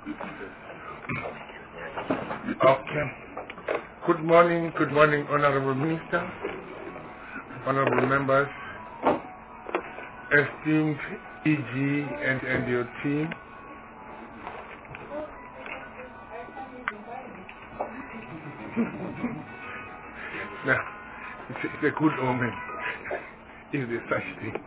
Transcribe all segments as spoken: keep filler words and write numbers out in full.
Okay. Good morning, good morning, Honorable Minister, Honorable Members, esteemed E G and, and your team. Now, it's, it's a good omen, if there's such thing.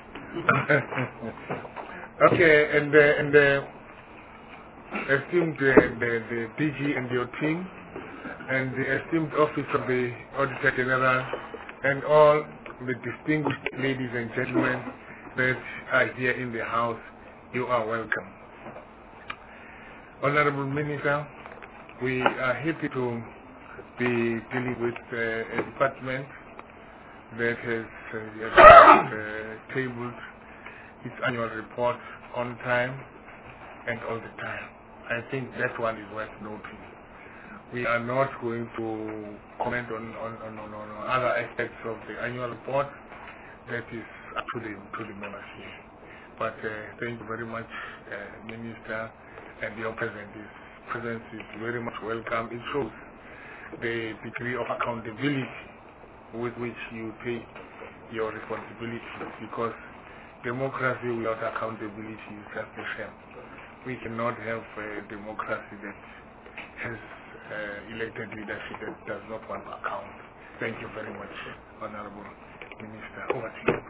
Okay, and, uh, and uh, esteemed uh, the, the D G and your team, and the esteemed Office of the Auditor General, and all the distinguished ladies and gentlemen that are here in the house, you are welcome. Honorable Minister, we are happy to be dealing with uh, a department that has uh, uh, tabled its annual report on time and all the time. I think that one is worth noting. We are not going to comment on, on, on, on, on other aspects of the annual report. That is up to the, to the members here. But uh, thank you very much, uh, Minister, and your presence is, presence is very much welcome. It shows the degree of accountability with which you take your responsibilities, because democracy without accountability is just a shame. We cannot have a democracy that has uh, elected leadership that does not want to account. Thank you very much, Honorable Minister. Over to you.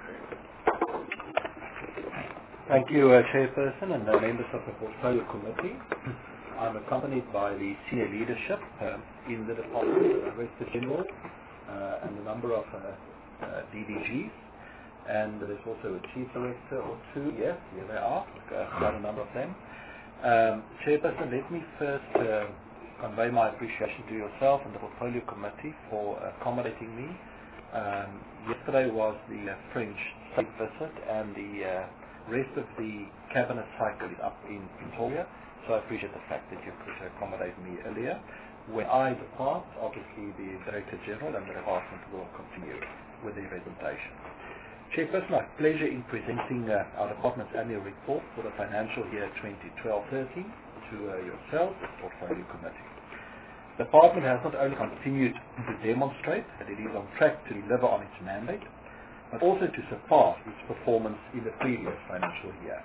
Thank you, uh, Chairperson and uh, members of the Portfolio Committee. I'm accompanied by the senior leadership uh, in the department, the Director General, uh, and a number of uh, uh, D D Gs. And there's also a Chief Director or two. Yes, here they are, uh, quite a number of them. Um, Chairperson, let me first uh, convey my appreciation to yourself and the Portfolio Committee for accommodating me. Um, yesterday was the uh, French state visit, and the uh, rest of the cabinet cycle is up in Pretoria, so I appreciate the fact that you could accommodate me earlier. When I depart, obviously the Director General and the department will continue with the presentation. Chairperson, I have pleasure in presenting uh, our department's annual report for the financial year twenty twelve thirteen to uh, yourself, the Portfolio Committee. The department has not only continued to demonstrate that it is on track to deliver on its mandate, but also to surpass its performance in the previous financial year.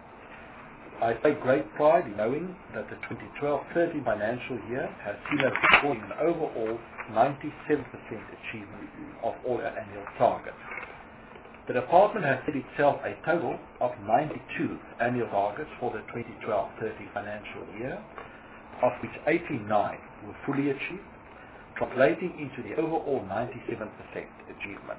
I take great pride in knowing that the twenty twelve thirteen financial year has seen us recording an overall ninety-seven percent achievement of all our annual targets. The department has set itself a total of ninety-two annual targets for the twenty twelve thirteen financial year, of which eighty-nine were fully achieved, translating into the overall ninety-seven percent achievement.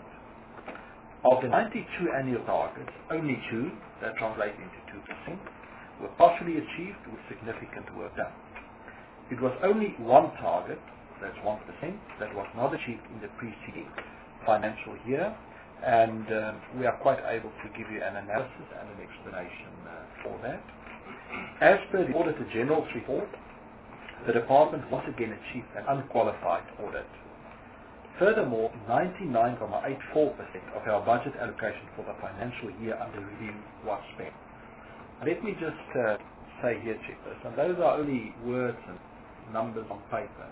Of the ninety-two annual targets, only two, that translate into two percent, were partially achieved with significant work done. It was only one target, that's one percent, that was not achieved in the preceding financial year, and uh, we are quite able to give you an analysis and an explanation uh, for that. As per the Auditor General's report, the department once again achieved an unqualified audit. Furthermore, ninety-nine point eight four percent of our budget allocation for the financial year under review was spent. Let me just uh, say here, Chairperson, those are only words and numbers on paper.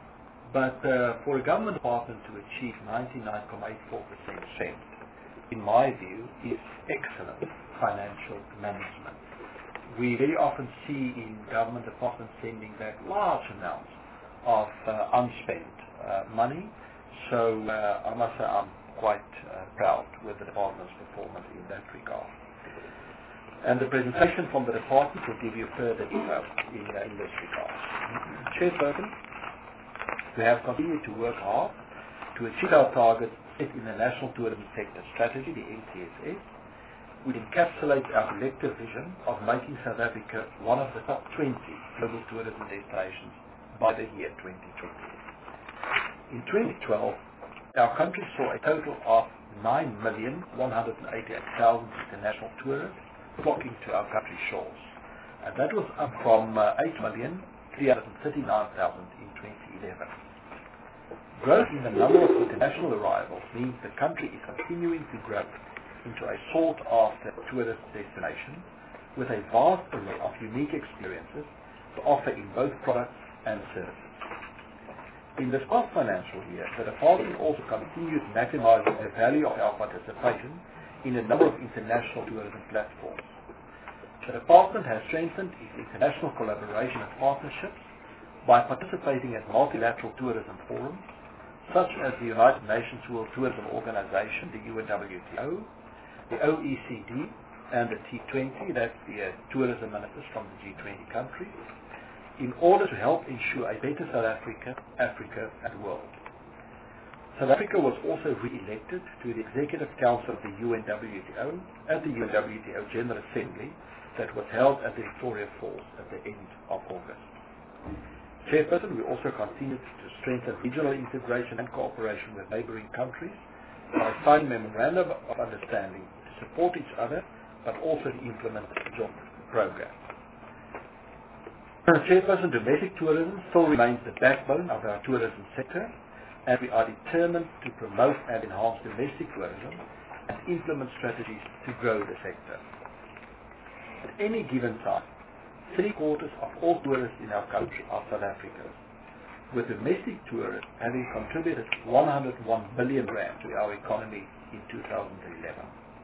But uh, for a government department to achieve ninety-nine point eight four percent spent, in my view, is excellent financial management. We very often see in government departments sending back large amounts of uh, unspent uh, money. So uh, I must say I'm quite uh, proud with the department's performance in that regard. And the presentation from the department will give you further detail in, uh, in this regard. Chairperson, we have continued to work hard to achieve our targets set in the National Tourism Sector Strategy, the N T S S, which encapsulates our collective vision of making South Africa one of the top twenty global tourism destinations by the year twenty twenty. In twenty twelve, our country saw a total of nine million one hundred eighty-eight thousand international tourists flocking to our country shores, and that was up from uh, eight million three hundred thirty-nine thousand in twenty eleven. Growth in the number of international arrivals means the country is continuing to grow into a sought-after tourist destination with a vast array of unique experiences to offer in both products and services. In this past financial year, the department also continued maximizing the value of our participation in a number of international tourism platforms. The department has strengthened its international collaboration and partnerships by participating at multilateral tourism forums, such as the United Nations World Tourism Organization, the U N W T O, the O E C D, and the T twenty, that's the uh, tourism ministers from the G twenty countries, in order to help ensure a better South Africa, Africa, and world. South Africa was also re-elected to the Executive Council of the U N W T O at the U N W T O General Assembly that was held at the Victoria Falls at the end of August. Chairperson, we also continued to strengthen regional integration and cooperation with neighboring countries by signing memorandum of understanding to support each other, but also to implement joint programs. Chairperson, domestic tourism still remains the backbone of our tourism sector, and we are determined to promote and enhance domestic tourism and implement strategies to grow the sector. At any given time, three quarters of all tourists in our country are South Africans, with domestic tourists having contributed one hundred one billion rand to our economy in two thousand eleven.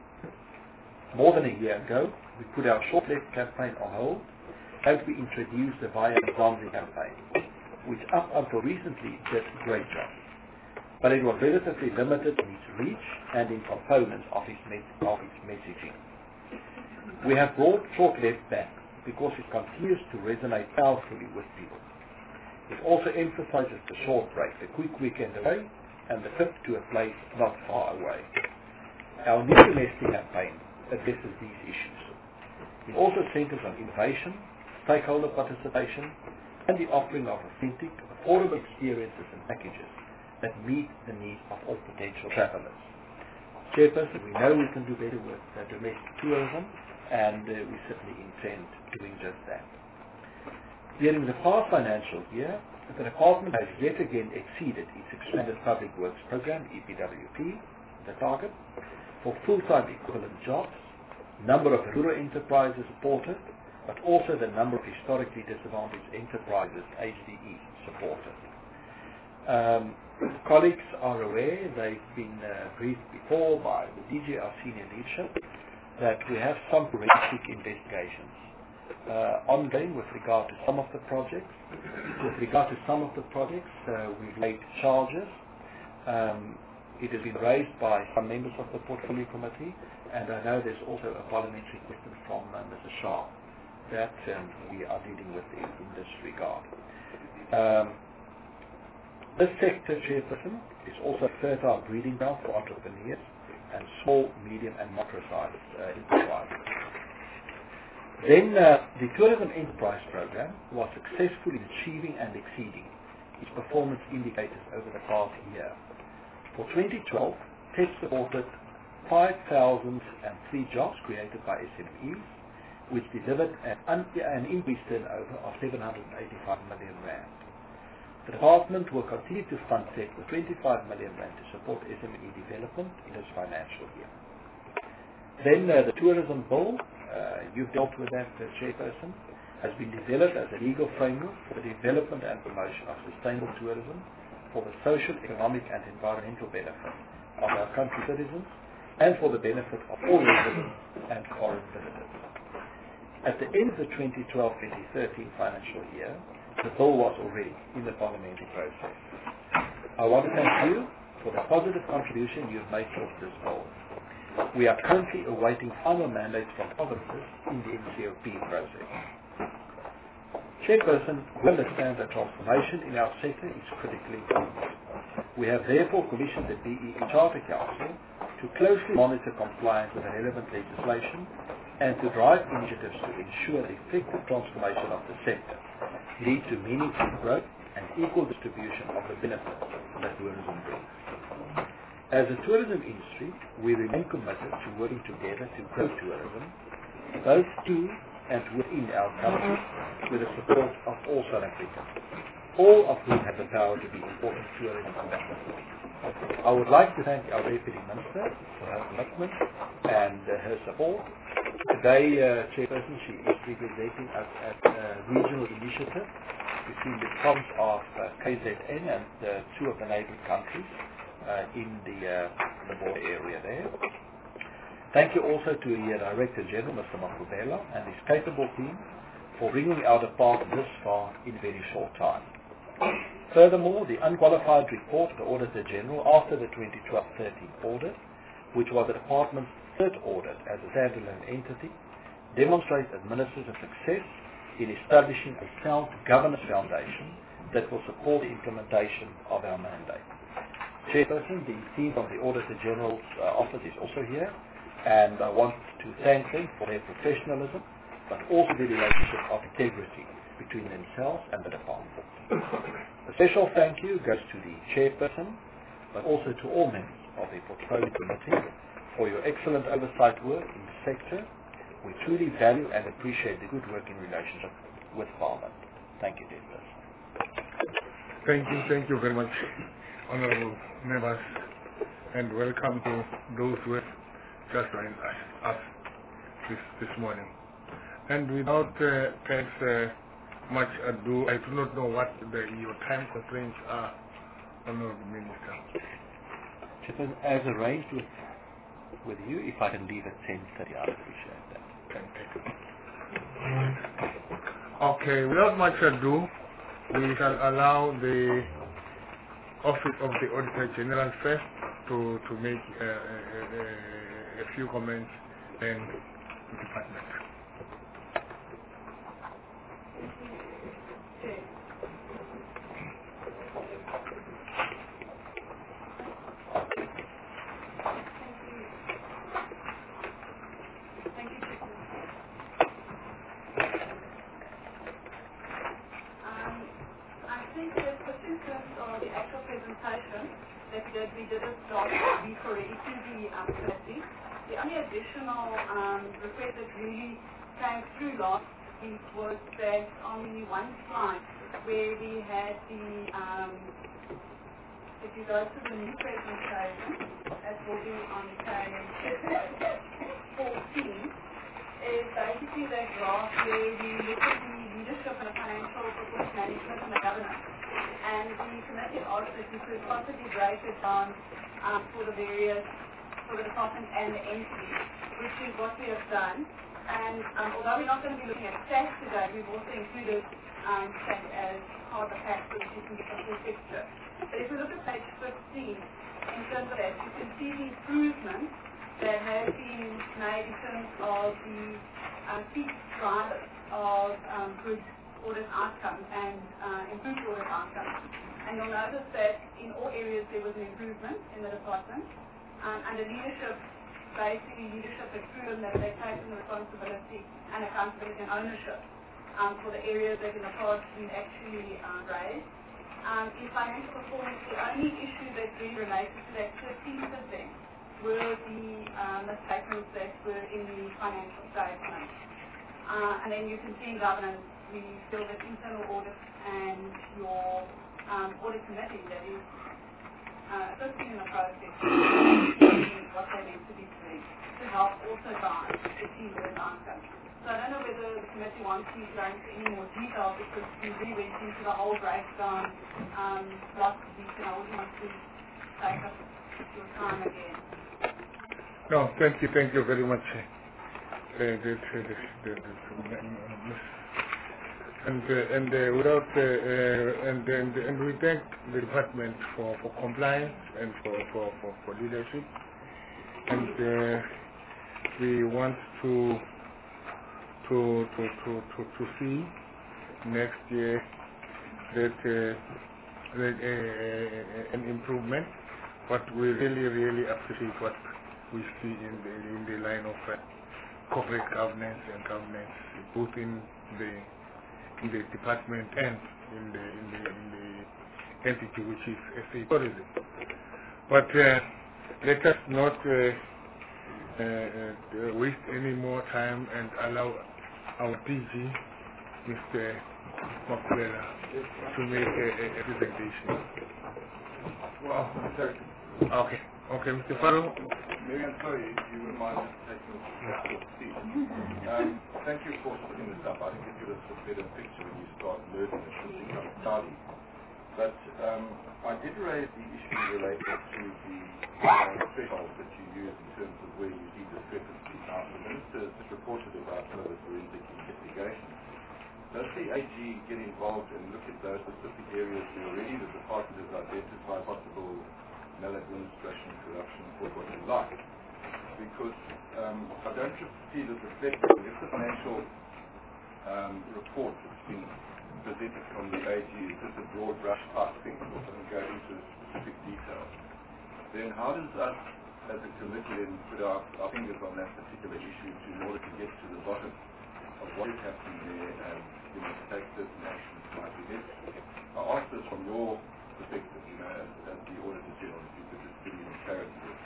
More than a year ago, we put our short left campaign on hold as we introduced the Via Mzansi campaign, which up until recently did a great job. But it was relatively limited in its reach and in components of its, me of its messaging. We have brought short left back because it continues to resonate powerfully with people. It also emphasizes the short break, the quick weekend away, and the trip to a place not far away. Our new domestic campaign addresses these issues. It also centers on innovation, stakeholder participation, and the offering of authentic, affordable experiences and packages that meet the needs of all potential travelers. Chairperson, we know we can do better with uh, domestic tourism, and uh, we certainly intend doing just that. During the past financial year, the department has yet again exceeded its expanded public works program, E P W P, the target, for full-time equivalent jobs, number of rural enterprises supported, but also the number of historically disadvantaged enterprises, H D E, supported. Um, colleagues are aware, they've been uh, briefed before by the D G, our senior leadership, that we have some forensic investigations uh, ongoing with regard to some of the projects. With regard to some of the projects, uh, we've laid charges. Um, it has been raised by some members of the Portfolio Committee, and I know there's also a parliamentary question from uh, Missus Shah that um, we are dealing with in, in this regard. Um, this sector, Chairperson, is also a fertile breeding ground for entrepreneurs and small, medium, and micro-sized uh, enterprises. Then uh, the Tourism Enterprise Program was successful in achieving and exceeding its performance indicators over the past year. For twenty twelve, T E P supported five thousand three jobs created by S M Es, which delivered an, un an increased turnover of seven hundred eighty-five million rand. The department will continue to fund T E P with twenty-five million rand to support S M E development in this financial year. Then uh, the Tourism Bill, uh, you've dealt with that, uh, Chairperson, has been developed as a legal framework for the development and promotion of sustainable tourism for the social, economic and environmental benefit of our country citizens and for the benefit of all residents and foreign visitors. At the end of the twenty twelve twenty thirteen financial year, the bill was already in the parliamentary process. I want to thank you for the positive contribution you've made towards this bill. We are currently awaiting final mandates from provinces in the N C O P process. Chairperson, we understand that transformation in our sector is critically important. We have therefore commissioned the B E E Charter Council to closely monitor compliance with the relevant legislation and to drive initiatives to ensure the effective transformation of the sector lead to meaningful growth and equal distribution of the benefits that tourism brings. As a tourism industry, we remain committed to working together to grow tourism, both to and within our country, with the support of all South Africans, all of whom have the power to be important tourism ambassadors. I would like to thank our Deputy Minister for her commitment and uh, her support, Today, uh, Chairperson, she is representing us at a regional initiative between the province of uh, K Z N and uh, two of the neighboring countries uh, in the, uh, the border area there. Thank you also to the uh, Director General, Mister Makubela, and his capable team for bringing our department this far in a very short time. Furthermore, the unqualified report of the Auditor General after the twenty twelve thirteen audit, which was the department's third audit as a standalone entity, demonstrates administrative success in establishing a sound governance foundation that will support the implementation of our mandate. Chairperson, the team from the Auditor General's uh, office is also here, and I want to thank them for their professionalism, but also the relationship of integrity between themselves and the department. A special thank you goes to the Chairperson, but also to all members of the Portfolio Committee for your excellent oversight work in the sector. We truly value and appreciate the good working relationship with Parliament. Thank you, Chairperson. Thank you, thank you very much, honorable members, and welcome to those who have just joined us, us this, this morning. And without uh, thanks, uh, much ado, I do not know what the, your time constraints are, honorable Minister. Chairperson, as arranged with, with you, if I can leave at ten thirty, I'd appreciate that. Okay, without much ado, we shall allow the Office of the Auditor General first to, to make uh, a, a, a few comments, and the department. That we did a start week already to the um, committee. The only additional um, request that really came through last week was that on the one slide where we had the, um, if you go to the new presentation, that will be on page fourteen, is basically that graph where we look at the leadership and the financial performance management and the governance. And the committee asked that we could possibly break it down um, for the various, for the department and the entities, which is what we have done. And um, although we're not going to be looking at stats today, we've also included um, stats as part of the pack so that you can get a full picture. But if we look at page fifteen, in terms of that, you can see the improvements that have been made in terms of the um, key drivers of um, good audit outcomes and uh, improved audit outcomes. And you'll notice that in all areas there was an improvement in the department. Um, and the leadership, basically leadership has proven that they've taken the responsibility and accountability and ownership um, for the areas that in the past we've actually uh, raised. Um, in financial performance, the only issue that really related to that fifteen percent were the uh, misstatements that were in the financial statements. Uh, and then you can see in governance, we feel that internal audit and your um, audit committee that is uh, assisting in the process doing what they need to be doing to help also guide the team audit outcomes. So I don't know whether the committee wants me to go into any more detail because we really went into the whole breakdown um, last week and I wouldn't want to take up your time again. No, thank you, thank you very much. Uh, the, the, the, the, the, and uh, and uh, without uh, uh, and, and and we thank the department for, for compliance and for, for, for, for leadership, and uh, we want to to to to to, to see next year that, uh, that uh, an improvement. But we really really appreciate what we see in the in the line of uh, corporate governance and governance, both in the in the department and in the in the in the entity which is S A Tourism. But uh, let us not uh, uh, uh, waste any more time and allow our D G, Mister Makwela to make a, a, a presentation. Well, sorry. Okay. Okay, Mister Farrow. Maybe I'm sorry if you wouldn't mind just taking a seat. Um, thank you for putting this up. I think it gives us a better picture when you start learning it should become cloudy. But um, I did raise the issue related to the uh, thresholds that you use in terms of where you see discrepancies. Now, the Minister has reported about some of the forensic investigation. Does the A G get involved and look at those specific areas where already the department has identified possible maladministration, corruption, or what you like? Because um, I don't see this reflected. If the financial um, report that's been presented from the A G is just a broad brush type thing, it doesn't go into specific detail, then how does us as a committee then put our, our fingers on that particular issue to, in order to get to the bottom of what is happening there and, you know, take certain actions might be necessary? I ask this from your perspective, you know, as, as the Auditor General, if you could just give me some clarity there.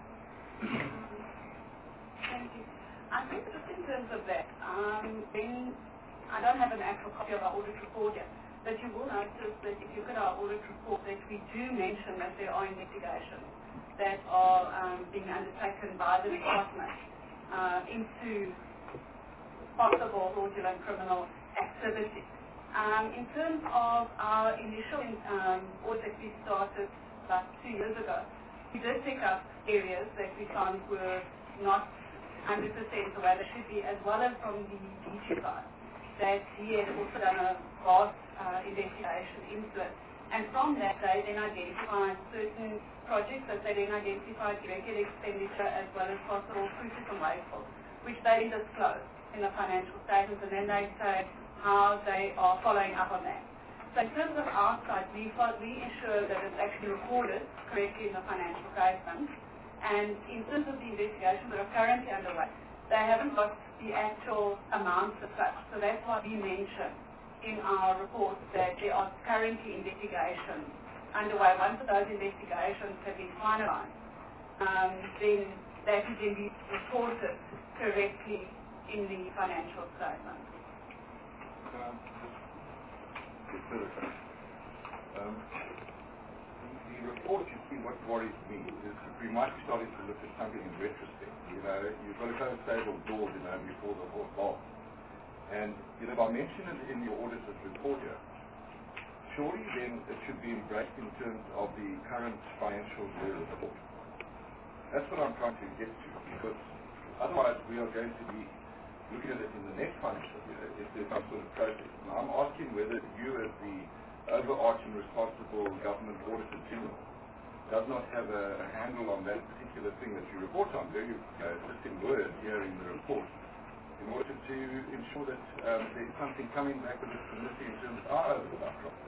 Thank you. I think just in terms of that, um, then I don't have an actual copy of our audit report yet, but you will notice that if you look at our audit report that we do mention that there are investigations that are um, being undertaken by the department uh, into possible fraudulent criminal activity. Um, in terms of our initial um, audit that we started about two years ago, we did pick up areas that we found were not one hundred percent the way they should be, as well as from the D G side, that he had also done a vast uh, investigation into it. And from that, they then identified certain projects that they then identified irregular expenditure as well as possible fruited and wasteful, which they disclose in the financial statements, and then they say how they are following up on that. So in terms of our side, we, we ensure that it's actually recorded correctly in the financial statements. And in terms of the investigations that are currently underway, they haven't got the actual amounts as such. So that's why we mention in our report that there are currently investigations underway. Once those investigations have been finalized, um, then that can then be reported correctly in the financial statement. Um, just get further. Um, the report, you see, what worries me is that we might be starting to look at something in retrospect. You know, you've got to kind of stable doors, you know, before the whole ball. And, you know, if I mention it in your auditor's report here, surely then it should be embraced in terms of the current financial year report. That's what I'm trying to get to, because otherwise we are going to be looking at it in the next financial year if there's some sort of process. And I'm asking whether you, as the overarching responsible government auditor general, does not have a, a handle on that particular thing that you report on, very uh, just in words here in the report, in order to ensure that um, there's something coming back with this committee in terms of our oversight process.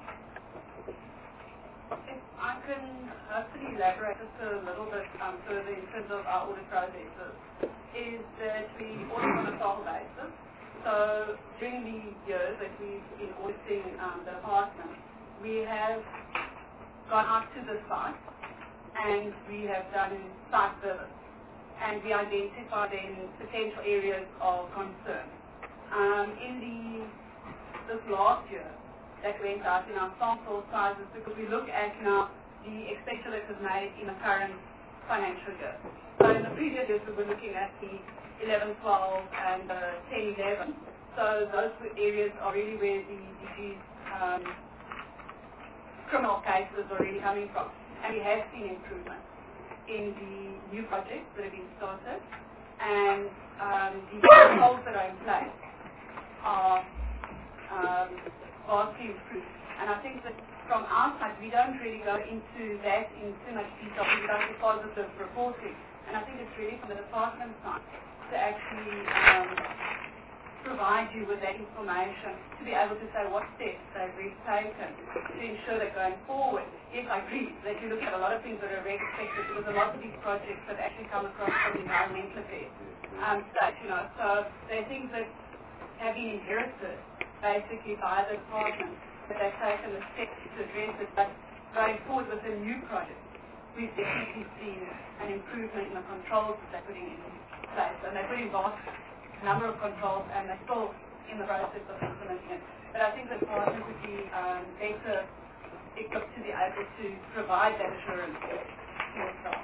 If I can hopefully elaborate just a little bit um, further in terms of our audit processes, is that we audit on a sample basis. So during the years that we've been auditing um, the department, we have gone out to the site and we have done site visits, and we identify then potential areas of concern. Um, in the this last year, that went out in our sample sizes, because we look at now the expenditure that was made in the current financial year. So in the previous years, we were looking at the eleven twelve and the ten eleven. So those areas are really where the D G's um, criminal cases are really coming from. And we have seen improvement in the new projects that have been started, and um, the controls that are in place are um, vastly improved. And I think that from our side, we don't really go into that in too much detail because we don't do positive reporting. And I think it's really from the department side to actually um, provide you with that information to be able to say what steps they've really taken to ensure that going forward, yes, I agree that you look at a lot of things that are very expected, because a lot of these projects have actually come across from environmental affairs. Um, such, you know, so they're things that have been inherited basically by the department, but they've taken the steps to address it. But going forward with the new project, we've definitely seen an improvement in the controls that they're putting in place. And they're putting vast number of controls, and they're still in the process of implementing it. But I think that partner would be um, better equipped to be able to provide that assurance to your staff.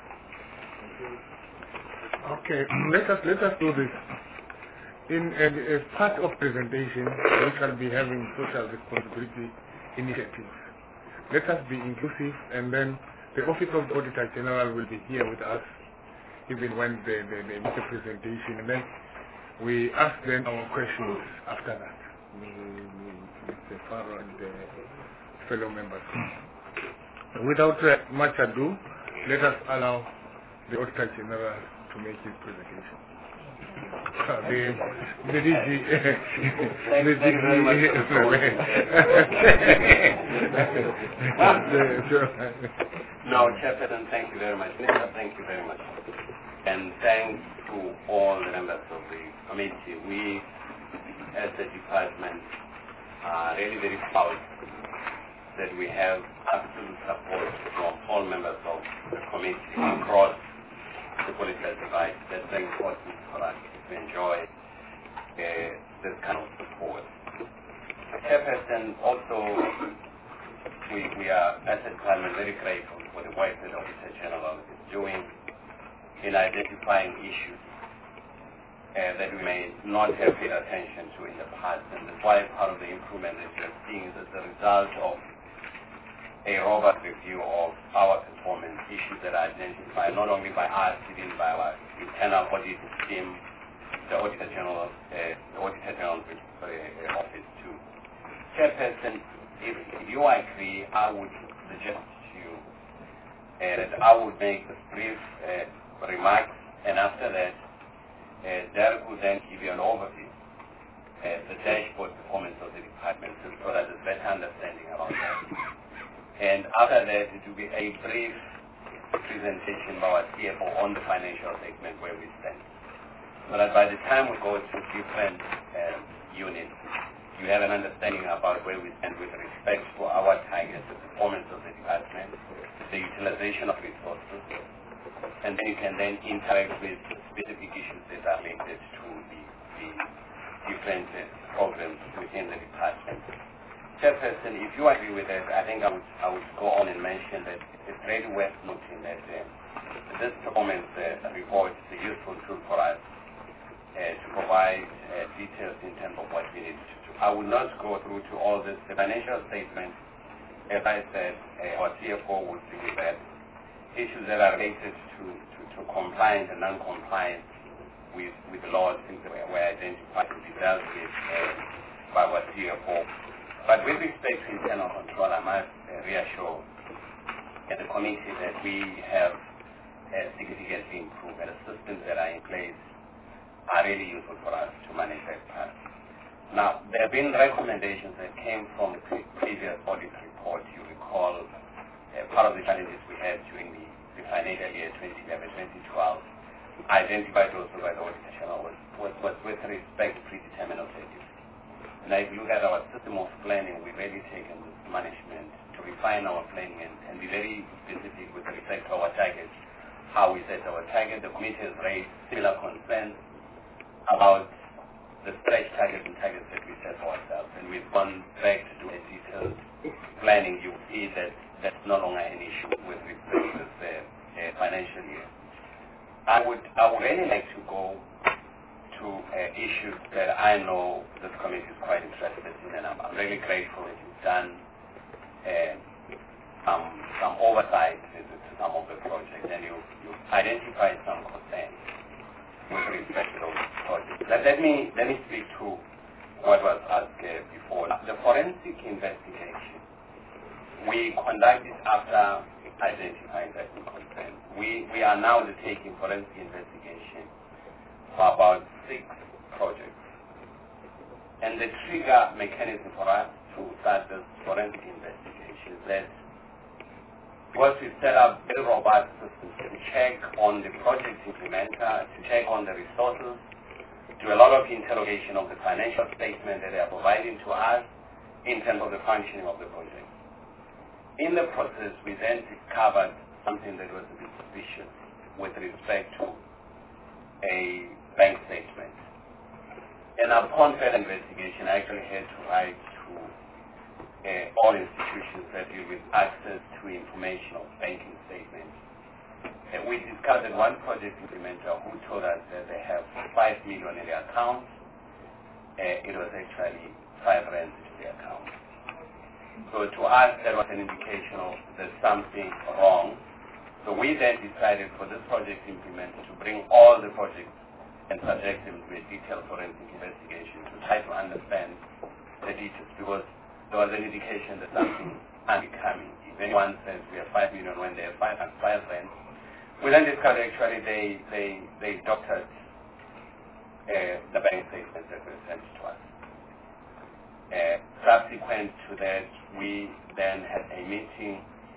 Okay, let us let us do this. In as, as part of presentation, we shall be having social responsibility initiatives. Let us be inclusive, and then the Office of the Auditor General will be here with us, even when they, they, they make a presentation, and then we ask them our questions after that. Mister Farrow and the fellow members. Without uh, much ado, let us allow the Auditor General to make his presentation. Uh, the, the D G. Thank, the thank you very much. No, Chairperson, thank you very much. Minister, thank you very much. And thanks to all the members of the committee. We, as a department, are really very proud that we have absolute support from all members of the committee across the political divide. That's very important for us to enjoy uh, this kind of support. Chairperson, also, we, we are, as a department, very grateful for the work that Auditor General is doing in identifying issues uh, that we may not have paid attention to in the past. And that's why part of the improvement that you're seeing is as a result of a robust review of our performance issues that are identified not only by us, even by our internal audit team, the Auditor General, uh, the Auditor General's uh, office too. Chairperson, if, if you agree, I would suggest to you uh, that I would make a brief uh, remarks, and after that, uh, Derek will then give you an overview, uh, the dashboard performance of the department, so that there's better understanding around that. And after that, it will be a brief presentation by our C F O on the financial segment where we stand. So that by the time we go to different um, units, you have an understanding about where we stand with respect to our targets, the performance of the department, the utilization of resources, and then you can then interact with specific issues that are related to the, the different uh, programs within the department. Chairperson, if you agree with that, I think I would, I would go on and mention that it's really worth noting that uh, this performance uh, report is a useful tool for us uh, to provide uh, details in terms of what we need to do. I will not go through to all this. The financial statement, as I said, uh, our C F O will deal with that. Issues that are related to, to, to compliance and non-compliance with, with laws, things that were, were identified to be dealt with uh, by our C F O. But with respect to internal control, I must uh, reassure uh, the committee that we have uh, significantly improved, and the systems that are in place are really useful for us to manage that part. Now, there have been recommendations that came from the pre previous audit report. You recall uh, part of the challenges we had during the, the financial year twenty eleven twenty twelve, identified also by the Auditor General, was, was, was with respect to predetermined objectives. Now, if you look at our system of planning, we've really taken this management to refine our planning and, and be very specific with respect to our targets, how we set our target. The committee has raised similar concerns about the stretch targets and targets that we set for ourselves, and we've gone back to do a detailed planning. You will see that that's no longer an issue with respect to this uh, uh, financial year. I would, I would really like to go to uh, issues that I know this committee is quite interested in, and I'm, I'm really grateful that you've done uh, some, some oversight to some of the projects, and you, you identified some concerns with respect to those projects. Let, let, me, let me speak to what was asked uh, before. The forensic investigation, we conducted after identifying certain concerns. We, we are now undertaking forensic investigation for about six projects. And the trigger mechanism for us to start this forensic investigation is that once we set up very robust systems to check on the project implementer, to check on the resources, do a lot of interrogation of the financial statement that they are providing to us in terms of the functioning of the project. In the process, we then discovered something that was a bit suspicious with respect to a bank statement. And upon further investigation, I actually had to write to to uh, all institutions that deal with access to information of banking statements. Uh, we discovered that one project implementer who told us that they have five million in their account. Uh, it was actually five rands to the account. So to us, that was an indication of there's something wrong. So we then decided for this project implementer to bring all the projects and subject them to a detailed forensic investigation to try to understand the details, because there was an indication that something unbecoming. If anyone says we have five million when they have five and five rands, we then discovered actually they they they doctored uh, the bank statements that were sent to us. Uh, subsequent to that, we then had a meeting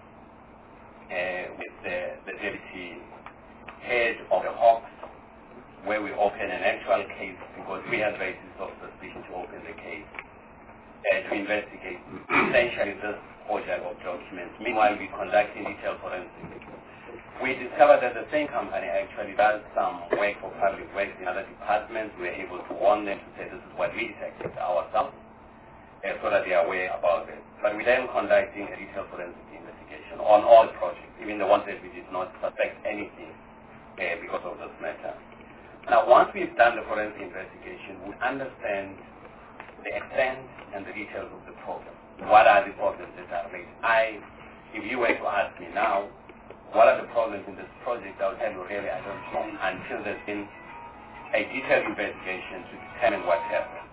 uh, with the, the deputy head of the Hawks, where we opened an actual case because we had basis of suspicion to open the case uh, to investigate essentially this forgery of documents. Meanwhile, we conducted detailed forensic. We discovered that the same company actually does some work for public works in other departments. We were able to warn them to say this is what we detected ourselves, uh, so that they are aware about it. But we then conducting a detailed forensic investigation on all projects, even the ones that we did not suspect anything uh, because of this matter. Now, once we've done the forensic investigation, we understand the extent and the details of the problem. What are the problems that are raised? I, if you were to ask me now, what are the problems in this project, I will tell you really I don't know until there's been a detailed investigation to determine what happened.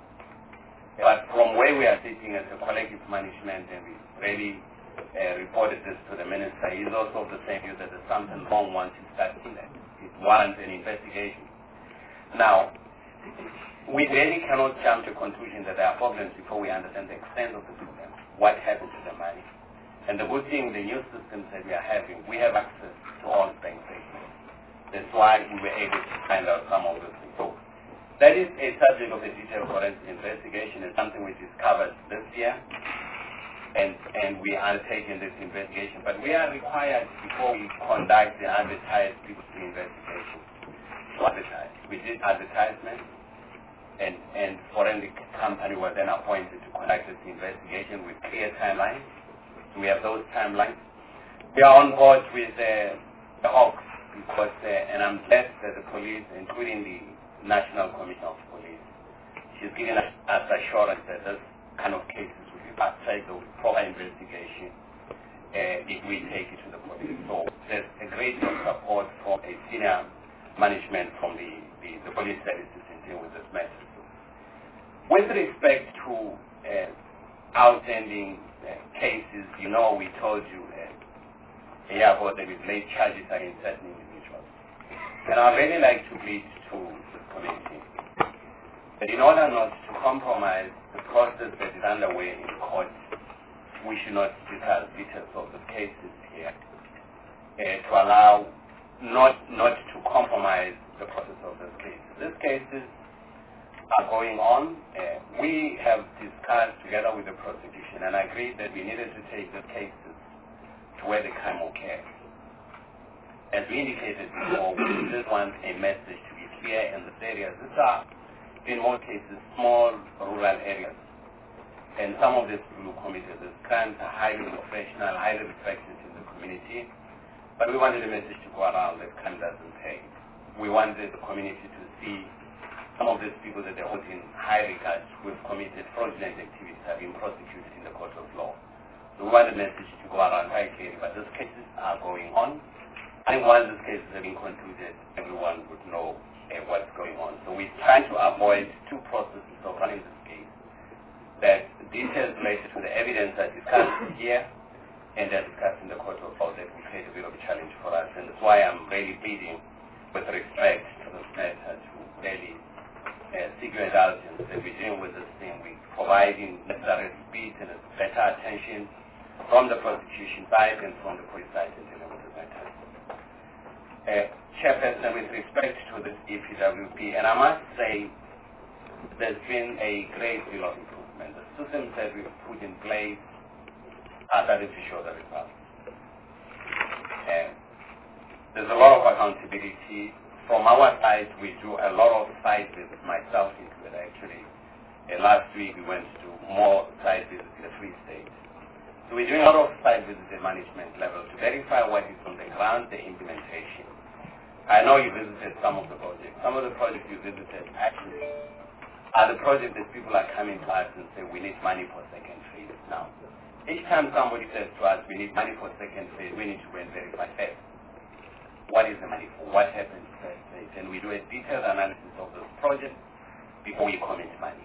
But from where we are sitting as a collective management, and we really uh, reported this to the minister, he's also of the same view that there's something wrong once you start seeing that. It warrants an investigation. Now, we really cannot jump to a conclusion that there are problems before we understand the extent of the problem, what happened to the money. And the good thing, the new systems that we are having, we have access to all bank statements. That's why we were able to find out some of those things. So that is a subject of the detailed forensic investigation. It's something we discovered this year, and, and we are taking this investigation. But we are required, before we conduct the advertise people's investigation, to advertise. We did advertisement, and, and forensic company was then appointed to conduct this investigation with clear timelines. We have those timelines. We are on board with uh, the Hawks, because, uh, and I'm glad that the police, including the National Commission of Police, she's given us, us assurance that this kind of cases will be fast-tracked with proper investigation uh, if we take it to the police. So there's a great deal of support from a senior management from the, the, the police services in dealing with this matter. With respect to uh, outstanding uh, cases, you know, we told you uh, a year ago that we've laid charges against certain individuals. And I'd really like to plead to the community that in order not to compromise the process that is underway in court, we should not discuss details of the cases here uh, to allow not, not to compromise the process of those cases. These cases are going on. Uh, we have discussed together with the prosecution and agreed that we needed to take the cases to where the crime occurred. As we indicated before, we just want a message to be clear in this area. These are, in most cases, small rural areas. And some of these people who committed these crimes are highly professional, highly respected in the community. But we wanted a message to go around that crime doesn't pay. We wanted the community to see some of these people that they hold in high regard who have committed fraudulent activities are being prosecuted in the court of law. So we want a message to go around quite clearly, but these cases are going on. I think once these cases have been concluded, everyone would know uh, what's going on. So we're trying to avoid two processes of running this case. That details related to the evidence are discussed here and they're discussed in the court of law that will create a bit of a challenge for us. And that's why I'm really pleading with respect to this matter to really Uh, seek your indulgence that we're dealing with this thing. We're providing necessary speed and better attention from the prosecution side and from the police side in dealing with this matter. Uh, Chairperson, with respect to this E P W P, and I must say there's been a great deal of improvement. The systems that we've put in place are starting to show the results. Uh, there's a lot of accountability. From our side, we do a lot of site visits, myself included actually. Uh, last week we went to more site visits we're doing a lot of site visits at management level to verify what is on the ground, the implementation. I know you visited some of the projects. Some of the projects you visited actually are the projects that people are coming to us and say, we need money for second phase now. Each time somebody says to us, we need money for second phase, we need to go and verify first. What is the money for? What happens first phase? And we do a detailed analysis of those projects before we commit money.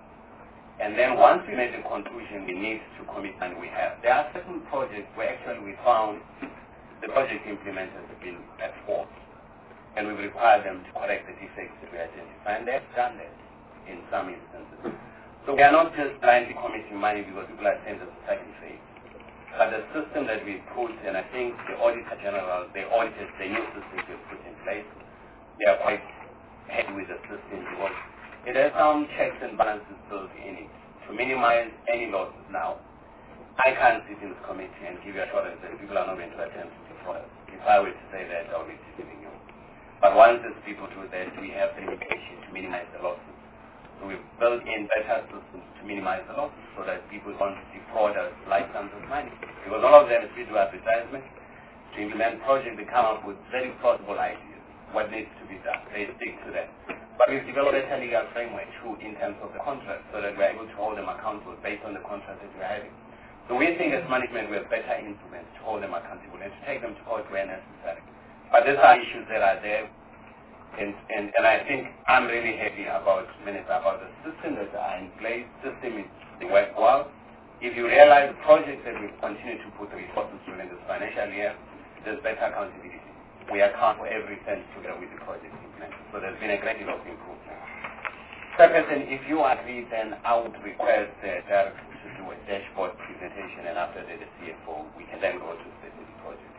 And then once we make the conclusion we need to commit money, we have. There are certain projects where actually we found the project implementers have been at fault. And we've required them to correct the defects that we identified. And they've done that in some instances. So we are not just blindly committing money because people are sent to the second phase. But the system that we put, and I think the Auditor General, they audited the new systems we've put in place, they are quite happy with the system because it has some checks and balances built in it to minimize any losses now. I can't sit in this committee and give you assurance that people are not going to attempt to defraud us. If I were to say that, I would be deceiving you. But once these people do that, we have the limitation to minimize the losses. So we've built in better systems to minimize the losses so that people don't defraud us like sums of money. Because all of them, as we do advertisement, to implement projects, they come up with very plausible ideas, what needs to be done. They stick to that. But we've developed a legal framework too in terms of the contract so that we're able to hold them accountable based on the contract that we're having. So we think as management we have better instruments to hold them accountable and to take them to court where necessary. But these are issues that are there. And, and, and I think I'm really happy about, Minister, about the system that are in place. System is they work well. If you realize the projects that we continue to put the resources during this financial year, there's better accountability. We account for every cent together with the project implemented. So there's been a great deal of improvement. Second, if you agree, then I would request the director to do a dashboard presentation, and after that, the C F O, we can then go to specific projects.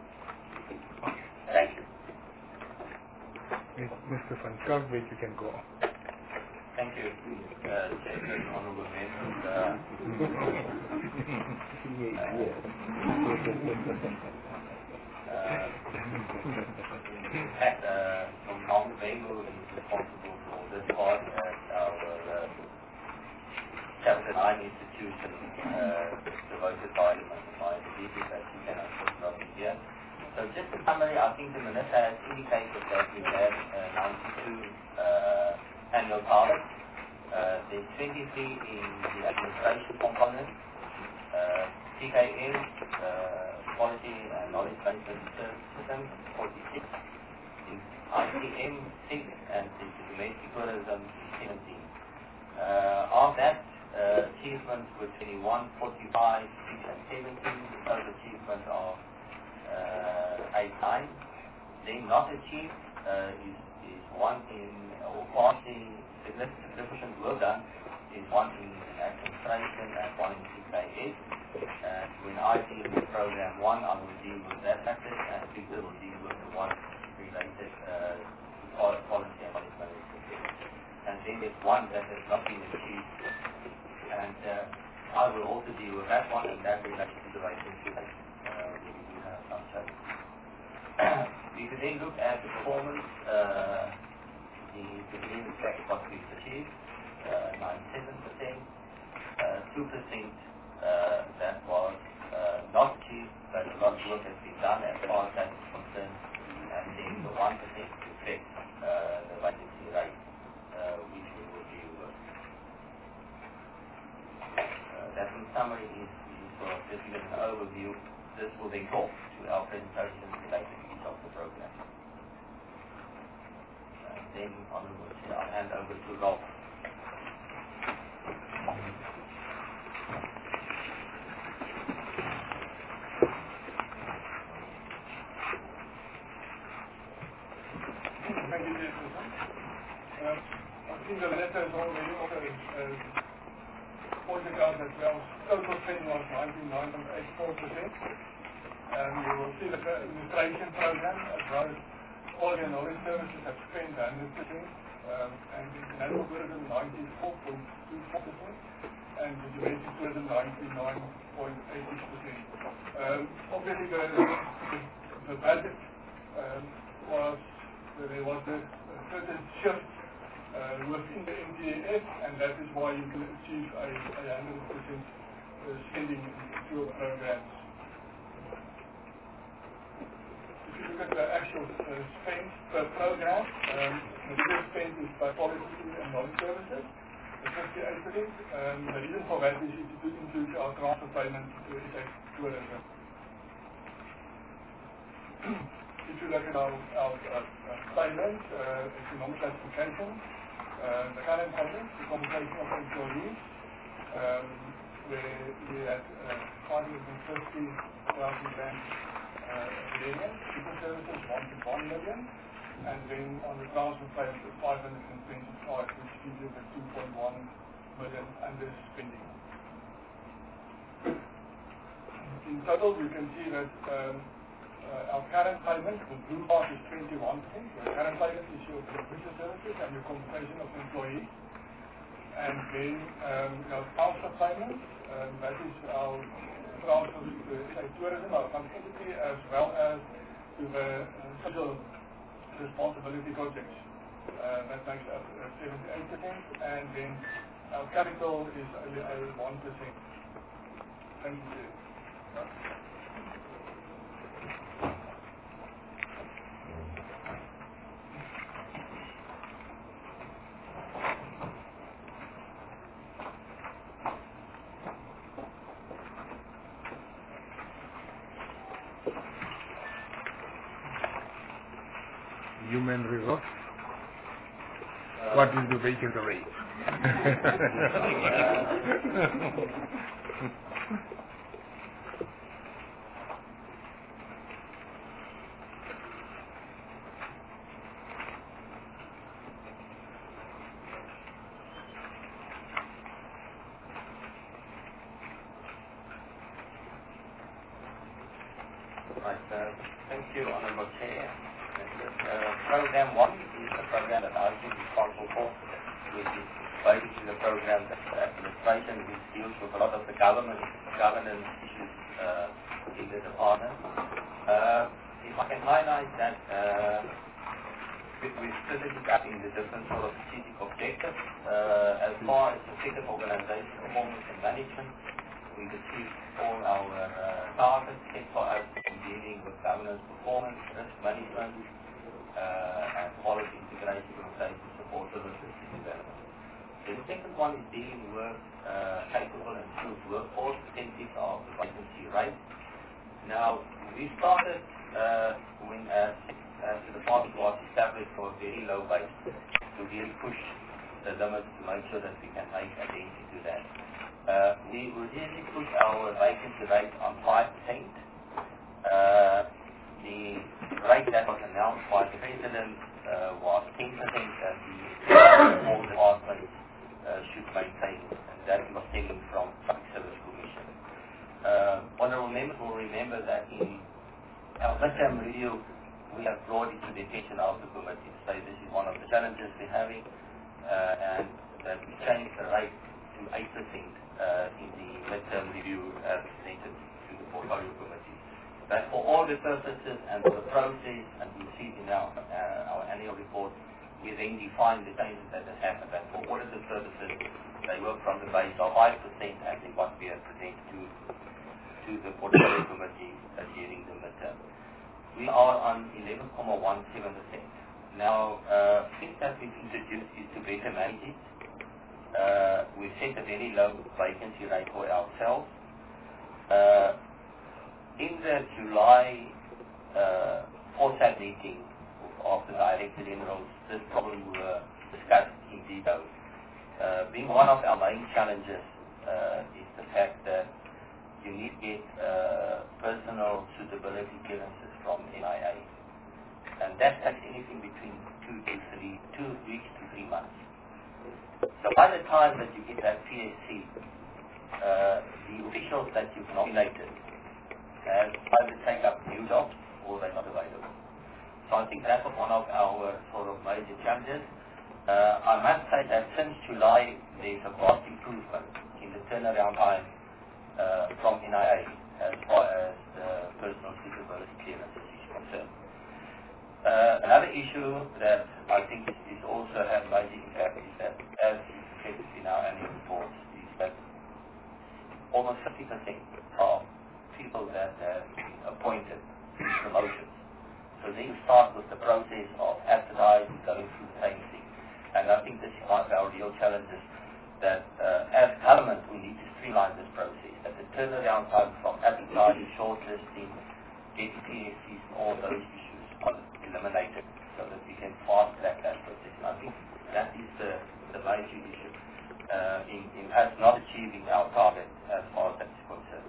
Thank you. Mister Van Skalkwyk, you can go. Thank you, uh, Chairman, Honorable Members. Uh, uh, in fact, uh, from Hong Bengal is responsible for this part at our uh, Chapter nine institution uh, devoted by my duties that you can unfortunately here. So just in summary, I think the Minister has indicated that we have uh, ninety-two uh, annual targets. Uh, there's twenty-three in the administration component, uh, T K M, uh, quality and knowledge management systems, forty-six, in I T M, six, and the domestic tourism, seventeen. Uh, of that, uh, achievements were twenty-one, forty-five, six, and seventeen. The total achievement of Uh, eight nine. Then not achieved uh, is, is one in, or partly significant work done, is one in administration and one in T K S. And when I deal with program one, I will deal with that aspect, and Victor will deal with the one related uh, to policy and management. And then there's one that has not been achieved, and uh, I will also deal with that one, and that relates to the relationship. If you then look at the performance, uh, the beginning effect what we've achieved, uh, ninety-seven percent, uh, two percent uh, that was uh, not achieved, but a lot of work has been done as far as that is concerned, and then the one percent effect, uh, the vacancy rate, uh, which we will deal with. Uh, that in summary is, is sort of just to give an overview. This will then talk to our presentation related to each of the programs. And then, Honourable Chair, I'll hand over to Rolf. Thank you, Jason. Um, I think the Minister has already also uh, pointed out that our total spending was ninety-nine point eight four percent. Um, you will see the administration program as well as all the knowledge services have spent one hundred percent, um, and the international tourism ninety-four point two four percent, and the domestic tourism ninety-nine point eight six percent. Um, obviously, the, the, the budget um, was, there was a, a certain shift uh, within the M T A S, and that is why you can achieve a, a one hundred percent uh, spending in two of the programs. If you look at the actual uh, spend per program, um, the biggest spend is by policy and non-services, fifty-eight percent. Um, the reason for that is it includes our transfer payments to S A tourism. If you look at our, our uh, uh, payments, uh, economic classification, uh, the current payment, the compensation of employees, um, where we had uh, five hundred fifty thousand rand uh, million, super services one point one million, and then on the transfer payment is five hundred twenty-five, which gives you the two point one million under spending. In total, you can see that um, uh, our current payment, the blue part is twenty-one percent. The current payment is your business services and your compensation of employees. And then um, our transfer payment, um, that is our transfer to the tourism, our fund entity, as well as to the uh, social responsibility projects. Uh, that makes up uh, seventy-eight percent, and then our capital is only uh, one percent. Thank you. Human resource. What is the vacancy rate? Right, uh, thank you, Honorable Chair. Uh, program one is the program that I've been responsible for, which is basically the program that administration, which deals with a lot of the government governance issues uh, in the department. Uh, if I can highlight that uh, we- we've split it up in the different sort of strategic objectives. Uh, as far as effective organization, performance and management, we've achieved all our uh, targets set for us in dealing with governance, performance, risk management, uh, and quality integration, implementation, support services and development. The second one is dealing with uh, capable and skilled workforce, percentage of the vacancy rate. Now, we started uh, when uh, as the department was established for a very low base to really push the limits to make sure that we can make a dent into that. Uh, we originally put our vacancy rate on five percent. Uh, the rate that was announced by the President uh, was ten percent that the all departments uh, should maintain, and that was taken from Public Service Commission. Uh, honorable members will remember that in our midterm review, we have brought it to the attention of the committee to say this is one of the challenges we're having, uh, and that we changed the rate to eight percent uh, in the midterm review as presented to the portfolio committee. But for all the purposes and for the process, and we see it in our, uh, our annual report, we then define the changes that have happened. And for audited purposes, they work from the base of five percent as in what we have presented to, to the portfolio committee uh, during the midterm. We are on eleven point one seven percent. Now, uh, things that we've introduced is to better manage it. Uh, we set a very low vacancy rate for ourselves. Uh, in the July uh, FORSAT meeting of the Director Generals, this problem were discussed in detail. Uh, being one of our main challenges uh, is the fact that you need to get uh, personal suitability clearances from N I A. And that takes anything between two to three, two weeks to three months. So by the time that you get that P S C, uh, the officials that you've nominated have either take up new jobs or they're not available. So I think that's one of our sort of major challenges. Uh, I must say that since July, there's a vast improvement in the turnaround time uh, from N I A as far as the personal suitability clearances is concerned. Uh, another issue that I think is, is also has major impact is that, as reflected in our annual reports, is that almost fifty percent of people that have been appointed to promotions. So then you start with the process of advertising, going through the same thing. And I think this is one of our real challenges, that uh, as government we need to streamline this process, that the turnaround time from advertising, shortlisting, getting P S Cs, and all those issues are eliminated so that we can fast track that process. And I think that is the, the major issue uh, in, in us not achieving our target as far as that is concerned.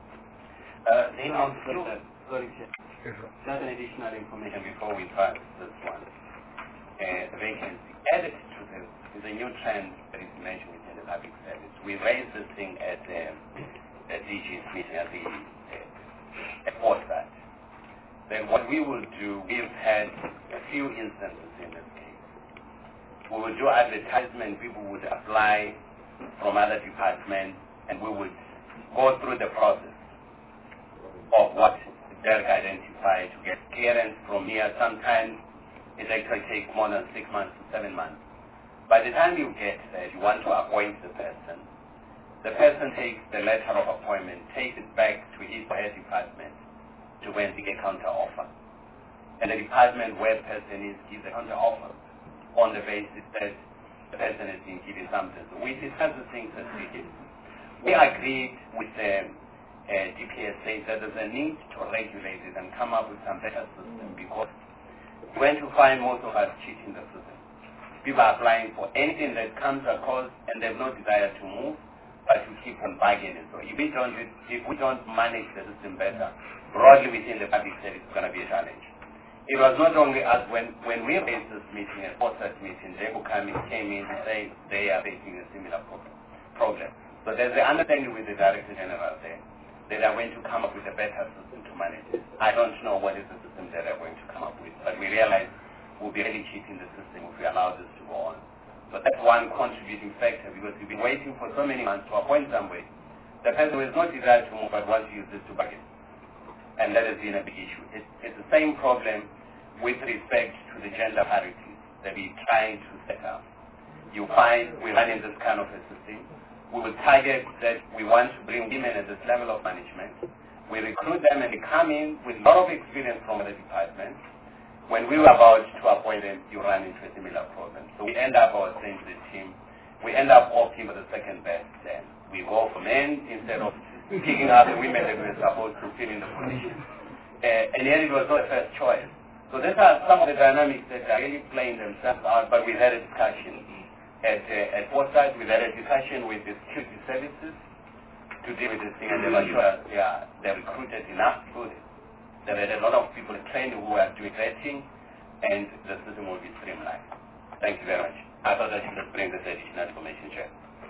Uh, then on skill, Sorry, Chair. Just an additional information before we pass this one. Uh, vacancy. Added to the, to the new trend that is mentioned within the public service. We raised this thing at um, the D G's meeting at the uh, at Portside. Then what we will do, we've had a few instances in this case. We will do advertisement, people would apply from other departments, and we would go through the process of what Derek identified to get clearance from here. Sometimes it actually takes more than six months to seven months. By the time you get there, you want to appoint the person. The person takes the letter of appointment, takes it back to his or her department to go and take a counter offer. And the department where the person is gives a counter offer on the basis that the person has been given something. So we discussed the things that we did. We agreed with them. Uh, D P S says that there's a need to regulate it and come up with some better system, because we're going to find most of us cheating the system. People are applying for anything that comes across and they have no desire to move, but to keep on bargaining. So if we don't, if we don't manage the system better, broadly within the public service, it's going to be a challenge. It was not only us, when, when we raised this meeting, a Portside meeting, they came in and say they are facing a similar problem. problem. So there's the understanding with the Director General there, that are going to come up with a better system to manage it. I don't know what is the system that they're going to come up with, but we realize we'll be really cheating the system if we allow this to go on. So that's one contributing factor, because we've been waiting for so many months to appoint somebody. The person has no desire to move, but wants to use this to bargain. And that has been a big issue. It's, it's the same problem with respect to the gender parity that we're trying to set up. You find we're running this kind of a system. We will target that we want to bring women at this level of management. We recruit them and they come in with a lot of experience from other departments. When we were about to appoint them, you run into a similar problem. So we end up, I was saying to the team, we end up opting for the second best then. We go for men instead of picking up the women that we were supposed to fill in the position. Uh, and yet it was not a first choice. So these are some of the dynamics that are really playing themselves out, but we had a discussion. At, uh, at Portside, we had a discussion with the security services to deal with this thing, and they were sure yeah, they recruited enough people. There were a lot of people trained who were doing vetting, and the system will be streamlined. Thank you very much. I thought I should just bring this additional information, Chair.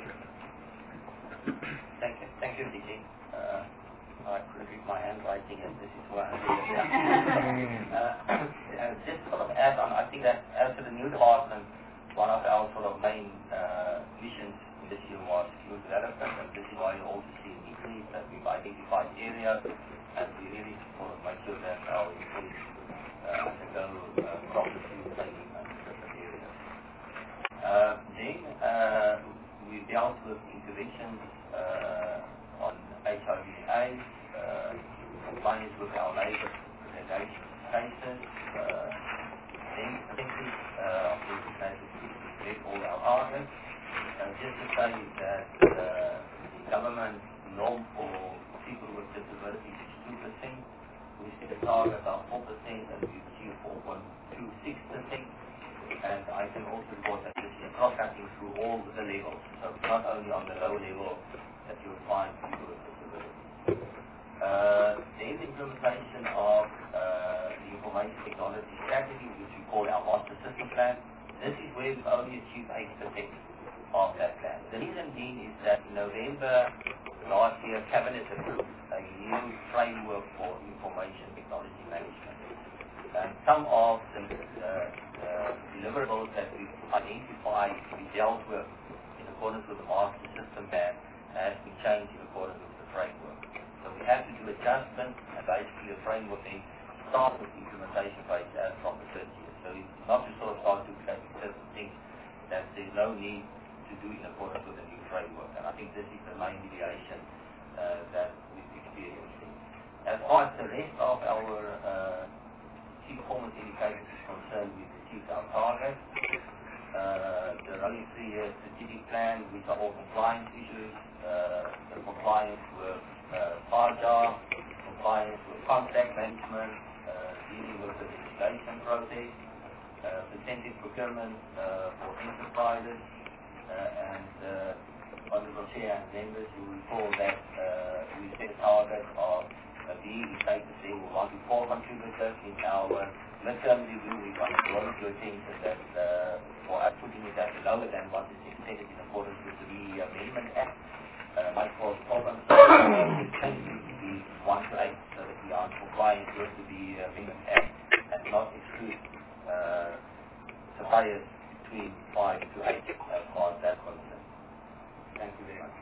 Thank you. Thank you, D J. Uh, I could read my handwriting, and this is what I did. uh, just sort of add on, I think that as to the new department, one of our sort of main uh, missions this year was skill development, and this is why you also see an increase that we've identified areas, and we really sort of make sure that our employees uh, undergo uh, proper skill training in different areas. Uh, then uh, we dealt with interventions uh, on H I V AIDS, uh, compliance with our labour litigation cases, uh, then particularly uh, of the all our partners. And just to say that uh, the government norm for people with disabilities is two percent. We set a target of four percent and we achieved four point two six percent. And I can also report that this is cross-cutting through all the levels. So it's not only on the low level that you'll find people with disabilities. Uh, there is implementation of uh, the information technology strategy, which we call our master system plan. This is where we've only achieved eight percent of that plan. The reason being is that in November last year, Cabinet approved a new framework for information technology management. And some of the uh, uh, deliverables that we've identified to be dealt with in accordance with the master system plan has been changed in accordance with the framework. So we have to do adjustments, and basically the framework then starts with the implementation phase as from the thirtieth. So it's not to sort of start duplicating certain things that there's no need to do in accordance with the new framework. And I think this is the main deviation far as the rest of our uh, key performance indicators is concerned, we've achieved our targets. Uh, the rolling three-year strategic plan, which are all compliance issues, uh, the compliance with uh, F A R J A, compliance with contract management, uh, dealing with the legislation process, uh, percentage procurement uh, for enterprises, uh, and uh, Honorable Chair and members, you recall that uh, we set a target of uh, being status level one to four contributors in our midterm review. We got a lot of your attention that uh, for us putting it at lower than what is expected in accordance with the Amendment Act. Uh, my fault problem is changing to be one to eight so that we are in compliance with the Amendment Act and not exclude uh, suppliers between five to eight as far as that concerned. Thank you very much.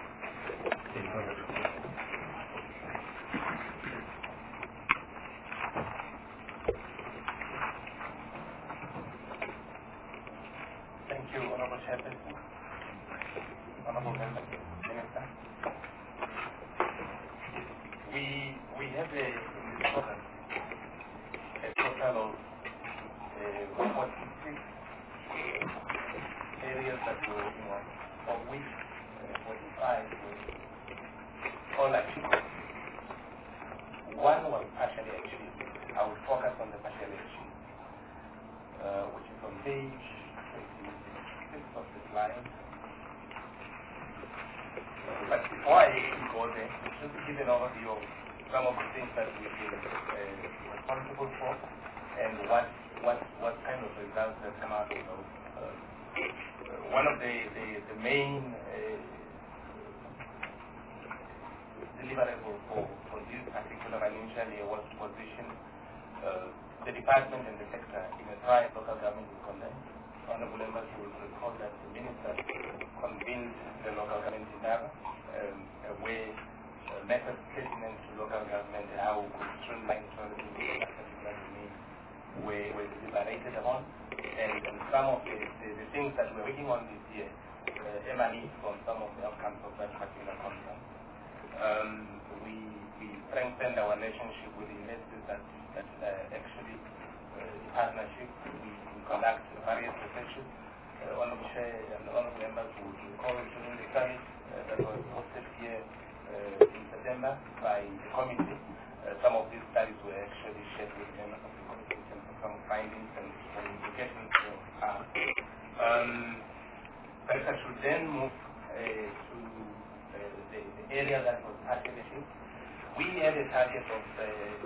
Thank you, Honorable Chairperson, Honorable Member, Minister. We we have a in this program a total of uh, forty-six areas that we're working on, of which uh, forty-five were all achieved. One was partially achieved. I will focus on the partially achieved, uh, which is on page twenty-six of the slide. But before I actually go there, just to give an overview of some of the things that we've been uh, responsible for and what what what kind of results have come out of those. Uh, uh, one of the, the, the main uh, deliverables for, for this particular financial year was to position uh, the department and the sector in a trial local government will condemn. Honorable members will recall that the minister convened the local government in Dava, um, a way, uh, method statement to local government, how we could streamline tourism in that particular domain were, were deliberated upon. And, and some of the, the, the things that we're working on this year uh, emanate from some of the outcomes of that particular conference. Um, we, we strengthened our relationship with the investors that, that uh, actually uh, the partnership. We, we conduct various researches. Uh, honorable Chair and honorable members would recall during the summit uh, that was hosted here uh, in September by the committee. Uh, some of these studies were actually shared with members of the committee in terms of some findings and, and implications of uh, um, but I should then move uh, to uh, the, the area that was targeted. We had a target of uh,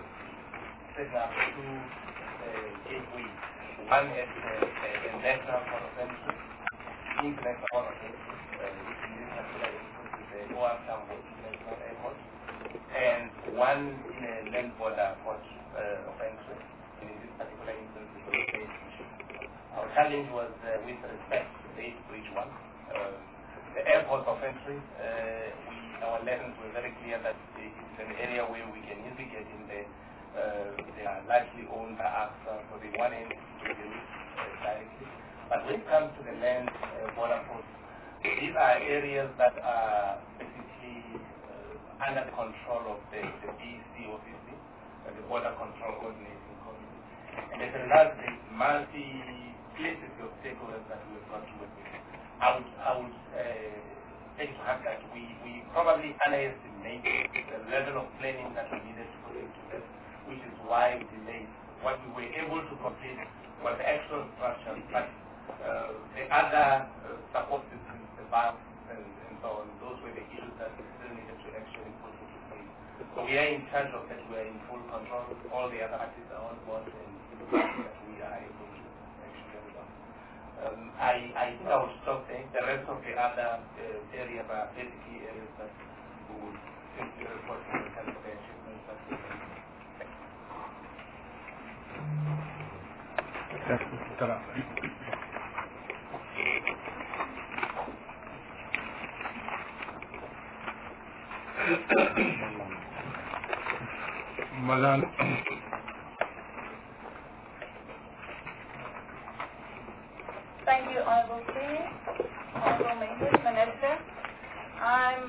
setting up two uh, gateways. One at uh, the national port of entry, international port of entry, uh, which in this particular instance is the Oak Tambo International Airport, and one in a land border port uh, of entry. And in this particular instance, it was the Bridge. Our challenge was uh, with respect to the Bridge one. Uh, the airport of entry, uh, we, our lessons were very clear that it's an area where we can easily get in there. Uh, they are largely owned by us, uh, so they want in to the uh, directly. But when it comes to the land uh, border posts, these are areas that are basically uh, under the control of the, the B C O C C, uh, the Border Control Coordinating Committee. And as a result, there's multi-places of stakeholders that we've got to work with. I would, I would uh, take to heart that we, we probably underestimated the level of planning that we needed to put into this, which is why we delayed. What we were able to complete was the actual structure, but uh, the other uh, support systems, the valves and, and so on, those were the issues that we still needed to actually put into place. So we are in charge of that, we are in full control, all the other parties are on board, and that we are able to actually resolve. Um, I, I think I will stop there. The rest of the other uh, areas are basically areas that we will simply report to the kind of the achievements that we made. Malan. Thank you, Honorable Chair, Honorable Members, Minister. I'm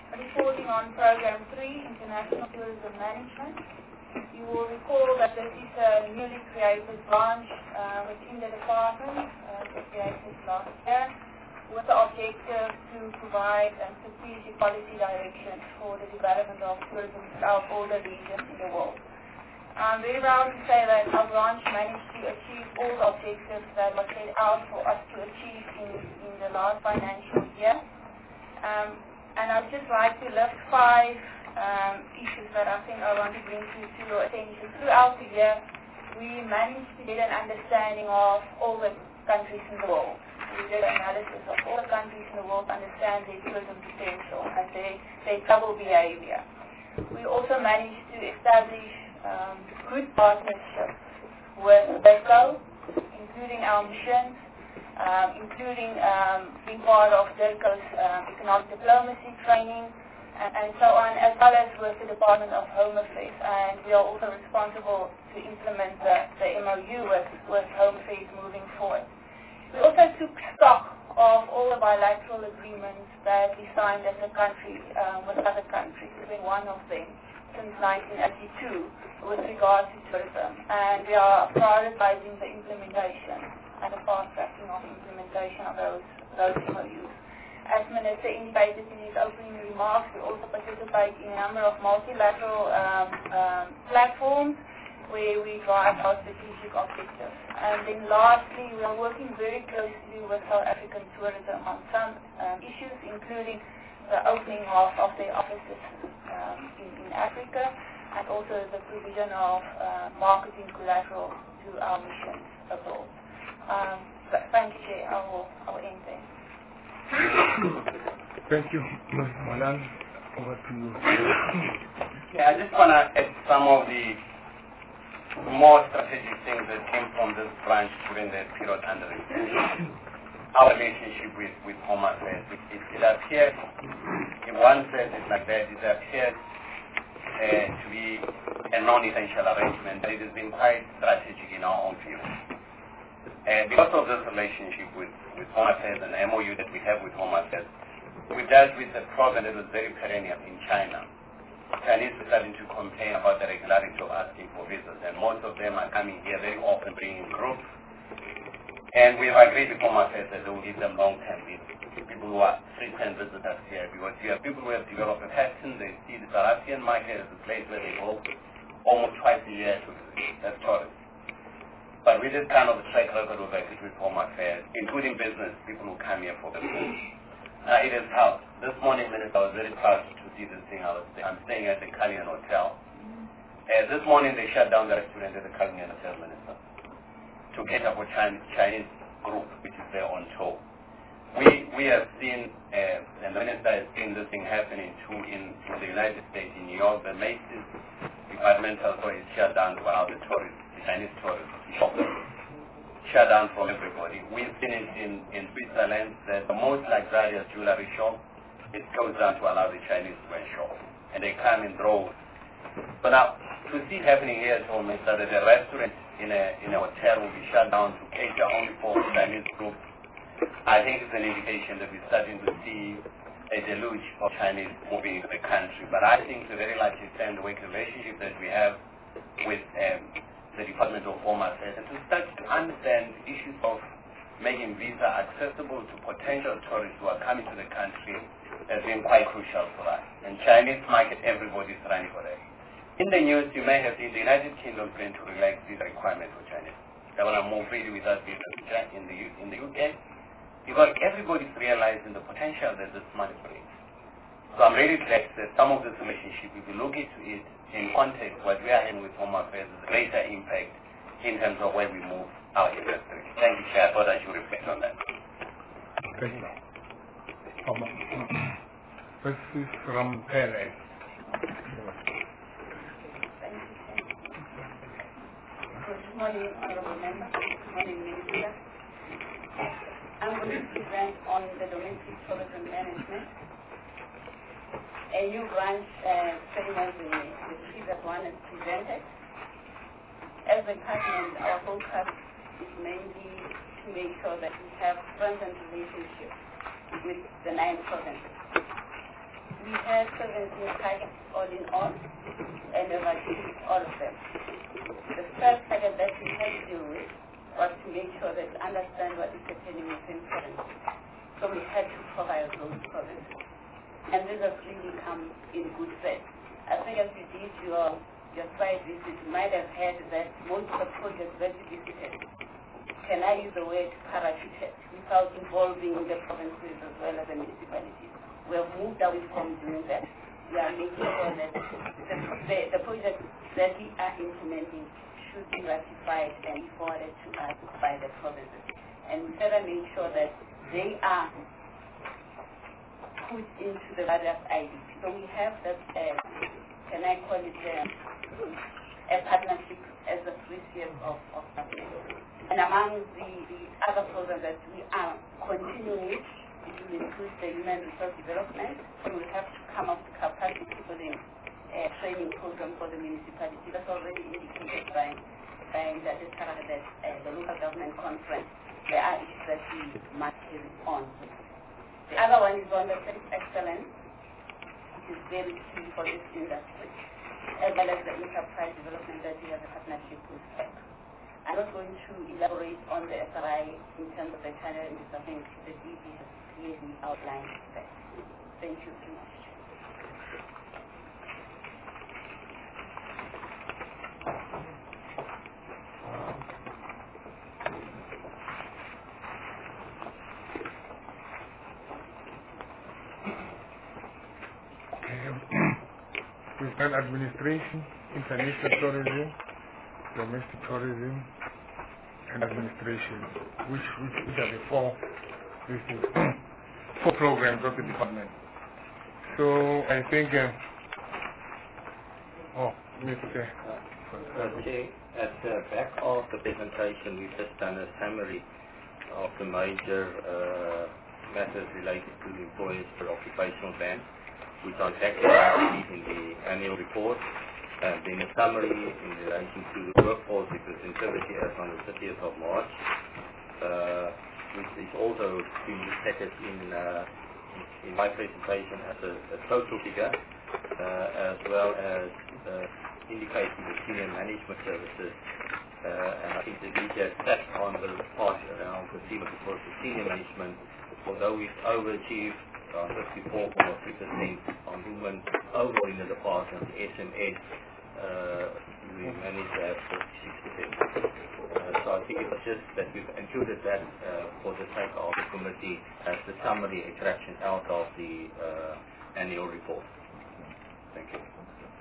reporting on Program three, International Tourism Management. You will recall that this is a newly created branch uh, within the department, uh, created last year, with the objective to provide um, strategic policy direction for the development of tourism throughout all the regions in the world. I'm very proud to say that our branch managed to achieve all the objectives that were set out for us to achieve in, in the last financial year. Um, and I'd just like to lift five um, issues that I think I want to bring to, to your attention. Throughout the year, we managed to get an understanding of all the countries in the world. We did an analysis of all the countries in the world, understand their tourism potential and their, their travel behavior. We also managed to establish um, good partnerships with DIRCO, including our missions, um, including um, being part of DIRCO's um, economic diplomacy training, and, and so on, as well as with the Department of Home Affairs. And we are also responsible to implement the, the M O U with, with Home Affairs moving forward. We also took stock of all the bilateral agreements that we signed as a country um, with other countries. We've been one of them since nineteen eighty-two with regard to tourism. And we are prioritizing the implementation and the fast-tracking of the implementation of those, those M O Us. As Minister indicated in his opening remarks, we also participate in a number of multilateral um, um, platforms where we drive our strategic objectives. And then lastly, we are working very closely with South African tourism on some um, issues, including the opening of, of their offices um, in, in Africa, and also the provision of uh, marketing collateral to our missions abroad. Um, thank you, Chair. I will, I will end there. Thank you, Malan. Over to you. Yeah, I just want to add some of the more strategic things that came from this branch during the period under review. Our relationship with, with Home Affairs, it, it, it appears, in one sense it's like that, it appears uh, to be a non-essential arrangement, but it has been quite strategic in our own view. Uh, because of this relationship with, with Home Affairs and the M O U that we have with Home Affairs, we dealt with a problem that was very perennial in China. Chinese are starting to complain about the regularity of asking for visas, and most of them are coming here very often bringing groups. And we have agreed with Home Affairs that they will give them long-term visas, people who are frequent visitors here, because you have people who have developed a pattern. They see the South African market as a place where they go almost twice a year to visit as tourists. But with this kind of track record of agreed with Home Affairs, including business, people who come here for business, uh, it has helped. This morning, Minister, I was very proud to see this thing. I was, I'm staying at the Kalyan Hotel. Uh, this morning, they shut down the restaurant at the Kalyan Hotel, Minister, to cater for Chinese, Chinese group, which is there on tour. We we have seen, uh, and the Minister has seen this thing happening too in, in the United States, in New York. The Macy's departmental store is shut down to allow the tourists, the Chinese tourists, shoppers, shut down from everybody. We've seen it in, in Switzerland, that the most luxurious jewelry shop, it goes down to allow the Chinese to go and shop. And they come in droves. But now, to see happening here at home is that a restaurant in a, in a hotel will be shut down to cater only for Chinese groups. I think it's an indication that we're starting to see a deluge of Chinese moving into the country. But I think to a very large extent, the working relationship that we have with um, the Department of Home Affairs, and to start to understand issues of making visa accessible to potential tourists who are coming to the country has been quite crucial for us. And Chinese market, everybody is running for that. In the news, you may have seen the United Kingdom going to relax visa requirements for Chinese. They want to move freely without visa in the, in the U K, because everybody's realizing the potential that this money brings. So I'm really glad that some of this relationship, if you look into it in context, what we are having with Home Affairs is a greater impact in terms of where we move our industry. Thank you, Chair. I thought I should reflect on that. Thank you. This is from P L A. Good morning, Honorable Member. Good morning, Minister. I'm going to present on the domestic tourism management. A new branch, uh, same as the, the previous one is presented. As a department, our focus is mainly to make sure that we have strengthened relationships with the nine provinces. we had seventeen targets all in all, and we've achieved all of them. The first target that we had to deal with was to make sure that we understand what is happening within provinces. So we had to provide those provinces. And this has really come in good faith. I think as you did your, your site visit, you might have heard that most of the projects that you visited, can I use the word parachuted, without involving the provinces as well as the municipalities. We have moved away from doing that. We are making sure that the, the, the projects that we are implementing should be ratified and forwarded to us by the provinces. And we further make sure that they are put into the various I D P. So we have that, uh, can I call it uh, a partnership as a three of, of partners. And among the, the other programs that we are continuing with, it will include the human resource development. So we have to come up with capacity building uh, training program for the municipality. That's already indicated by, by the that uh, the local government conference. There are issues that we must carry on. The other one is on the service excellence, which is very key for this industry, as well as the enterprise development that we have a partnership with F E C. I'm not going to elaborate on the S R I in terms of the challenges. I think the D P has clearly outlined that. Thank you very much. We've done administration, international tourism, domestic tourism, and administration, which, which, which are the four, these things, four programs of the department. So I think, uh, oh, Mister Okay, at the back of the presentation, we've just done a summary of the major uh, matters related to employers for occupational ban, which are exactly in the annual report, and then a summary in relation to the workforce representativity as on the thirtieth of March, uh, which is also being reflected in, uh, in my presentation as a, a total figure, uh, as well as uh, indicating the senior management services. Uh, and I think the D J has touched on the part around consumer support for senior management, although we've overachieved on fifty-four point three percent on movement overall in the department, S M S, uh, we managed to have forty-six percent. Uh, so I think it was just that we've included that uh, for the sake of the committee as the summary extraction out of the uh, annual report. Thank you.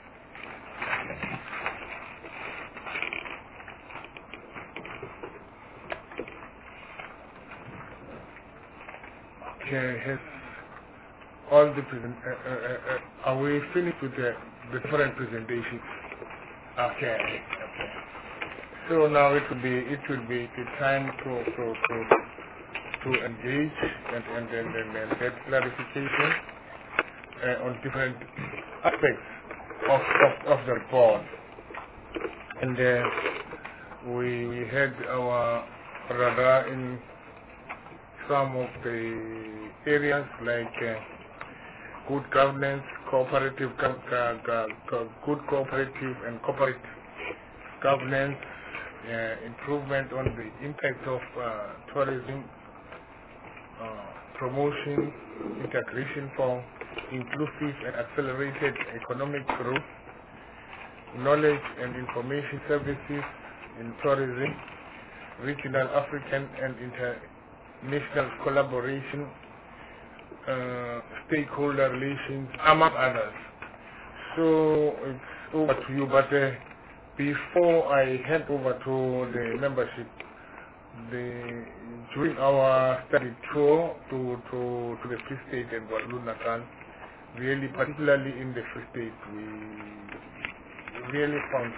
Okay, has all the present, uh, uh, uh, are we finished with the, the different presentations? Okay, okay. So now it would be, it would be the time to, to, to, to engage and, and, and, and, and get clarification uh, on different aspects of, of, of the report. And uh, we, we had our radar in some of the areas like uh, good governance, cooperative, uh, uh, good cooperative and corporate governance, uh, improvement on the impact of uh, tourism, uh, promotion, integration for inclusive and accelerated economic growth, knowledge and information services in tourism, regional African and international collaboration, uh, stakeholder relations, among others. So it's over to you, but uh, before I hand over to the membership, the, during our study tour to, to, to the Free State and KwaZulu-Natal, really particularly in the Free State, we really found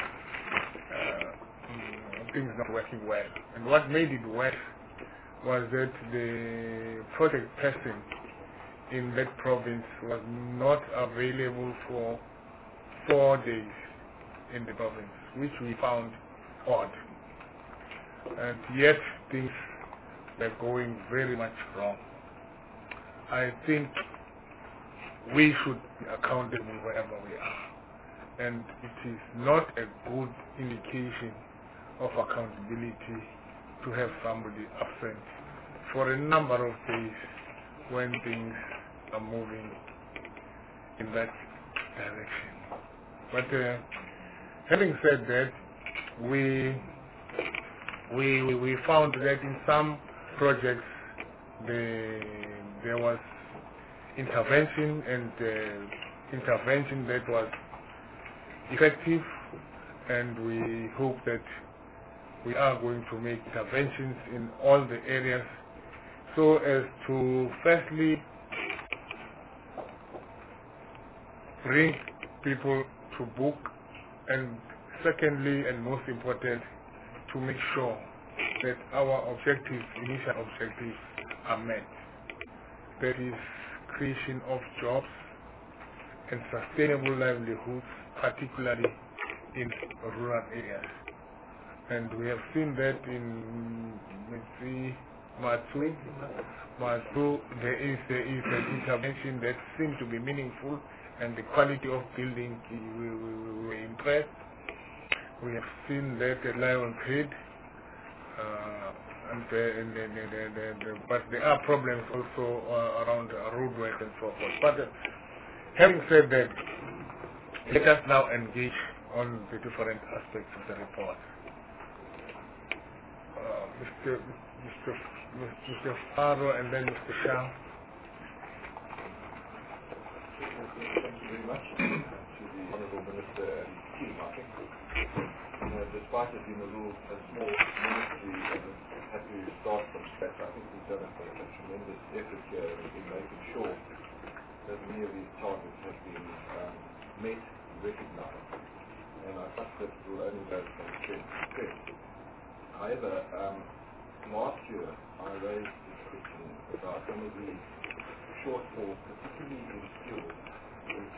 uh, things not working well. And what made it worse was that the project person in that province was not available for four days in the province, which we found odd. And yet things were going very much wrong. I think we should be accountable wherever we are. And it is not a good indication of accountability to have somebody absent for a number of days when things are moving in that direction. But uh, having said that, we, we we we found that in some projects the, there was intervention and uh, intervention that was effective, and we hope that we are going to make interventions in all the areas so as to firstly bring people to book, and secondly and most important, to make sure that our objectives, initial objectives, are met. That is creation of jobs and sustainable livelihoods, particularly in rural areas. And we have seen that in Mitsi, Matsu, Matsu, there is, there is an intervention that seemed to be meaningful, and the quality of building, we, we, we were impressed. We have seen that at Lion's Head, uh, and the, and the, the, the, the, the, but there are problems also uh, around uh, roadwork and so forth. But uh, having said that, let us now engage on the different aspects of the report. Uh, Mister Mister Mister Faro and then Mister Shah. Thank you very much to the Honourable Minister and his team. I think, you know, despite it being a little a small ministry and had to start from scratch, I think we've done a, a tremendous effort here in making sure that many of these targets have been um, met, recognized, and I trust that it will only go from strength to strength. However, um, last year I raised this question about some of the shortfalls, particularly in skills, which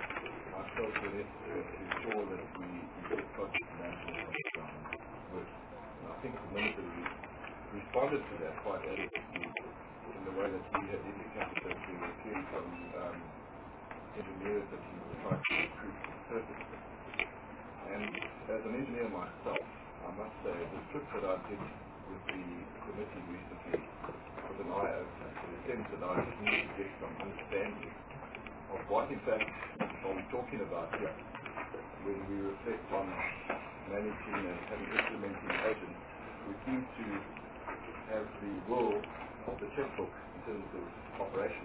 I felt were necessary to ensure that we, we get project management with. And I think the Minister responded to that quite adequately in the way that we had indicated that we were clearly some um, engineers that he was trying to recruit for the purpose. And as an engineer myself, I must say the trip that I did with the committee recently was an eye-opener, in the sense that I just need to get some understanding of what in fact are we talking about here when we reflect on managing and having implementing agents. We seem to have the world of the checkbook in terms of operation.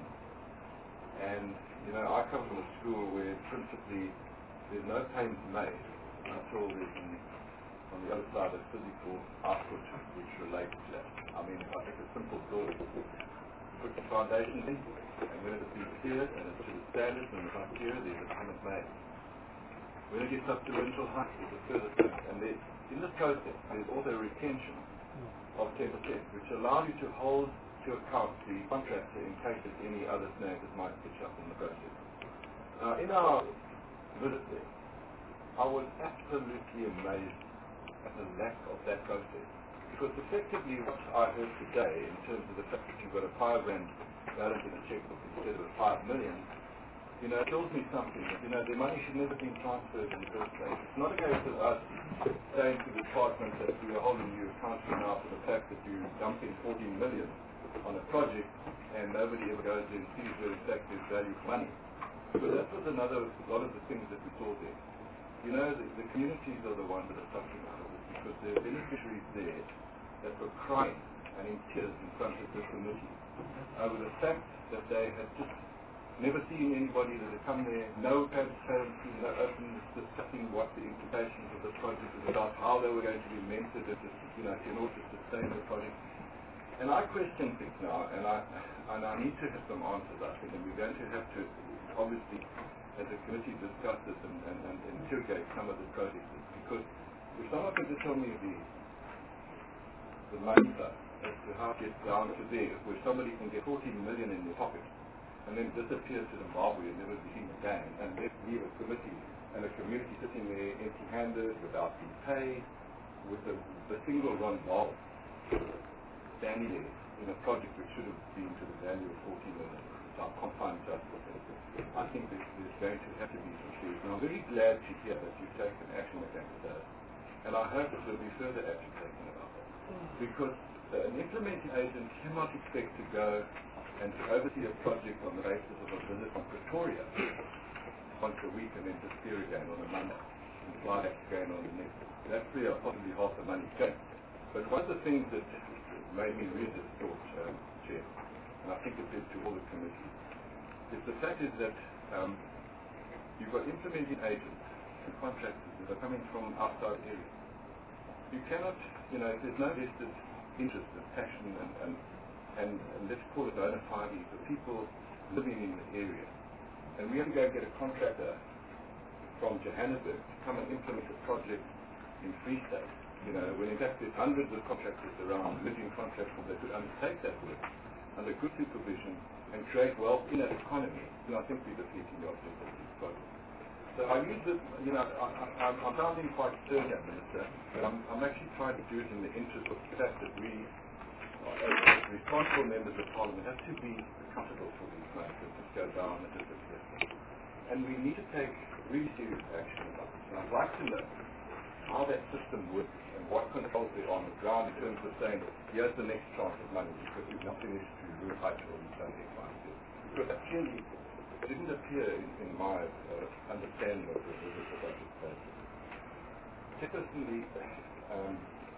And, you know, I come from a school where principally there's no payments made until there's the, on the other side, a physical output which relates to that. I mean, if I take a simple building, you put the foundation in, and when it's been cleared and it's to the standards and the criteria, there's a payment made. When it gets up to rental height, there's a further payment. And there, in this process, there's also a retention of ten percent, which allows you to hold to account the contractor in case there's any other snags that might pitch up in the process. Now, in our visit there, I was absolutely amazed at the lack of that process. Because effectively what I heard today, in terms of the fact that you've got a five grand balance in the checkbook instead of a five million, you know, it tells me something that, you know, the money should never have been transferred in the first place. It's not a case of us saying to the department that we are holding you accountable now for the fact that you dump in fourteen million on a project and nobody ever goes and sees where in fact there's value for money. So that was another, a lot of the things that we saw there. You know, the, the communities are the ones that are suffering out of this because there are beneficiaries there that were crying and in tears in front of the committee over the fact that they had just never seen anybody that had come there, no transparency, no openness, discussing what the implications of the project was about, how they were going to be mentored, at this, you know, in order to sustain the project. And I question things now, and I and I need to have some answers, I think, and we're going to have to, obviously, as a committee, discuss this and, and, and interrogate some of the projects. Because if someone can just tell me the the mindset as to how it gets down to there, where somebody can get fourteen million in their pocket and then disappear to Zimbabwe and never be seen again, and let's leave a committee and a community sitting there empty-handed, without being paid, with a, the single Ron Ball standing there in a project which should have been to the value of fourteen million. I'm confined just with it. I think that there's going to have to be some shoes. And I'm very glad to hear that you've taken action against that. And I hope that there will be further action taken about that. Because uh, an implementing agent cannot expect to go and to oversee a project on the basis of a visit from Pretoria once a week and then disappear again on a Monday and fly back again on the next. That's really possibly half the money spent. But one of the things that made me read this thought, um, Chair, and I think it did to all the committees, is the fact is that um, you've got implementing agents and contractors that are coming from outside areas. You cannot, you know, there's no vested interest and passion and, and, and, and let's call it bona fide for people living in the area. And we have to go and get a contractor from Johannesburg to come and implement a project in Free State. You know, when in fact there's hundreds of contractors around, living contractors that could undertake that work under good supervision and create wealth in that economy. And I think we're defeating the object of this project. So I use this, you know, I, I, I'm, I'm sounding quite stern, Minister, but I'm, I'm actually trying to do it in the interest of the fact that we, as responsible members of Parliament, have to be accountable for these matters that just go down and disappear. And we need to take really serious action about this. And I'd like to know how that system works and what controls there are on the ground in terms of saying, here's the next tranche of money because we've not finished to roof height or we've done X, Y, and Z. Because that clearly didn't appear in, in my uh, understanding of the visit of budget process. Secondly, um,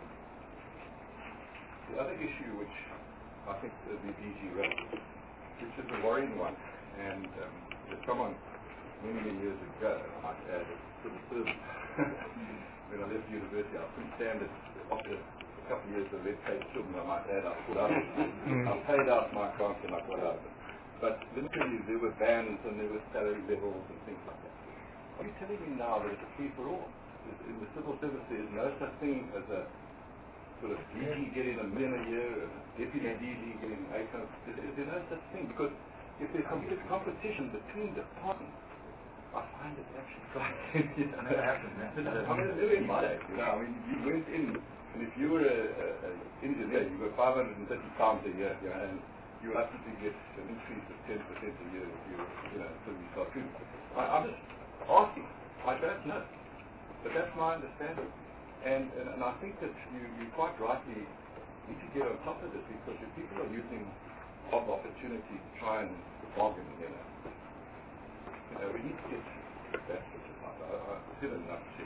the other issue which I think the D G raised, which is a worrying one, and um, there's someone many, many years ago, I might add, sort of served when I left university, I couldn't stand it. After a couple of years of red tape children, I might add, I put out, I paid out my grant and I got out of it. But literally there were bans and there were salary levels and things like that. Are you telling me now that it's a free for all? In the civil service there is no such thing as a sort of D G getting a million a year, or a deputy D G getting eight hundred. There's no such thing because if there's complete competition between departments, I find it actually quite, you know, never happened. I mean, never in my life, you know, I mean, you went in, and if you were an engineer, you got five hundred thirty pounds a year, you know, and you will absolutely get an increase of ten percent a year if you, you know, until you start doing it. I, I'm just asking, I don't know, but that's my understanding. And, and, and I think that you, you quite rightly need to get on top of this because if people are using of opportunity to try and bargain, you know, you know, we need to get that sort of stuff. I, I feel enough to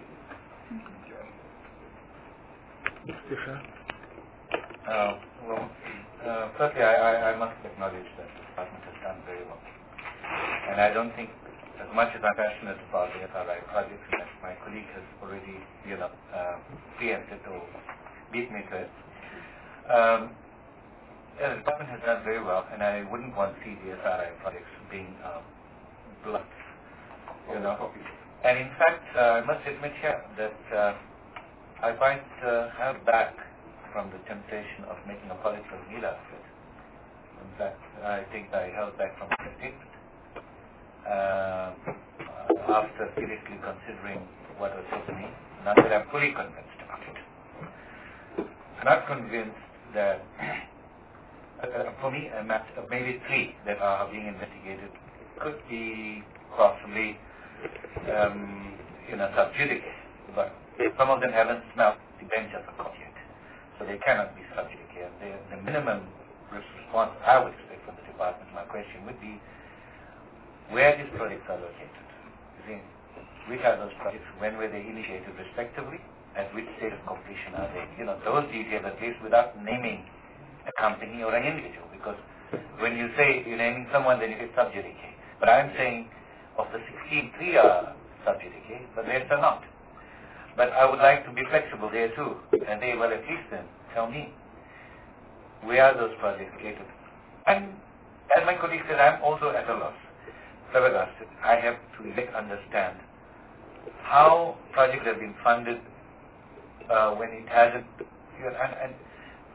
uh, Well, uh, firstly, I, I, I must acknowledge that the department has done very well. And I don't think, as much as I'm passionate about the F R I project, that my colleague has already, you know, uh, preempted or beat me to it. Um, yeah, the department has done very well, and I wouldn't want to see the F R I projects being um, blunt, you know. And in fact, uh, I must admit here that uh, I quite uh, held back from the temptation of making a political meal out of it. In fact, I think I held back from the statement uh, after seriously considering what was said to me. Not that I'm fully convinced about it. I'm not convinced that, uh, for me, uh, maybe three that are being investigated could be possibly, um, you know, sub judice, but some of them haven't smelled the bench of the court yet, so they cannot be sub judice. The, the minimum response I would expect from the department, my question would be, where these projects are located. You see, which are those projects, when were they initiated respectively, at which stage of completion are they? You know, those details at least without naming a company or an individual, because when you say you're naming someone, then it is sub judice. But I'm saying of the sixteen, three are sub judice, but the rest are not. But I would like to be flexible there too, and they will at least then tell me where are those projects located. And as my colleague said, I'm also at a loss. Flabbergasted. I have to yet understand how projects have been funded uh, when it hasn't, you know, and, and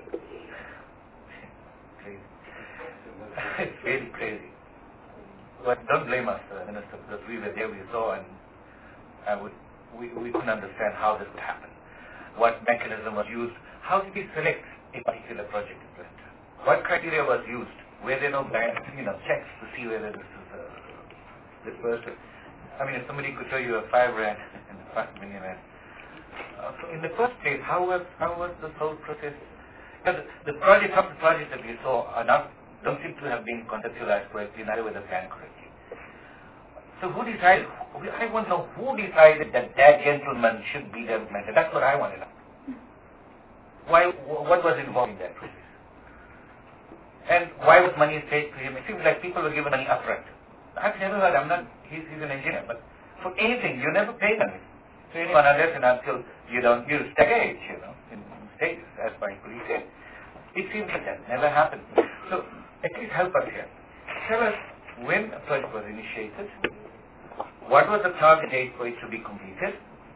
crazy. It's really crazy. But don't blame us, uh, Minister, because we were there, we saw, and I would, we, we couldn't understand how this would happen. What mechanism was used? How did we select a particular project implementer? What criteria was used where there are no bank, you know, checks to see whether this is uh, this person. I mean, if somebody could show you a five rand and a five million rand. Uh, so in the first place, how was how was this whole process? Because the project, some of the projects that we saw are not, don't seem to have been conceptualized correctly, neither were the planned correctly. So who decided? I want to know who decided that that gentleman should be the mentor. That's what I want to know. Why? What was involved in that process? And why was money paid to him? It seems like people were given money upfront. I've never heard. I'm not. He's, he's an engineer, but for anything, you never pay money to anyone unless and until you don't use stage, you know, in, in stages, as my colleague said. It seems like that never happened. So at least help us here. Tell us when a project was initiated. What was the target date for it to be completed?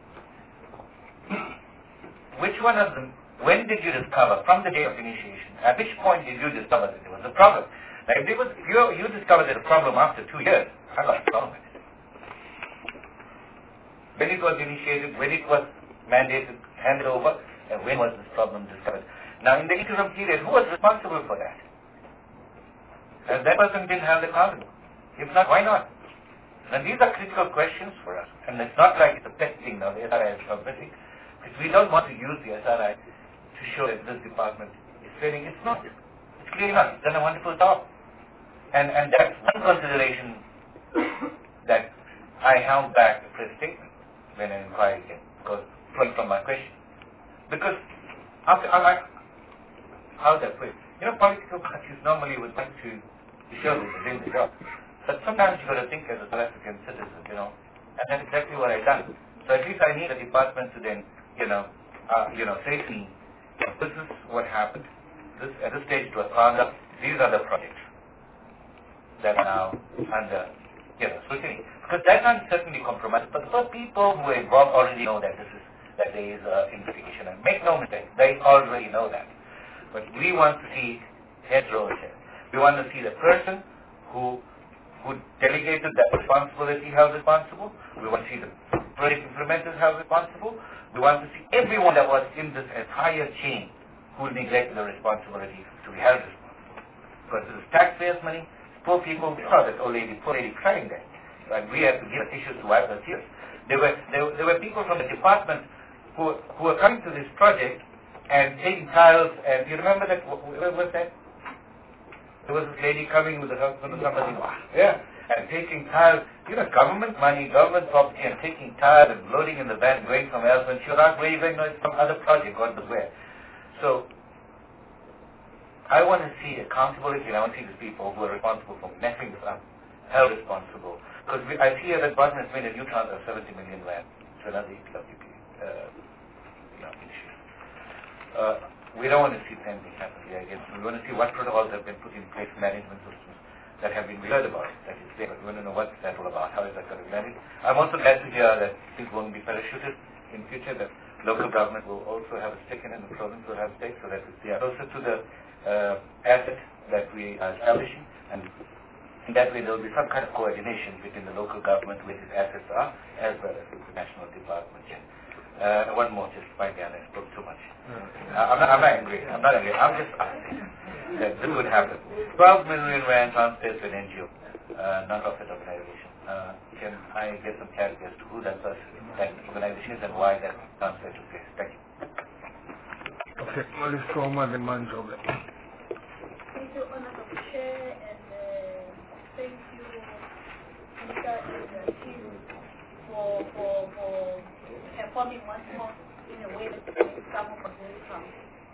Which one of them? When did you discover, from the day of initiation, at which point did you discover that there was a problem? Now, if, there was, if you, you discovered that a problem after two years, I got a problem with it. When it was initiated, when it was mandated, handed over, and when was this problem discovered? Now, in the interim period, who was responsible for that? And that person didn't have the cargo. If not, why not? And these are critical questions for us. And it's not like it's a pet thing now, the S R I is cosmetic, because we don't want to use the S R I to show that this department is failing. It's not. It's clearly not. It's done a wonderful job. And, and that's one consideration that I held back the press statement when an inquiry came, because flowing from my question. Because after, I'm like, how that way? You know, political parties normally would like to, to show that they're doing the job. But sometimes you've got to think as a South African citizen, you know, and that's exactly what I've done. So at least I need a department to then, you know, uh, you know, say to me, this is what happened. This, at this stage it was found out, these are the projects that are now under, you know, scrutiny. Because that can certainly compromise, but for people who are involved already know that this is, that there is uh, investigation. And make no mistake, they already know that. But we want to see head rolled here. We want to see the person who who delegated that responsibility held responsible. We want to see the project implementers held responsible. We want to see everyone that was in this entire chain who neglected the responsibility to be held responsible. Because it is taxpayers' money, poor people, we saw that old lady, poor lady crying there. Like we had to give her tissues to wipe her tears. There were, there, there were people from the department who, who were coming to this project and taking tiles, and you remember that, where was that? There was this lady coming with the husband or somebody, yeah, and taking tiles, you know, government money, government property, and taking tiles and loading in the van, going somewhere else, and she was asked, where are you going? No, it's some other project, God knows where. So, I want to see accountability, and I want to see these people who are responsible for messing this up, held responsible. Because I see that government has made a new transfer of seventy million rand to another E P W P uh, you know, initiative. Uh, We don't want to see the same thing happen here again. We want to see what protocols have been put in place, management systems that have been heard about, that is there. We want to know what's that all about, how is that going to be managed. I'm also glad to hear that things won't be parachuted in future, that local government will also have a stake in it, and the province will have a stake, so that we are closer to the uh, asset that we are establishing, and in that way there will be some kind of coordination between the local government where these assets are, as well as the national department. Yeah. Uh, one more, just by the I spoke too much. Uh, I'm, not, I'm not angry. I'm not angry. I'm just asking that this would happen. twelve million rand transfers to an N G O, uh, non-profit organization. Uh, can I get some clarity as to who that person, that organization is, and why that transfer took place? Thank you. Okay, well, it's Soma the man job. Thank you, Honorable Chair, and uh, thank you, Mister and the team, for for for. performing once more in a way that makes some of us very proud.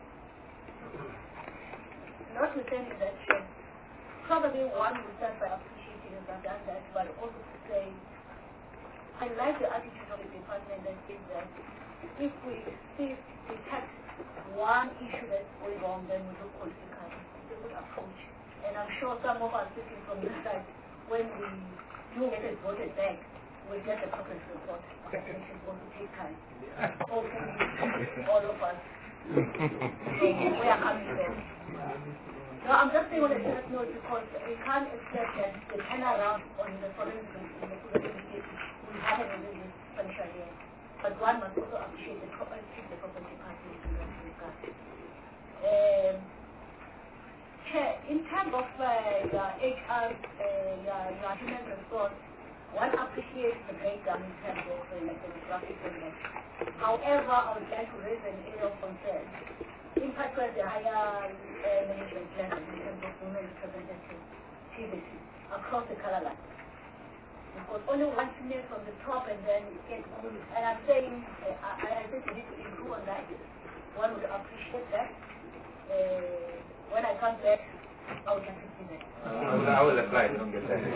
Notwithstanding that, uh, probably one would start by appreciating that I've done that, but also to say, I like the attitude of the department that says that if we see detect one issue that's going on, then we look politically. It's a good approach. And I'm sure some of us sitting from this side, when we do get it voted back, we'll get the progress report. That is going to take time. Hopefully, all of us. So we are coming there. No, I'm just saying on a serious note because we can't expect that the turnaround on the foreign in the foreign will happen within this financial year. But one must also appreciate the property, the property department in that regard. Um, Chair, in terms of uh, your H R, uh, your, your human resource, one appreciates the breakdown in terms of uh, like the demographic index. However, I would like to raise an area of concern. In particular, the higher uh, management level in terms of women representativity across the color line. Because only one female from the top and then it gets moved. And I'm saying, uh, I, I think we need to improve on that. One would appreciate that. Uh, when I come back, I would like to see that. Uh, I, will, I will apply, don't get that.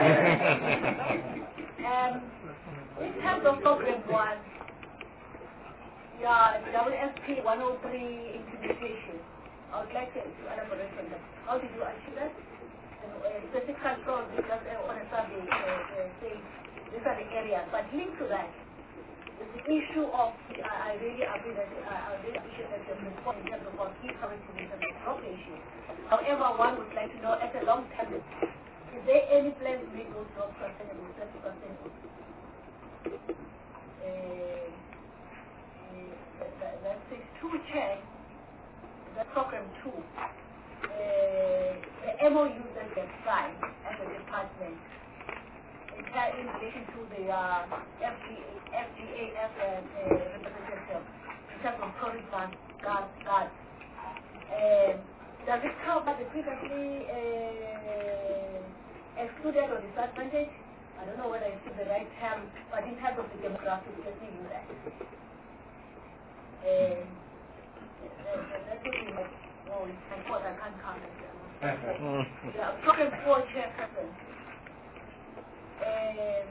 um, in terms of program one, yeah, W S P one oh three implementation, I would like to elaborate on that. How did you achieve that? Uh, specific control, because uh, on a survey, uh, uh, say, these are the areas, but linked to that, the issue of, uh, I really agree that, uh, I really appreciate that the response in terms of our key curriculum in terms of crop issue. However, one would like to know, at a long term, is there any plan to make those jobs sustainable, thirty percent? Uh, uh, that says two chair, the program two, uh, the M O U that they signed as a department, in relation to the uh, F G A F uh, uh, representative in terms of tourism guard, guard. Uh, does it cover the previously uh, excluded or disadvantaged? I don't know whether it's the right term, but in terms of the demographics, let me use that. Um, that would be my, oh, I thought I can't comment. Yeah, program four chairperson. Um,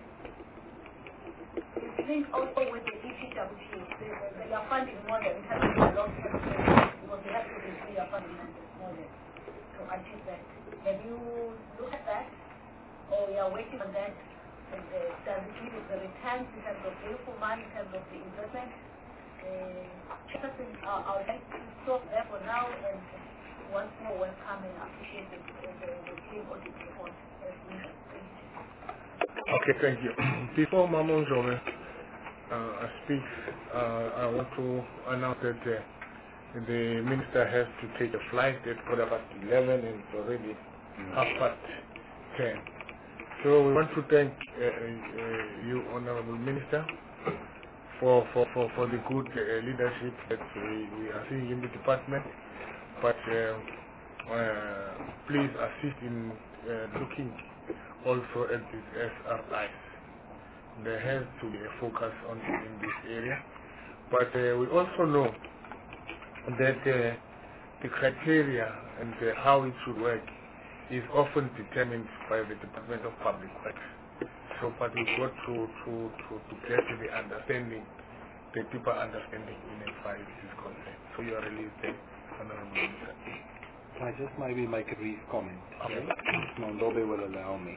it's linked also with the E P W P. They, they are funding more than in terms of the long-term care, because they have to increase their funding more than to achieve that. Have you looked at that? Or we are waiting on that? And, uh, does it give us the returns in terms of beautiful money, in terms of the investment? Uh, uh, I would like to stop there for now, and once more welcome and appreciate the, the, the team audit report as usual. Okay, thank you. Before Mamon Jove uh, speaks, uh, I want to announce that uh, the minister has to take a flight at quarter past eleven and it's already half past ten. So we want to thank uh, uh, you, Honorable Minister, for, for, for, for the good uh, leadership that we, we are seeing in the department. But uh, uh, please assist in uh, looking also at these S R Is. There has to be a focus on in this area. But uh, we also know that uh, the criteria and uh, how it should work is often determined by the Department of Public Works. So, but we've got to, to, to, to get to the understanding, the deeper understanding in as far as this is concerned. So you are released there, Honorable Minister. Can I just maybe make a brief comment? Okay. Mondobe will allow me.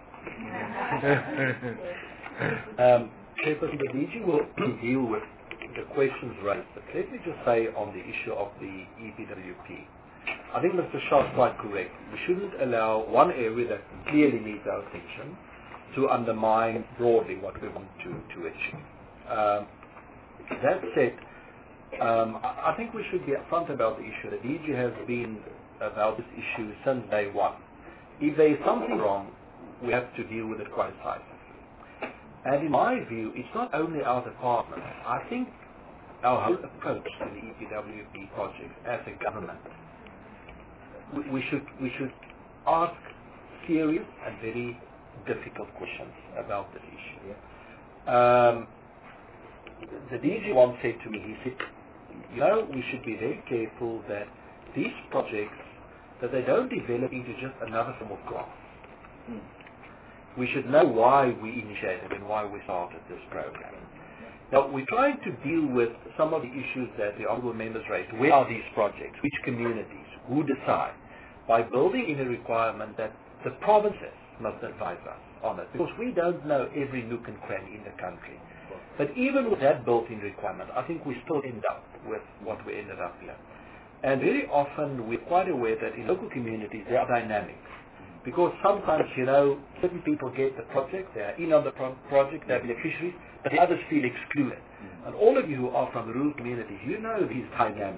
um, Chairperson, the D G will deal with the questions raised, but let me just say on the issue of the E P W P. I think Mister Shah is quite correct. We shouldn't allow one area that clearly needs our attention to undermine broadly what we want to, to achieve. Um, that said, um, I, I think we should be upfront about the issue. The D G has been about this issue since day one. If there is something wrong, we have to deal with it quite decisively. And in my view, it's not only our department. I think our whole approach to the E P W P project as a government, we, we should we should ask serious and very difficult questions about this issue. Um, the D G once said to me, he said, you know, we should be very careful that these projects, that they don't develop into just another form of grant. Mm. We should know why we initiated and why we started this program. Now, we're trying to deal with some of the issues that the honourable members raised. Where are these projects? Which communities? Who decide? By building in a requirement that the provinces must advise us on it. Because we don't know every nook and cranny in the country. But even with that built-in requirement, I think we still end up with what we ended up here. And very often we're quite aware that in local communities there are dynamics. Because sometimes, you know, certain people get the project, they are in on the pro project, they're beneficiaries, but the others feel excluded. And all of you who are from rural communities, you know these dynamics.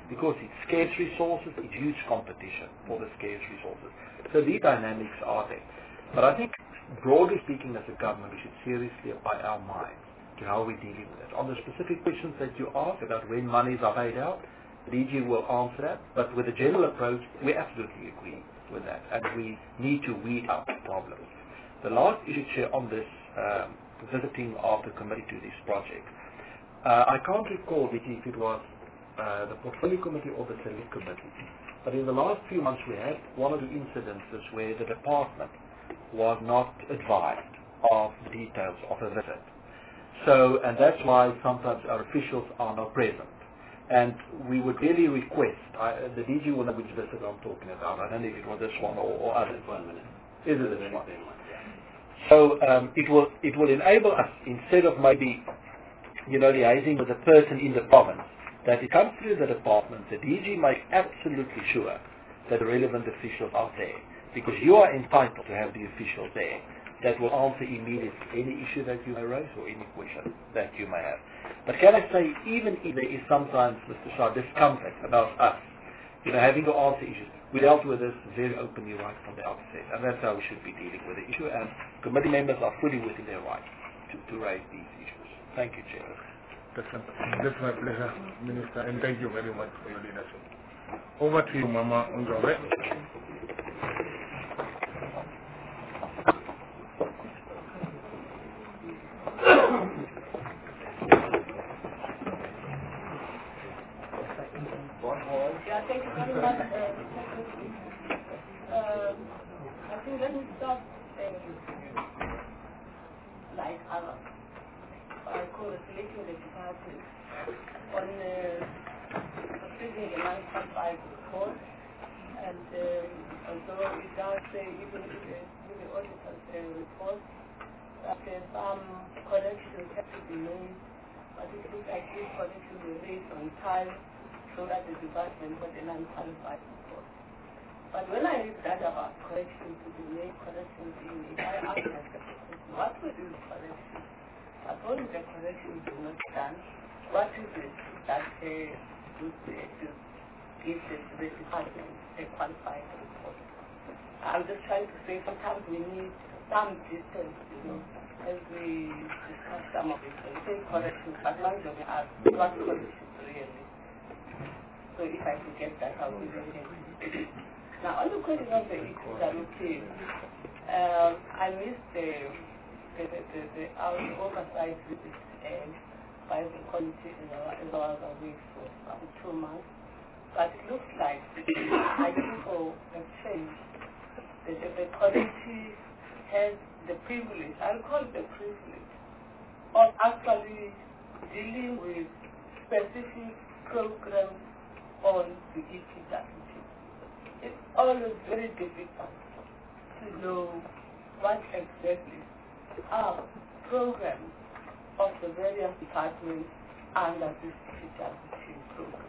because it's scarce resources, it's huge competition for the scarce resources. So these dynamics are there. But I think, broadly speaking, as a government, we should seriously apply our minds to how we're dealing with it. On the specific questions that you asked about when monies are paid out, the D G will answer that, but with a general approach, we absolutely agree with that, and we need to weed out problems. The last issue, Chair, on this um, visiting of the committee to this project, uh, I can't recall if it was uh, the portfolio committee or the select committee, but in the last few months we had one or two incidences where the department was not advised of the details of a visit. So, and that's why sometimes our officials are not present. And we would really request, I, the D G will know which visit I'm talking about. I don't know if it was this one or, or others. One minute. Is it this one? one? Yeah. So um, it will it will enable us, instead of maybe, you know, liaising with a person in the province, that it comes through the department, the D G makes absolutely sure that the relevant officials are there. Because you are entitled to have the officials there that will answer immediately any issue that you may raise or any question that you may have. But can I say, even if there is sometimes, Mister Shah, discomfort about us, you know, having to answer issues, we dealt with this very openly right from the outset, and that's how we should be dealing with the issue, and committee members are fully within their right to, to raise these issues. Thank you, Chair. That's, that's my pleasure, Minister, and thank you very much for your leadership. Over to you, Mama Unzobe. Yeah, thank you very much. Uh, um, I think let me start uh, like uh, I call it selecting the department on uh, receiving a nine point five report, and um, although it does say even in the, in the auditor's uh, report that uh, some corrections have to be made, but it looks like these corrections were made on time, so that the department got an unqualified report. But when I read that about corrections to be made, corrections being made, I asked myself, what were these corrections? Suppose the corrections were not done, what is it that uh, would uh, to give the, the department a qualified report? I'm just trying to say sometimes we need some distance, you know, as we discuss some of it. So we say corrections, but once we ask what corrections really. So if I could get that, I would be very happy. Now, on the question of the E Q W P, um, I missed the, the, the, the, the our oversight visit uh, by the committee in the in the other week for um, two months. But it looks like, I think for a change, the, the, the committee has the privilege, I'll call it the privilege, of actually dealing with specific programs on the E P W P. It's always very difficult to know what exactly are programs of the various departments under this E P W P program.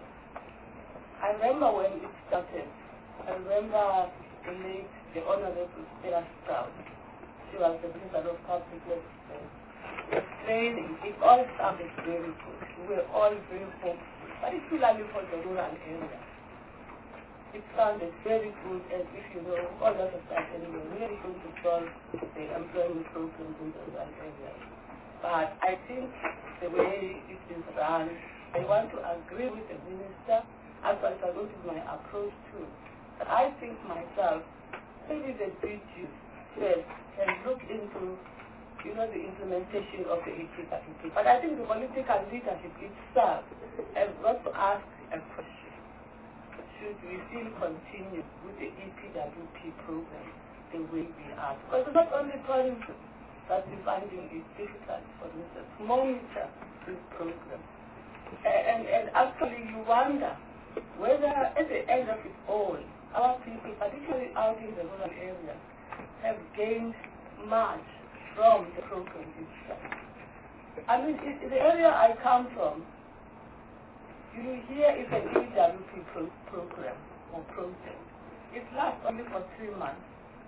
I remember when it started, I remember the late, the Honorable Stella Sprout. She was the Minister of Public Affairs. The training, it all sounded very good. We were all very hopeful, particularly for the rural area. It sounded very good, as if, you know, all of a sudden we were really going to solve the employment problems in the rural areas. But I think the way it is run, I want to agree with the Minister, as well as what is my approach too. But I think myself, maybe the D G first can look into, you know, the implementation of the E P W P. But I think the political leadership itself has got to ask a question. Should we still continue with the E P W P program the way we are? Because it's not only tourism that we're finding it difficult, for instance, to monitor this program. And, and actually you wonder whether at the end of it all, our people, particularly out in the rural areas, have gained much from the program itself. I mean, in the area I come from, you hear it's an E P W P pro program or project. It lasts only for three months.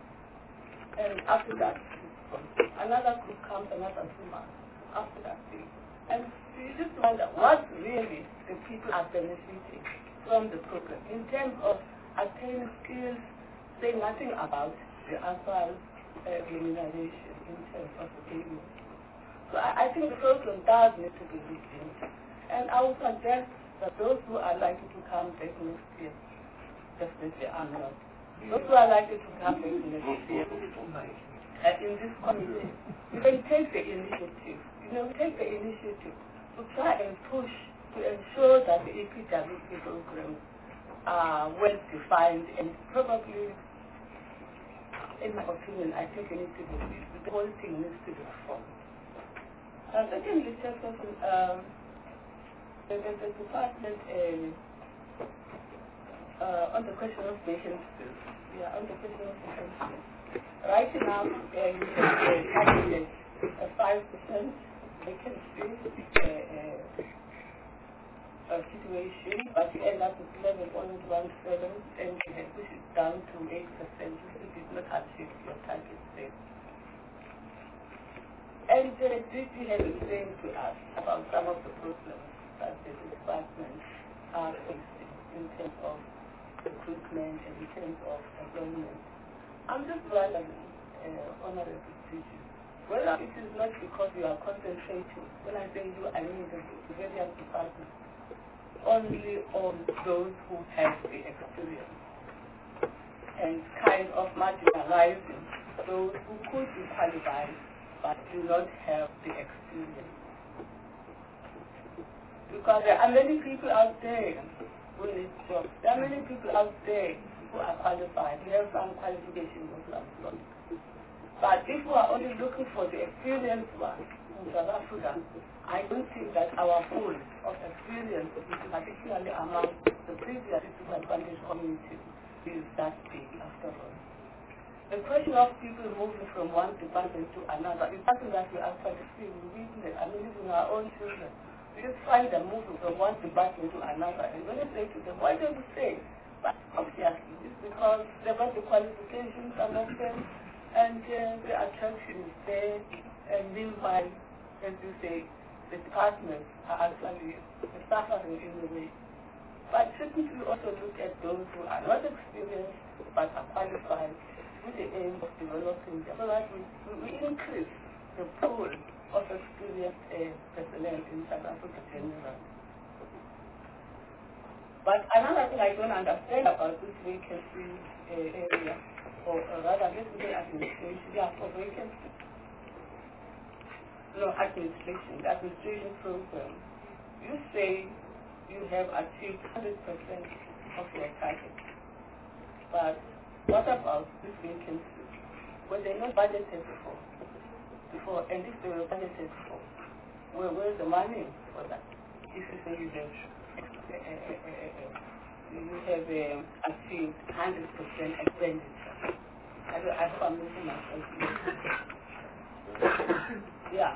And after that, another group comes another two months. After that, and you just wonder what really the people are benefiting from the program. In terms of attaining skills, say nothing about the actual uh, remuneration in terms of the payment. So I, I think the program does need to be looked into. And I would suggest that those who are likely to come back next year, definitely are not. Those who are likely to come back next year, uh, in this committee, we can take the initiative. You know, we take the initiative to try and push to ensure that the E P W P programs are well defined and probably, in my opinion, I think it needs to be, the whole thing needs to be reformed. Uh, secondly, Chairperson, um, the, the, the department, uh, uh, on the question of vacancies, yeah, on the question of vacancies, right now, uh, you have a five percent vacancy uh, uh, uh, situation, but you end up with eleven point one seven and you have pushed it down to eight percent. You did not achieve your target there. And uh, did you have explained to us about some of the problems that the department are facing in terms of recruitment and in terms of employment? I'm just wondering, uh, Honorable Teacher, whether it is not because you are concentrating, when I say you, I mean the various departments, only on those who have the experience and kind of marginalizing those who could be qualified but do not have the experience. Because there are many people out there who need jobs. There are many people out there who are qualified, who have some qualifications of some sort. But if we are only looking for the experienced ones in South Africa, I don't think that our pool of experience, particularly among the previous disadvantaged community, is that big after all. The question of people moving from one department to another is something that we actually see. We witness, I mean, even our own children. We just find them moving from one department to another. And when you say to them, why don't you stay? But obviously, it's because they've got the qualifications, some of them, and uh, the attraction is there. And meanwhile, as you say, the departments are actually suffering in a way. But shouldn't we also look at those who are not experienced but are qualified with the aim of developing them so that we, we increase the pool of experienced uh, personnel in South Africa generally? But another thing I don't understand about this vacancy uh, area, or, or rather, let me say administration, yeah, for vacancy. No, administration, the administration program. You say you have achieved one hundred percent of your target. But what about this vacancy? Were they not budgeted before? Before, and if they were budgeted before, where where's the money for that? If you say you have uh, uh, uh, uh, you have uh, achieved one hundred percent expenditure. I don't, I hope I'm making myself clear. Yeah.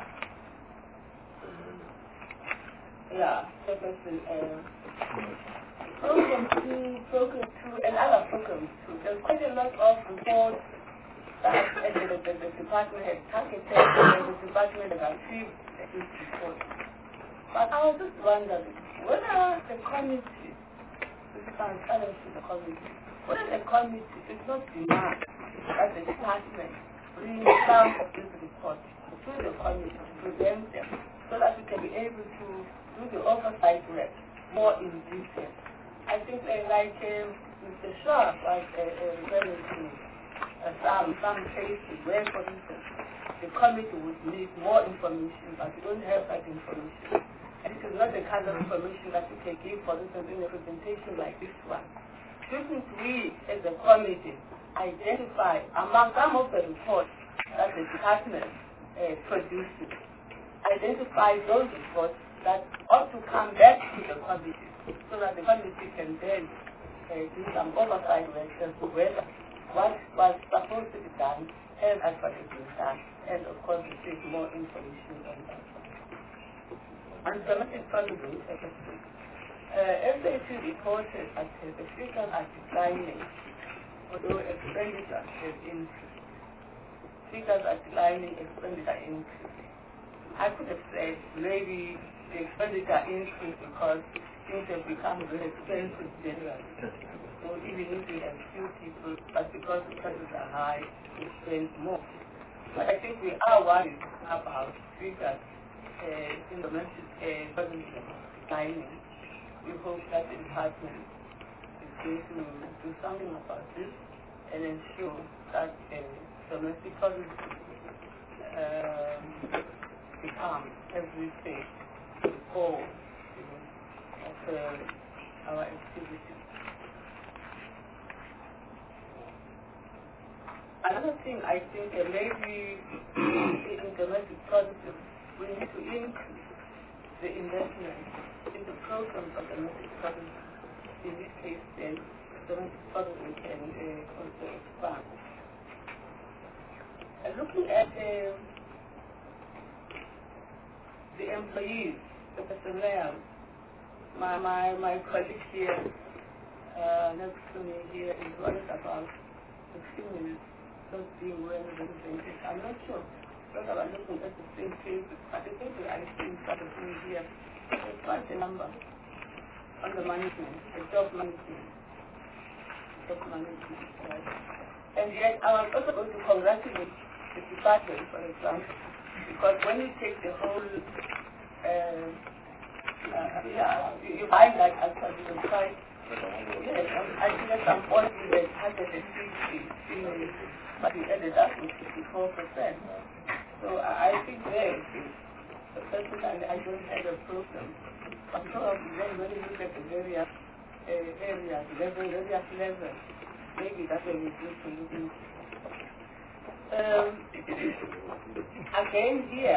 Yeah, so person, uh, program two, program two, and other programs too. There's quite a lot of reports that uh, the, the, the department has targeted and the department has achieved these reports. But I was just wondering whether the committee, this is our challenge to the committee, whether the committee is not demand that the department bring some of these reports to the committee to present them so that we can be able to do the oversight work more in detail. I think uh, like uh, Mister Shaw was uh, uh, referring to uh, some, some cases where, for instance, the committee would need more information, but we don't have that information. And it is not the kind of information that we can give, for instance, in a presentation like this one. Shouldn't we, as a committee, identify among some of the reports that the department uh, produces, identify those reports that ought to come back to the committee so that the committee can then uh, do some oversight work as to whether what was supposed to be done has actually been done, and of course receive more information on that. And domestic funding, uh, S A T reported that uh, the figures are declining, although expenditure has increased. Figures are declining, expenditure increased. I could have said maybe the expenditure increased because things have become very expensive generally. So even if we have few people, but because the prices are high, we spend more. But I think we are worried about figures uh, in domestic uh, tourism declining. We hope that the department is going to do something about this and ensure that uh, domestic tourism um, becomes every stage the core of uh, our activities. Another thing I think uh, maybe in domestic tourism, we need to increase the investment in the programs of domestic tourism. In this case, then, domestic tourism can uh, also expand. Uh, looking at uh, the employees, the personnel, my, my, my colleague here, uh, next to me here, is worried about the females not being well represented. I'm not sure whether I'm looking at the same cases, but I think I see part of me here. There's quite a number on the management, the job management, job management, right? And yet, I was also going to congratulate the department, for example, because when you take the whole, uh, uh, yeah, you, you find that actually the price, yes, I think at some point we had one hundred fifty females, but we ended up with fifty-four percent. So I, I think there, personally, I don't have a problem. But probably then when you look at the various uh, areas, level, various levels, maybe that's where we need to look into. Um, again here,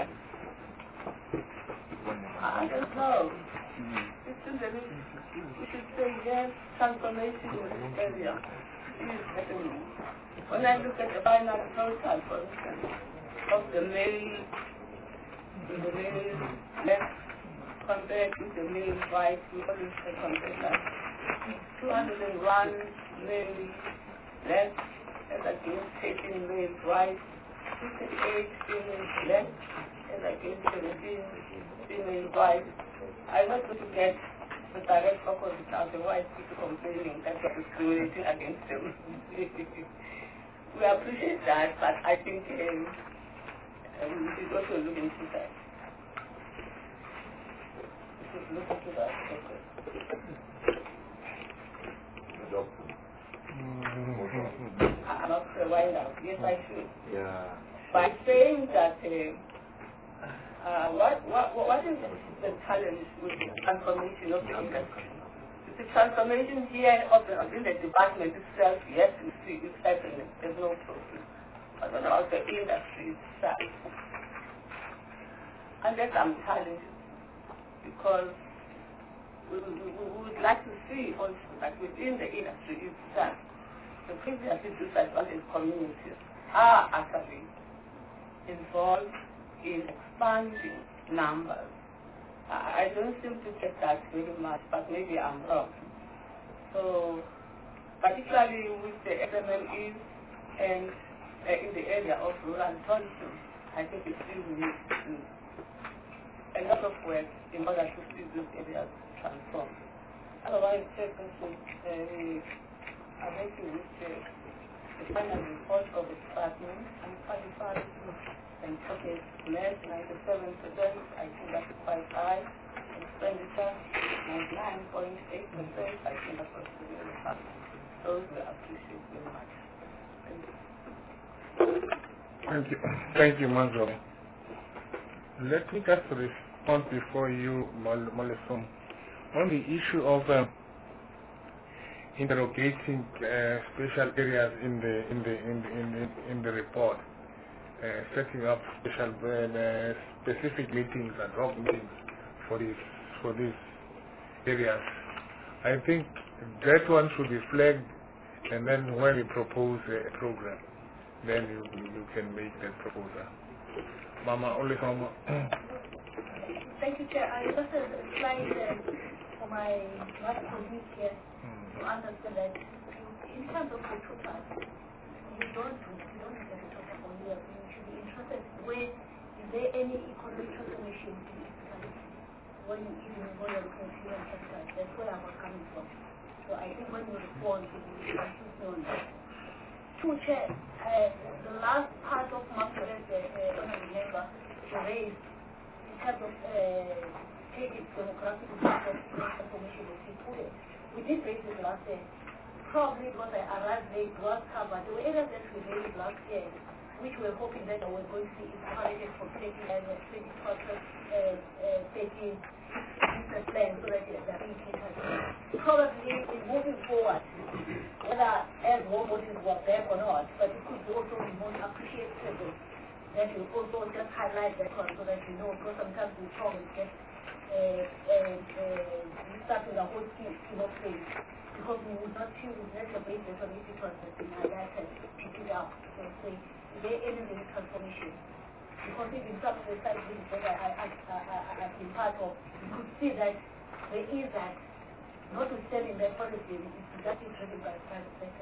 I don't know. It's in the, we should say yes, transformation in this area is happening. When I look at the final total, for instance, of the male, the male left compared to the male right, we always compare that. two hundred one male left as against eighteen male right, fifty-eight female left as against seventeen female right. I'm not going to get the direct opposite, otherwise people complaining that we're discriminating against them. We appreciate that, but I think um, um, we should also look into that. We should look into that. Okay. I'm not sure why now. Yes, I should. Yeah. By saying that, uh, uh, what, what, what is the challenge with the transformation of the industry? The transformation here of the, in the department itself, yes, we see it's happening. There's no problem. But what about the industry itself? And there's some challenges because we, we, we would like to see also that within the industry itself, the previously disadvantaged communities are actually involved in expanding numbers. I don't seem to get that very much, but maybe I'm wrong. So, particularly with the S M M Es and uh, in the area of rural tourism, I think it still needs to do a lot of work in order to see those areas transformed. Otherwise, secondly, uh, I'm working with uh, the final report of the department and qualified and okay, less ninety-seven percent, I think that's quite high. Expenditure, ninety-nine point eight percent, I think that's also very high. Those we appreciate very much. Thank you. Thank you. Thank you, Manzo. Let me just respond before you, Molesom, on the issue of uh, interrogating uh, special areas in the in the in the in the, in the report. Uh, setting up special uh, specific meetings and hoc meetings for these for these areas. I think that one should be flagged, and then when you propose a program, then you you can make that proposal. Mama, only Mama. Thank you, Chair. I just have a slide uh, for my last colleague here to understand that in terms of the total, you don't you don't have the total for you. You should be interested. Where is there any economic transformation in this country? when you even when you're looking at human capital, that's where I was coming from. So I think when you respond, you will confuse on that. Two chairs, uh, the last part of Margaret, uh, uh, honorable member, raised in terms of uh, taking demographic transformation of people. We did raise it last year. Probably because I arrived late, was covered. There were areas that we raised last year, which we were hoping that we were going to see encouraged for taking as a twenty-first, thirteen business plan so that they are being catered. Probably in moving forward, whether as robots were back or not, but it could also be more appreciated that you also just highlight that one so that you know, because sometimes we probably get uh, uh, uh, we start with a whole scheme of things. Because we would not choose that the basis on which it was been highlighted, pick it up, and say, is there any real transformation? Because even some of the side visits that I, I, I, I, I've been part of, you could see that there is that, notwithstanding that policy, it's that is driven by private sector.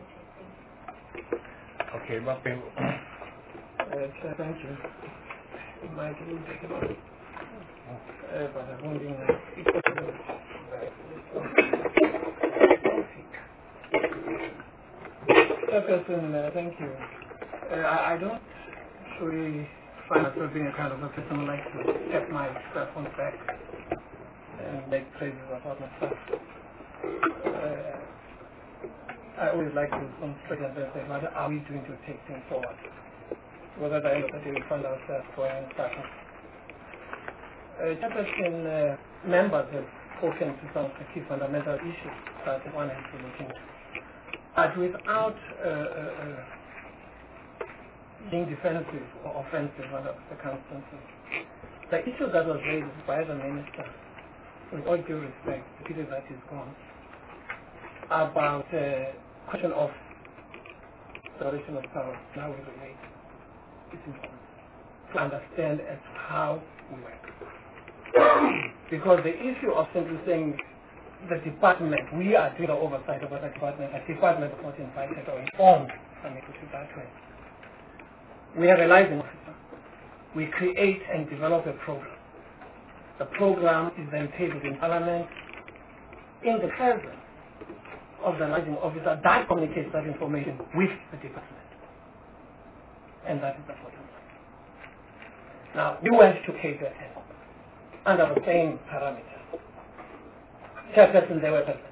Okay, Bape. Uh, thank you. Mike, you take it on. Uh, but I'm wondering, Chairperson, uh, thank you. Uh, I, I don't really find myself being a kind of a person who likes to step myself on the back and make praises about myself. Uh, I always like to concentrate and say, what are we doing to take things forward? Because at the end of the day, we find ourselves going and starting. Uh, Chairperson, uh, members have spoken to some of the key fundamental issues that one has to look into. But without uh, uh, uh, being defensive or offensive under the circumstances, the issue that was raised by the minister, with all due respect, the pity that is gone, about the uh, question of separation of power, now we relate, it's important to understand as to how we work. Because the issue of simply saying the department, we are doing the oversight of the department, the department is not invited or informed, if I may put it that way. We have a licensing officer. We create and develop a program. The program is then tabled in Parliament in the presence of the licensing officer that communicates that information with the department. And that is the bottom line. Now, we went to K Z N under the same parameters. Chairperson, they were present.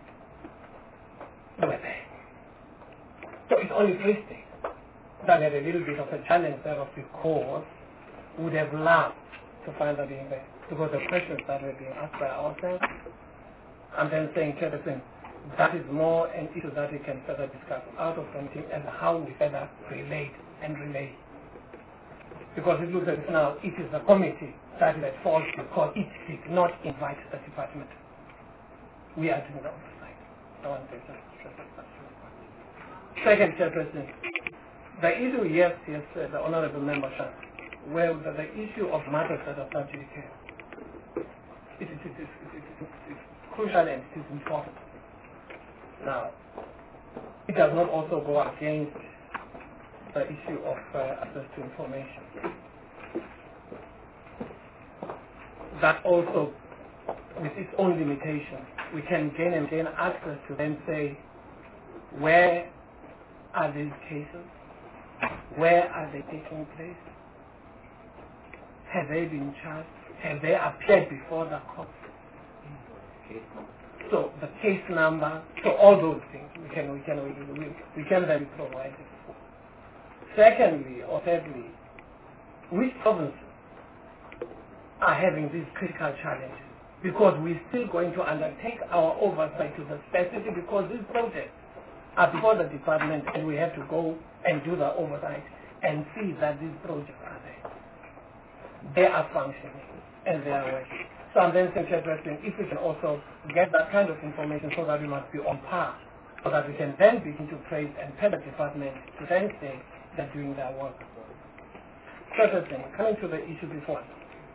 They were there. So it's only three states that had a little bit of a challenge there of because would have loved to find that being there. Because the questions that were being asked by ourselves, I'm then saying, Chairperson, that is more an issue that we can further discuss out of the meeting and how we further relate and relay. Because it looks as if now it is the committee that is at fault because it did not invite the department. We are doing the oversight. I want to just stress that. Second, Chairperson, the issue, yes, yes, uh, the honorable member shall, where the, the issue of matters that are not judicial, it is it is, it is, it is crucial and it is important. Now, it does not also go against the issue of uh, access to information. That also, with its own limitations, we can gain and gain access to then say, where are these cases? Where are they taking place? Have they been charged? Have they appeared before the court? So the case number, so all those things we can we can we, we, we can then provide it. Secondly or thirdly, which provinces are having these critical challenges? Because we're still going to undertake our oversight to the specific, because these projects are before the department and we have to go and do the oversight and see that these projects are there. They are functioning and they are working. So I'm then saying, Chairperson, if we can also get that kind of information so that we must be on par, so that we can then begin to praise and tell the department to then say they're doing their work. Chairperson, coming to the issue before,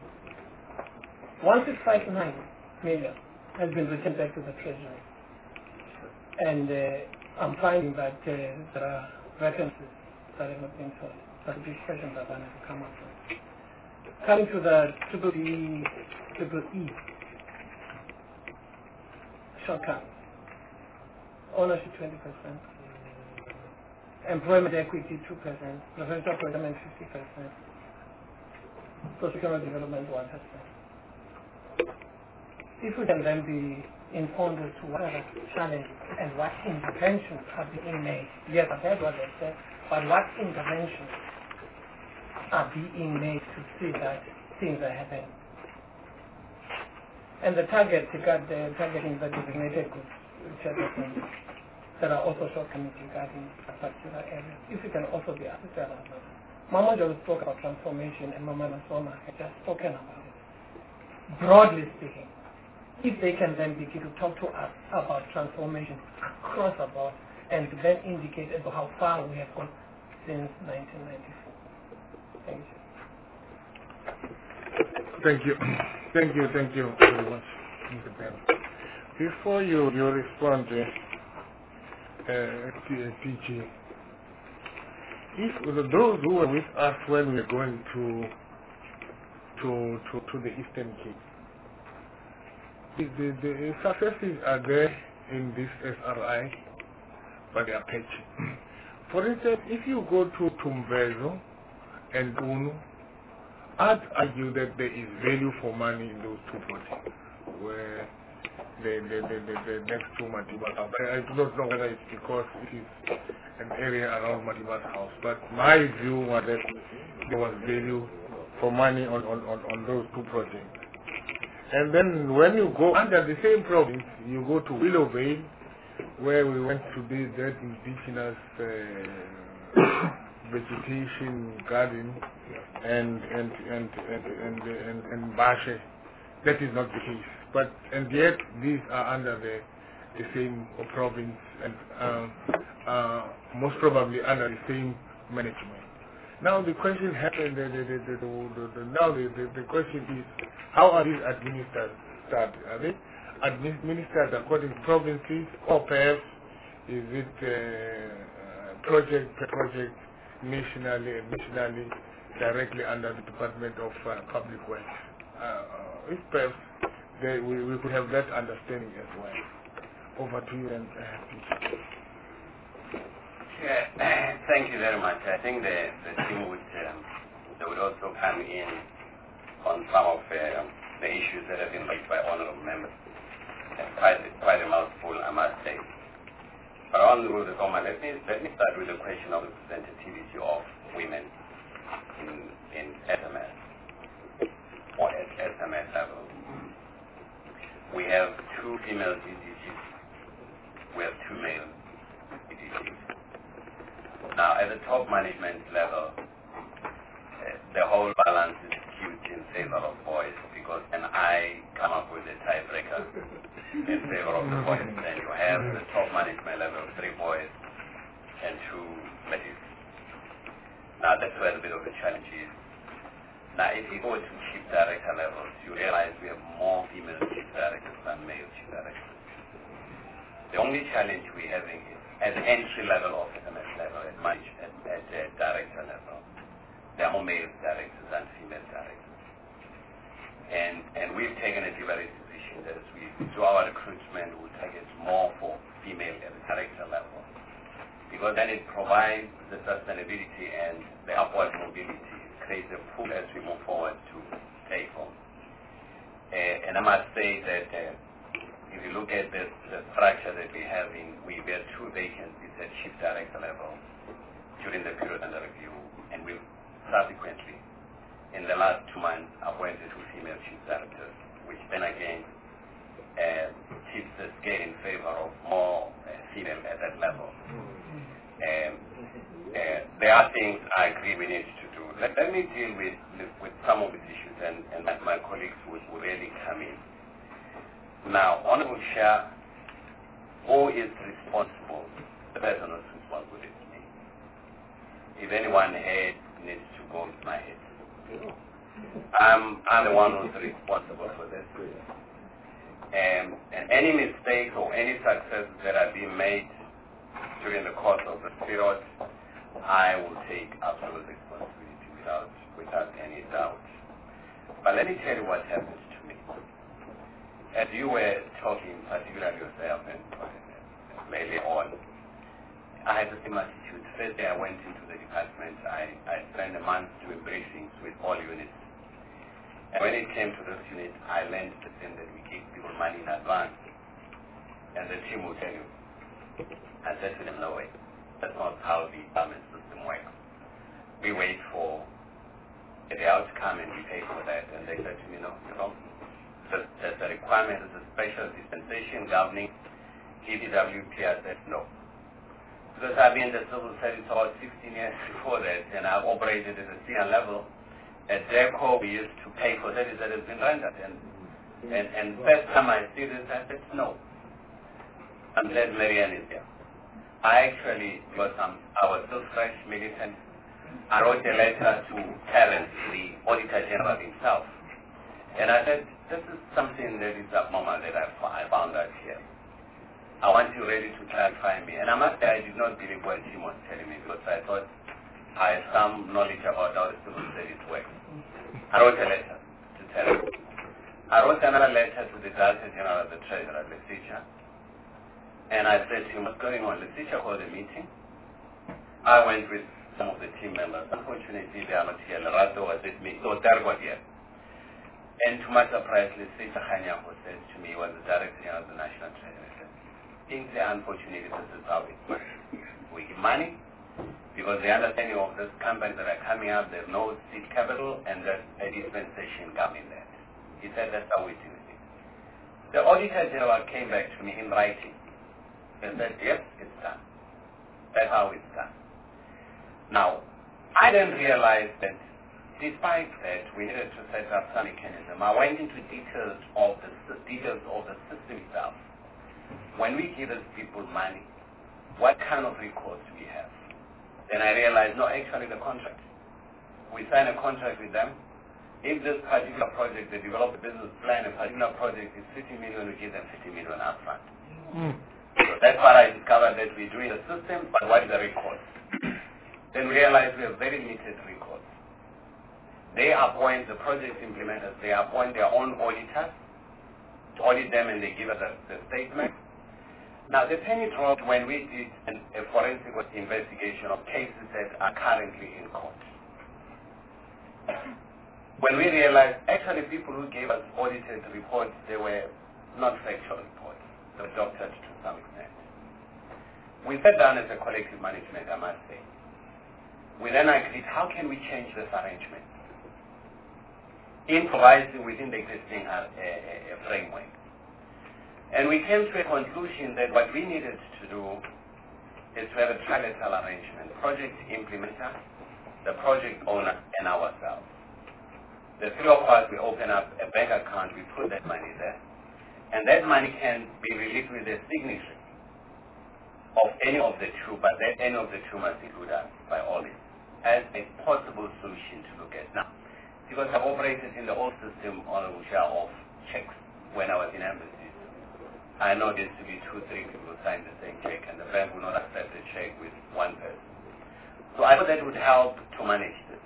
one six five nine million has been returned back to the Treasury. And uh, I'm finding that uh, there are vacancies that have not been filled. That's a big question that I have to come up with. Coming to the triple E, triple E, shortcuts. Ownership twenty percent. Employment equity two percent. Preferential procurement fifty percent. Social development one percent. If we can then be informed as to what are the challenges and what interventions are being made. Yes, I've heard what they said, but what interventions are being made to see that things are happening. And the target, regard the targeting the designated goods, chairperson, there are also shortcomings regarding a particular area. If you can also be assisted on that. Mama just spoke about transformation and Mama Nasoma had just spoken about it. Broadly speaking, if they can then begin to talk to us about transformation across the board and then indicate as to how far we have gone since nineteen ninety-four. Thank you. Thank you. Thank you, thank you very much, Mister Ben. Before you, you respond, uh, uh, P G, if those who were with us when we were going to to to, to the Eastern Cape, the, the, the successes are there in this S R I, but they are patchy. For instance, if you go to Tumbezo and Unu, I'd argue that there is value for money in those two projects, where the, the, the, the, the next to Matiba's house. I, I do not know whether it's because it is an area around Matiba's house, but my view was that there was value for money on, on, on, on those two projects. And then when you go under the same province, you go to Willow Bay, where we went to do that indigenous uh, vegetation garden and and and and and, and, and Bashe. That is not the case. But and yet these are under the the same province and um, uh, most probably under the same management. Now the question happened. The, the, the, the, the, the, now the, the, the question is, how are these administered? Are they administered according to provinces, or perhaps is it uh, project per project, nationally and nationally, directly under the Department of uh, Public Works? Uh, if perhaps they, we, we could have that understanding as well. Over to you and uh, yeah, thank you very much. I think the, the team would um, they would also come in on some of uh, the issues that have been raised by honorable members. And quite, quite a mouthful, I must say. But on the rules of command, let me, let me start with the question of representativity of women in, in S M S, or at S M S level. We have two female D D Gs. We have two male D D Gs. Now, at the top management level, uh, the whole balance is skewed in favor of boys, because when I come up with a tiebreaker in favor of the boys, then you have the top management level, three boys and two ladies. Now, that's where a bit of a challenge is. Now, if you go to chief director levels, you realize we have more female chief directors than male chief directors. The only challenge we're having is at the entry level of S M S level, at, manage, at, at uh, director level, there are more male directors than female directors. And, and we've taken a deliberate decision that as we do our recruitment, we'll target more for female at the director level, because then it provides the sustainability and the upward mobility, creates a pool as we move forward to take on. Uh, and I must say that uh, if you look at the, the structure that we're having, we had two vacancies at chief director level during the period under review, and we've subsequently, in the last two months, appointed two female chief directors, which then again uh, tips the scale in favor of more uh, female at that level. Um, uh, there are things I agree we need to do. Let, let me deal with with some of these issues, and, and my, my colleagues will, will really come in. Now, Honorable Chair, who is responsible? The person who's responsible is me. If anyone head needs to go with my head. I'm, I'm the one who's responsible for this. Um, and any mistakes or any successes that are being made during the course of the period, I will take absolute responsibility without, without any doubt. But let me tell you what happens to me. as you were talking, particularly yourself and mainly on, I had the same attitude. First day I went into the department, I, I spent a month doing briefings with all units. And when it came to those units, I learned the thing that we give people money in advance. And the team will tell you. I said to them, no way. That's not how the government system works. We wait for the outcome and we pay for that. And they said to me, no, you know, there's a requirement, there's a special dispensation governing E D W P. I said, no. Because I've been in the civil service for sixteen years before that, and I've operated at the senior level. At DERCO, we used to pay for service that has been rendered. And, and, and first time I see this, I said, no. I'm glad Marianne is here. I actually, because I'm, I was still fresh, militant, I wrote a letter to Terence, the Auditor General himself. And I said, this is something that is abnormal that I, I found out here. I want you really to clarify me. And I must say, I did not believe what Jim was telling me because I thought I had some knowledge about how the civil service works. I wrote a letter to Terence. I wrote another letter to the Director General of the Treasurer, Letitia. And I said to him, what's going on? Letitia called a meeting. I went with some of the team members. Unfortunately, they are not here. Lerato was with me. So Terry was here. And to my surprise, Letitia Khanyago said to me, he was the Director General of the National Treasury. Things are unfortunately, this is how it works. We give money because the understanding of this companies that are coming up, there's no seed capital and there's a dispensation coming there. He said that's how we do it. The Auditor General came back to me in writing and said, yes, it's done. That's how it's done. Now, I didn't realize that despite that, we needed to set up some mechanism. I went into details of the details of the system itself. When we give these people money, what kind of records do we have? Then I realized, no, actually the contract. We sign a contract with them. If this particular project, they develop a business plan, a particular project is fifty million, we give them fifty million upfront. Mm. So that's what I discovered, that we do in the system, but what is the record? Then we realized we have very limited records. They appoint the project implementers, they appoint their own auditors to audit them, and they give us the, the statement. Now, the penny dropped when we did an, a forensic investigation of cases that are currently in court. When we realized, actually, people who gave us audited reports, they were not factual reports. They were doctored to some extent. We sat down as a collective management, I must say. We then agreed, how can we change this arrangement? Improvising within the existing uh, uh, uh, framework. And we came to a conclusion that what we needed to do is to have a trilateral arrangement, project implementer, the project owner, and ourselves. The three of us, we open up a bank account, we put that money there, and that money can be released with a signature of any of the two, but that any of the two must include us by all this, as a possible solution to look at. Now, because I've operated in the old system on which are of checks when I was in embassy, I know there to be two, three people sign the same check, and the bank will not accept a check with one person. So I thought that would help to manage this.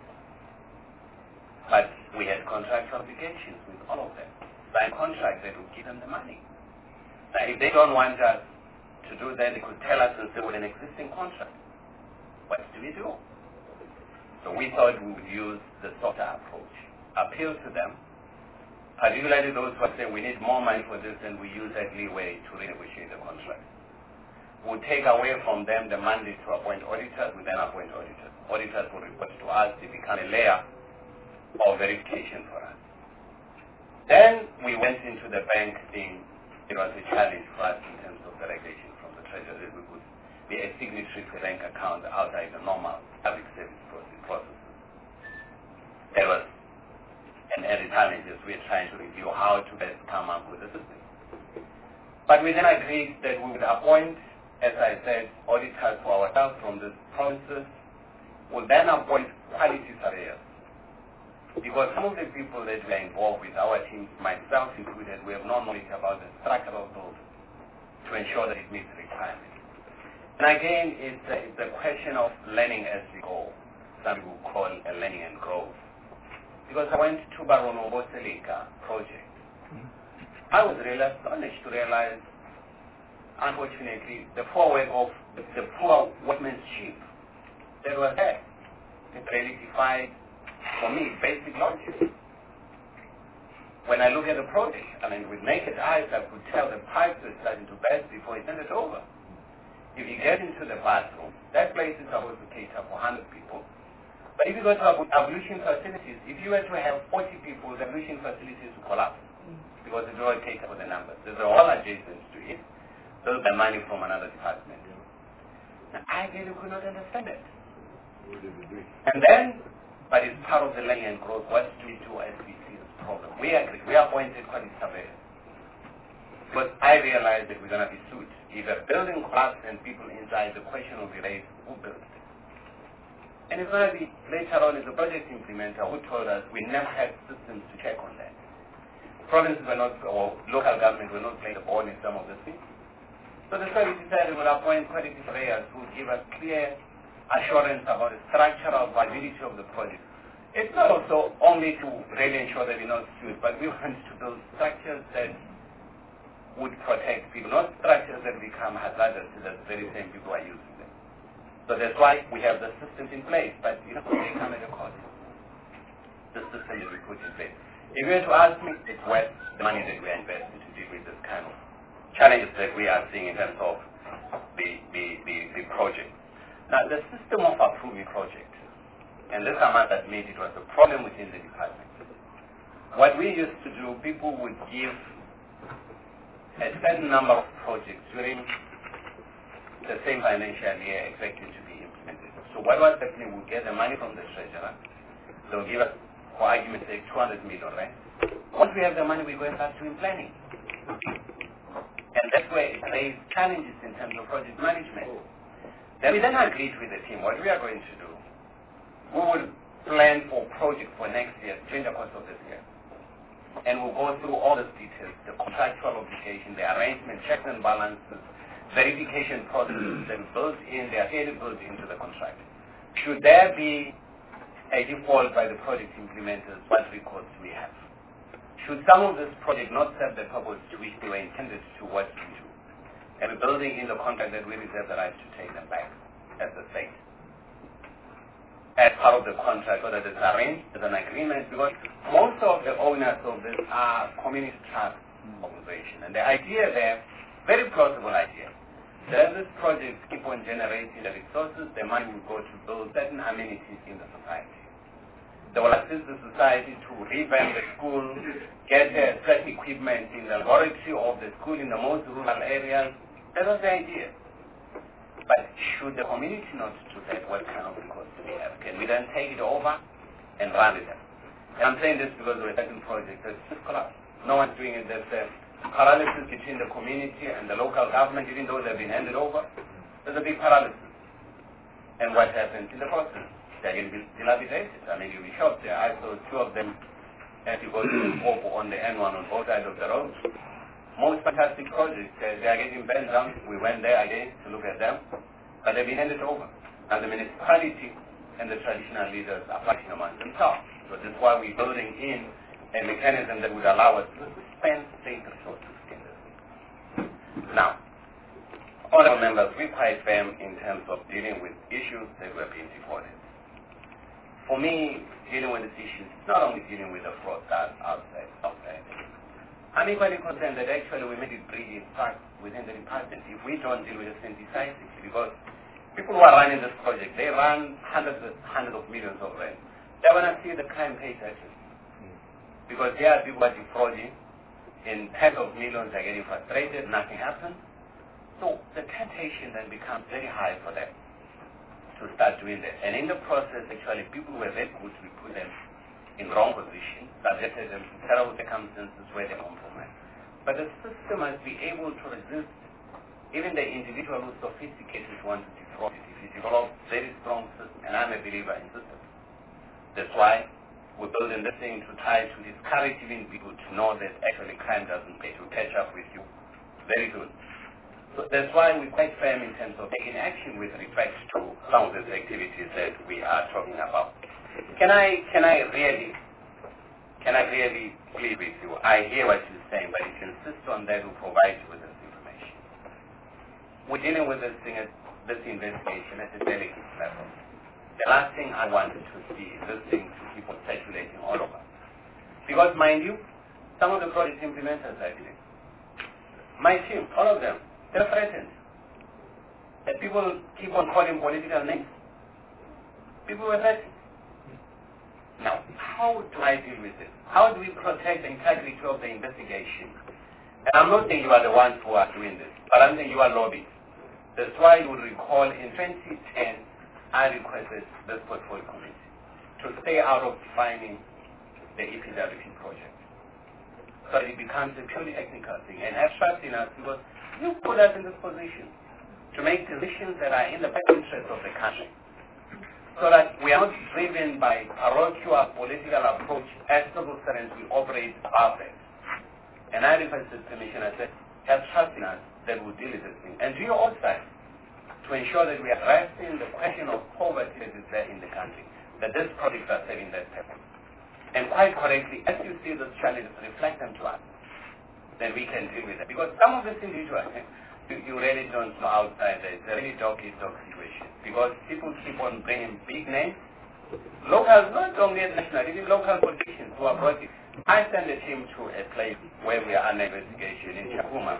But we had contractual obligations with all of them. By contract, that would give them the money. Now, if they don't want us to do that, they could tell us and say, with an existing contract, what do we do? So we thought we would use the softer approach, appeal to them, particularly those who are saying we need more money for this, and we use that leeway to renegotiate the contract. We'll take away from them the mandate to appoint auditors, we then appoint auditors. Auditors will report to us, they become a layer of verification for us. Then we went into the bank thing. It was a challenge for us in terms of the regulation from the Treasury. We could be a signatory to a bank account outside the normal public service processes. There was and any challenges we're trying to review how to best come up with a system. But we then agreed that we would appoint, as I said, auditors for ourselves from the provinces, would then appoint quality surveyors. Because some of the people that were involved with our teams, myself included, we have no knowledge about the structure of building to ensure that it meets the requirements. And again, it's a, it's a question of learning as we go. Some people call a learning and growth. Because I went to Barono Boselika project. I was really astonished to realize, unfortunately, the poor work of the, the poor workmanship that was there. It really defied, for me, basic logic. When I look at the project, I mean, with naked eyes, I could tell the pipes were starting to burst before it ended over. If you get into the bathroom, that place is supposed to cater for one hundred people. But if you go to ablution facilities, if you were to have forty people, the ablution facilities will collapse because they don't cater for the numbers. There's a wall adjacent to it. Those are money from another department. Now, I really could not understand it. And then, but it's part of the learning and growth. What do we do as we see this problem? We agree. We appointed quality surveyors. But I realized that we're going to be sued. If a building collapses and people inside, the question will be raised, who built it? And it's going to be later on as a project implementer who told us we never had systems to check on that. Provinces were not, or local government were not playing a ball in some of the things. So the service decided we'll appoint quality surveyors who give us clear assurance about the structural viability of the project. It's not also only to really ensure that we're not sued, but we want to build structures that would protect people, not structures that become hazardous to the very same people who are using them. So that's why we have the systems in place, but you know, they come at a cost. The system that we put in place. If you were to ask me, it's worth the money that we are investing to deal with this kind of challenges that we are seeing in terms of the, the, the, the project. Now, the system of approving projects, and this I must admit it was a problem within the department. What we used to do, people would give a certain number of projects during the same financial year expected to be implemented. So what was happening, we'll get the money from the treasurer, they'll give us, for argument's sake, two hundred million, right? Once we have the money, we go and start doing planning. And that's where it raised challenges in terms of project management. Then we then agreed with the team what we are going to do. We will plan for project for next year during the course of this year. And we'll go through all the details, the contractual obligation, the arrangement, checks and balances, verification processes that are built in, they are clearly built into the contract. Should there be a default by the project implementers, what recourse do we have? Should some of this project not serve the purpose to which they were intended to, what do we do? And we're building in the contract that we reserve the right to take them back as the state. As part of the contract, whether it's arranged as an agreement, because most of the owners of this are communist trust organizations. And the idea there, very plausible idea, that this project keep on generating the resources, the money will go to build certain amenities in the society. They will assist the society to revamp the school, get uh, certain equipment in the laboratory of the school in the most rural areas. That was the idea. But should the community not do that, what kind of recourse do we have? Can we then take it over and run with them? And I'm saying this because of a certain project that's just collapsed. No one's doing it. There's a paralysis between the community and the local government, even though they've been handed over. There's a big paralysis. And what happens in the process? They're going to be dilapidated. I mean, you'll be shocked there. I saw two of them as you go to the Popo on the N one on both sides of the road. Most fantastic projects. Uh, they are getting bent down. We went there again to look at them. But they've been handed over. And the municipality and the traditional leaders are fighting among themselves. So this is why we're building in a mechanism that would allow us to spend state resources in this. Now, honorable members, we're quite firm in terms of dealing with issues that were being defaulted. For me, dealing with these issues, not only dealing with the fraud that's outside, outside. I'm equally concerned that actually we made it really start within the department if we don't deal with it decisively, because people who are running this project, they run hundreds of, hundreds of millions of rand. They want to see the crime paid actually. Because there are people who are defrauding in tens of millions, they're getting frustrated, nothing happens. So the temptation then becomes very high for them to start doing that. And in the process, actually, people who were very good, we put them in wrong position, subjected them to terrible circumstances where they compromise. But the system must be able to resist even the individual who's sophisticated wants to defraud it. If you develop very strong systems, and I'm a believer in systems. That's why we're building this thing to try to discourage even people to know that actually crime doesn't pay, to catch up with you. Very good. So that's why we're quite firm in terms of taking action with respect to some of these activities that we are talking about. Can I, can I really can I really plead with you? I hear what you're saying, but if you insist on that, we'll provide you with this information. We're dealing with this thing, at, this investigation at a delicate level. The last thing I wanted to see is this thing to people speculating all over. Because, mind you, some of the project implementers are dealing. My team, all of them, they're threatened. That people keep on calling political names. People were threatened. Now, how do I deal with this? How do we protect the integrity of the investigation? And I'm not saying you are the ones who are doing this, but I'm saying you are lobbying. That's why you will recall in twenty ten, I requested this portfolio committee to stay out of defining the E P W P project. So it becomes a purely technical thing. And have trust in us because you put us in this position to make decisions that are in the best interest of the country. So that we are not driven by parochial political approach as civil servants we operate above it. And I requested permission, I said, have trust in us that we'll deal with this thing. And do your own side to ensure that we are addressing the question of poverty that is there in the country, that these projects are serving that purpose. And quite correctly, as you see those challenges, reflect them to us, then we can deal with them. Because some of these individuals, you, you really don't know outside, it's a really dog-eat-dog situation. Because people keep on bringing big names, locals, not only national, even local politicians who are brought in. I sent a team to a place where we are under investigation in Chakuma.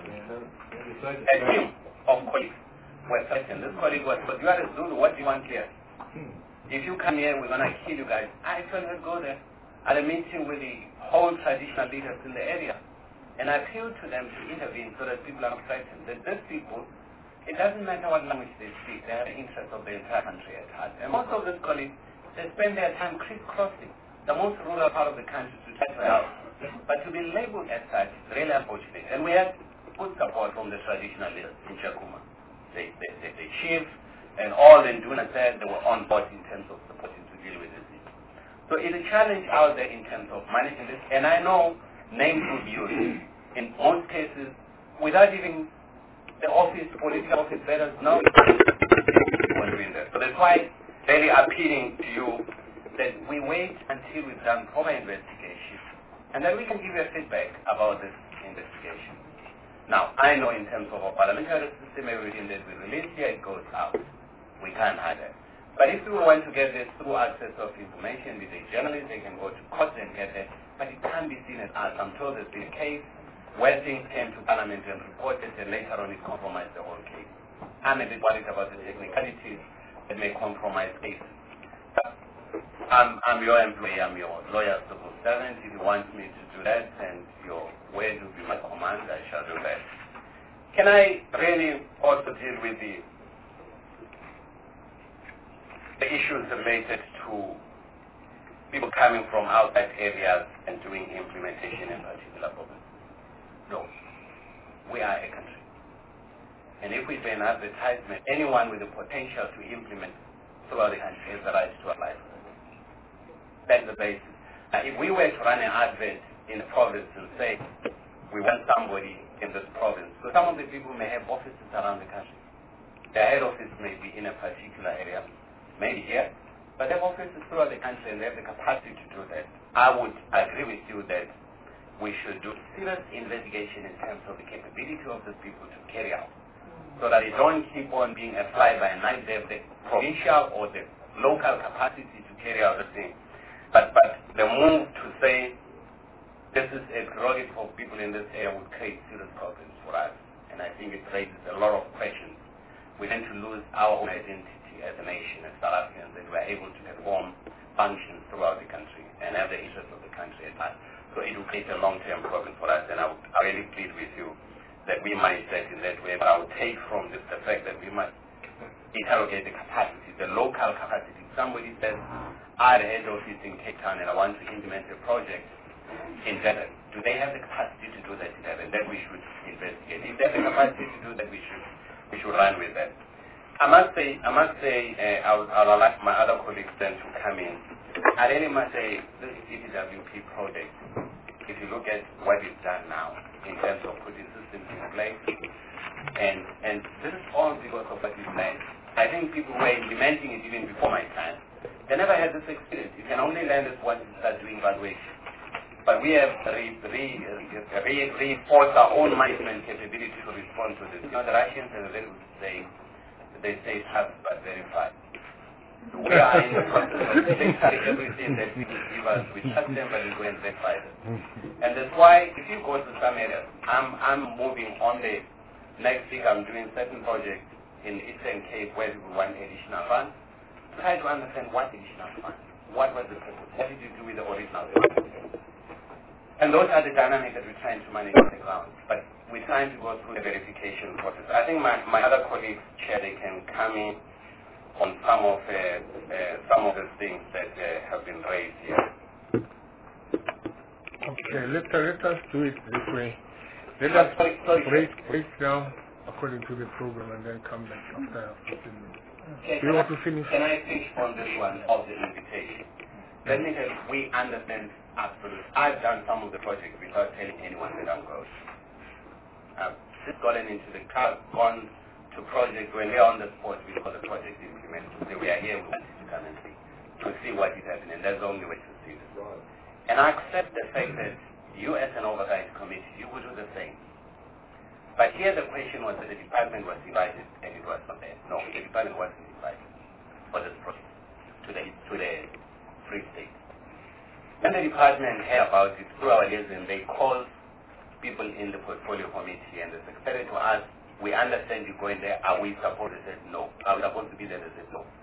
A team of colleagues were threatened. This colleague was, but you are a Zulu, what do you want here? If you come here, we're going to kill you guys. I told her to go there. I had a meeting with the whole traditional leaders in the area. And I appealed to them to intervene so that people are not threatened. That these people, it doesn't matter what language they speak, they have the interest of the entire country at heart. And most of these colleagues, they spend their time crisscrossing the most rural part of the country to try to help. But to be labeled as such is really unfortunate. And we had good support from the traditional leaders in Chakuma. The, the, the, the chief and all the Nduna said they were on board in terms of supporting to deal with this issue. So it's a challenge out there in terms of managing this. And I know names will be used in most cases without even the office, political office bearers know doing that. So that's why really appealing to you that we wait until we've done proper investigation and then we can give you a feedback about this investigation. Now, I know in terms of our parliamentary system, everything that we release here, it goes out. We can't hide it. But if we want to get this through access of information with a journalist, they can go to court and get it. But it can't be seen as us. I'm told there's been a case where things came to Parliament and reported and later on it compromised the whole case. I'm a bit worried about the technicalities that may compromise cases. I'm, I'm your employee, I'm your lawyer, civil servant. If you want me to do that and your word will be my command, I shall do that. Can I really also deal with the, the issues related to people coming from outside areas and doing implementation in particular problems? No. We are a country. And if we do an advertisement, anyone with the potential to implement throughout the country has the right to apply for it. That's the basis. Now, if we were to run an advert in a province and say, we want somebody in this province, so some of the people may have offices around the country. Their head office may be in a particular area, maybe here, but they have offices throughout the country and they have the capacity to do that. I would agree with you that we should do serious investigation in terms of the capability of the people to carry out, so that they don't keep on being a fly-by-night. They have the provincial or the local capacity to carry out the thing. But, but the move to say this is a prerogative of people in this area would create serious problems for us. And I think it raises a lot of questions. We tend to lose our own identity as a nation, as South Africans, that we are able to perform functions throughout the country and have the interests of the country at heart. So it will create a long-term problem for us. And I would really plead with you that we might set in that way. But I would take from this the fact that we must interrogate the capacity, the local capacity. Somebody says, I had a head office in Cape Town and I want to implement a project in Durban. Do they have the capacity to do that in Durban? Then we should investigate. If they have the capacity to do that, we should we should run with that. I must say, I must say, uh, I'll, I'll allow my other colleagues then to come in. I really must say, this E P W P project, if you look at what it's done now in terms of putting systems in place, and and this is all because of what you've learned. I think people were implementing it even before my time. They never had this experience. You can only learn this once you start doing evaluation. But we have re, re, re, reinforced our own management capability to respond to this. You know, the Russians have a very good saying. They say tough but verified. We are in the process of verifying everything that we give us. We trust them, but we go and verify them. And that's why, if you go to some areas, I'm, I'm moving on the next week. I'm doing certain projects in Eastern Cape where we want additional funds. Try to understand what additional funds. What was the purpose? What did you do with the original? And those are the dynamics that we're trying to manage on the ground. But we're trying to go through the verification process. I think my, my other colleagues, Chair, they can come in on some of uh, uh, some of the things that uh, have been raised here. Okay, let, uh, let us do it this way. Let us sorry, sorry, break, break down according to the program and then come back after fifteen minutes. Okay, Do you want I, to finish? Can I finish on this one of the invitation? Let me tell you, we understand absolutely. I've done some of the projects without telling anyone that I'm going. I've just gotten into the car, gone to projects when they're on the spot, we call the project implemented. So we are here, we want you to come and see, to see what is happening. That's the only way to see this. And I accept the fact that you as an oversight committee, you would do the same. But here the question was that the department was invited and it was not there. No, the department wasn't invited for this project to the, to the Free State. When the department heard about it through our liaison, they called people in the portfolio committee and the secretary to ask, we understand you going there, are we supposed to say no? Are we supposed to be there? They said no.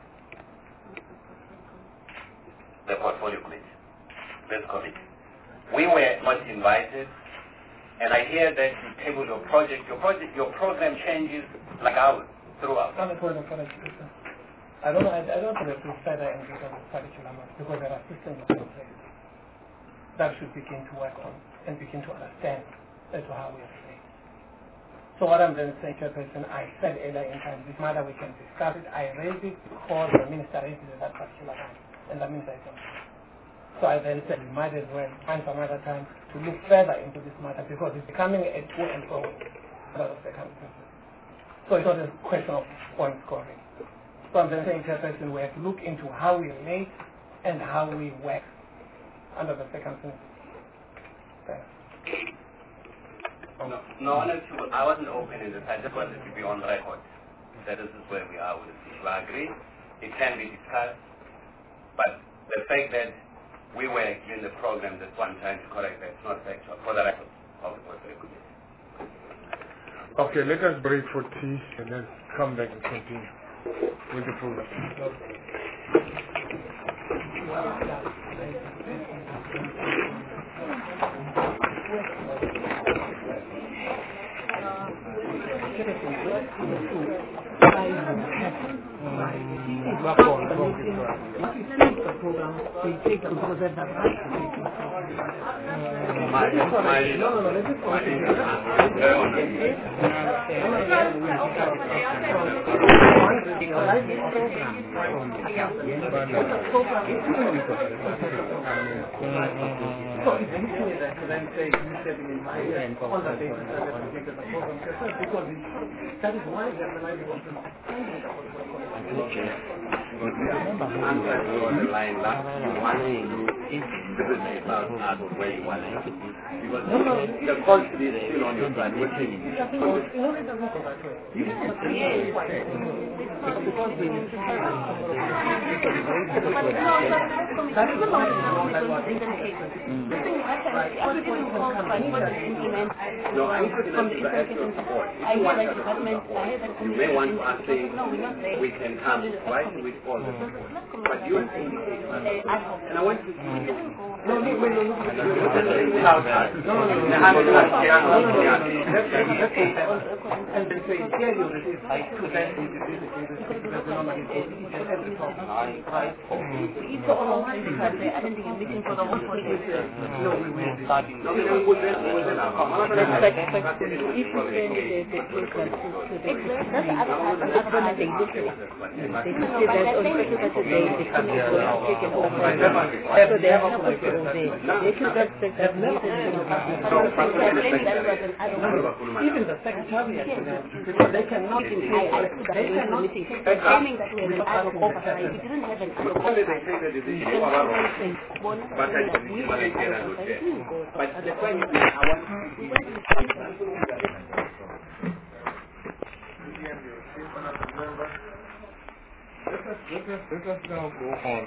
The portfolio committee, this committee. We were not invited, and I hear that you table your project, your project, your program changes like ours throughout. Not a program for education. I don't know, I, I don't know if it's further in the curriculum because there are systems in place that should begin to work on and begin to understand as to how we are playing. So what I'm then saying, Chairperson, I said earlier in time, this matter we can discuss it. I raised it because the minister raised it at that particular time, and that means I don't. So I then said we might as well find some other time to look further into this matter because it's becoming a to and fro out of the country. So it's not a question of point scoring. So I'm then saying, Chairperson, we have to look into how we relate and how we work under the circumstances. Thanks. No, no, honestly, I wasn't opening this. I just wanted to be on record that this is where we are with this issue. I agree, it can be discussed, but the fact that we were in the program, that's what I'm trying to correct, that's not factual, for the record of the portfolio committee. Okay, let us break for tea and then come back and continue with the program. So eventually that could then say you setting in my head on the basis that I think that the program success because that is why we have the idea of I'm trying to draw the line last one is about out of where you want to because the cost is still on your side. What do you mean? No, I'm putting up the actual support. If you want to support, you may want to ask saying we can come right with all the support. But you are saying and I want to see no, no, no, no, no, no, and then say, here you receive two times in the every talk. So all I think I say, I don't think you're looking for the one for you. No, we will start. No, we will then, we will then. If you send the program to the that's that's what they look at. They say that on particular day, the committee will take it over. So they have a put all day. They should just take that meeting. Even the secretary actually Because they cannot, I understood that they cannot meeting, claiming that we have an ad hoc oversight. If we didn't have an ad hoc oversight, we cannot say, well, we have an ad hoc oversight. But the question is, I want we went to Let us, let us, let us now go on.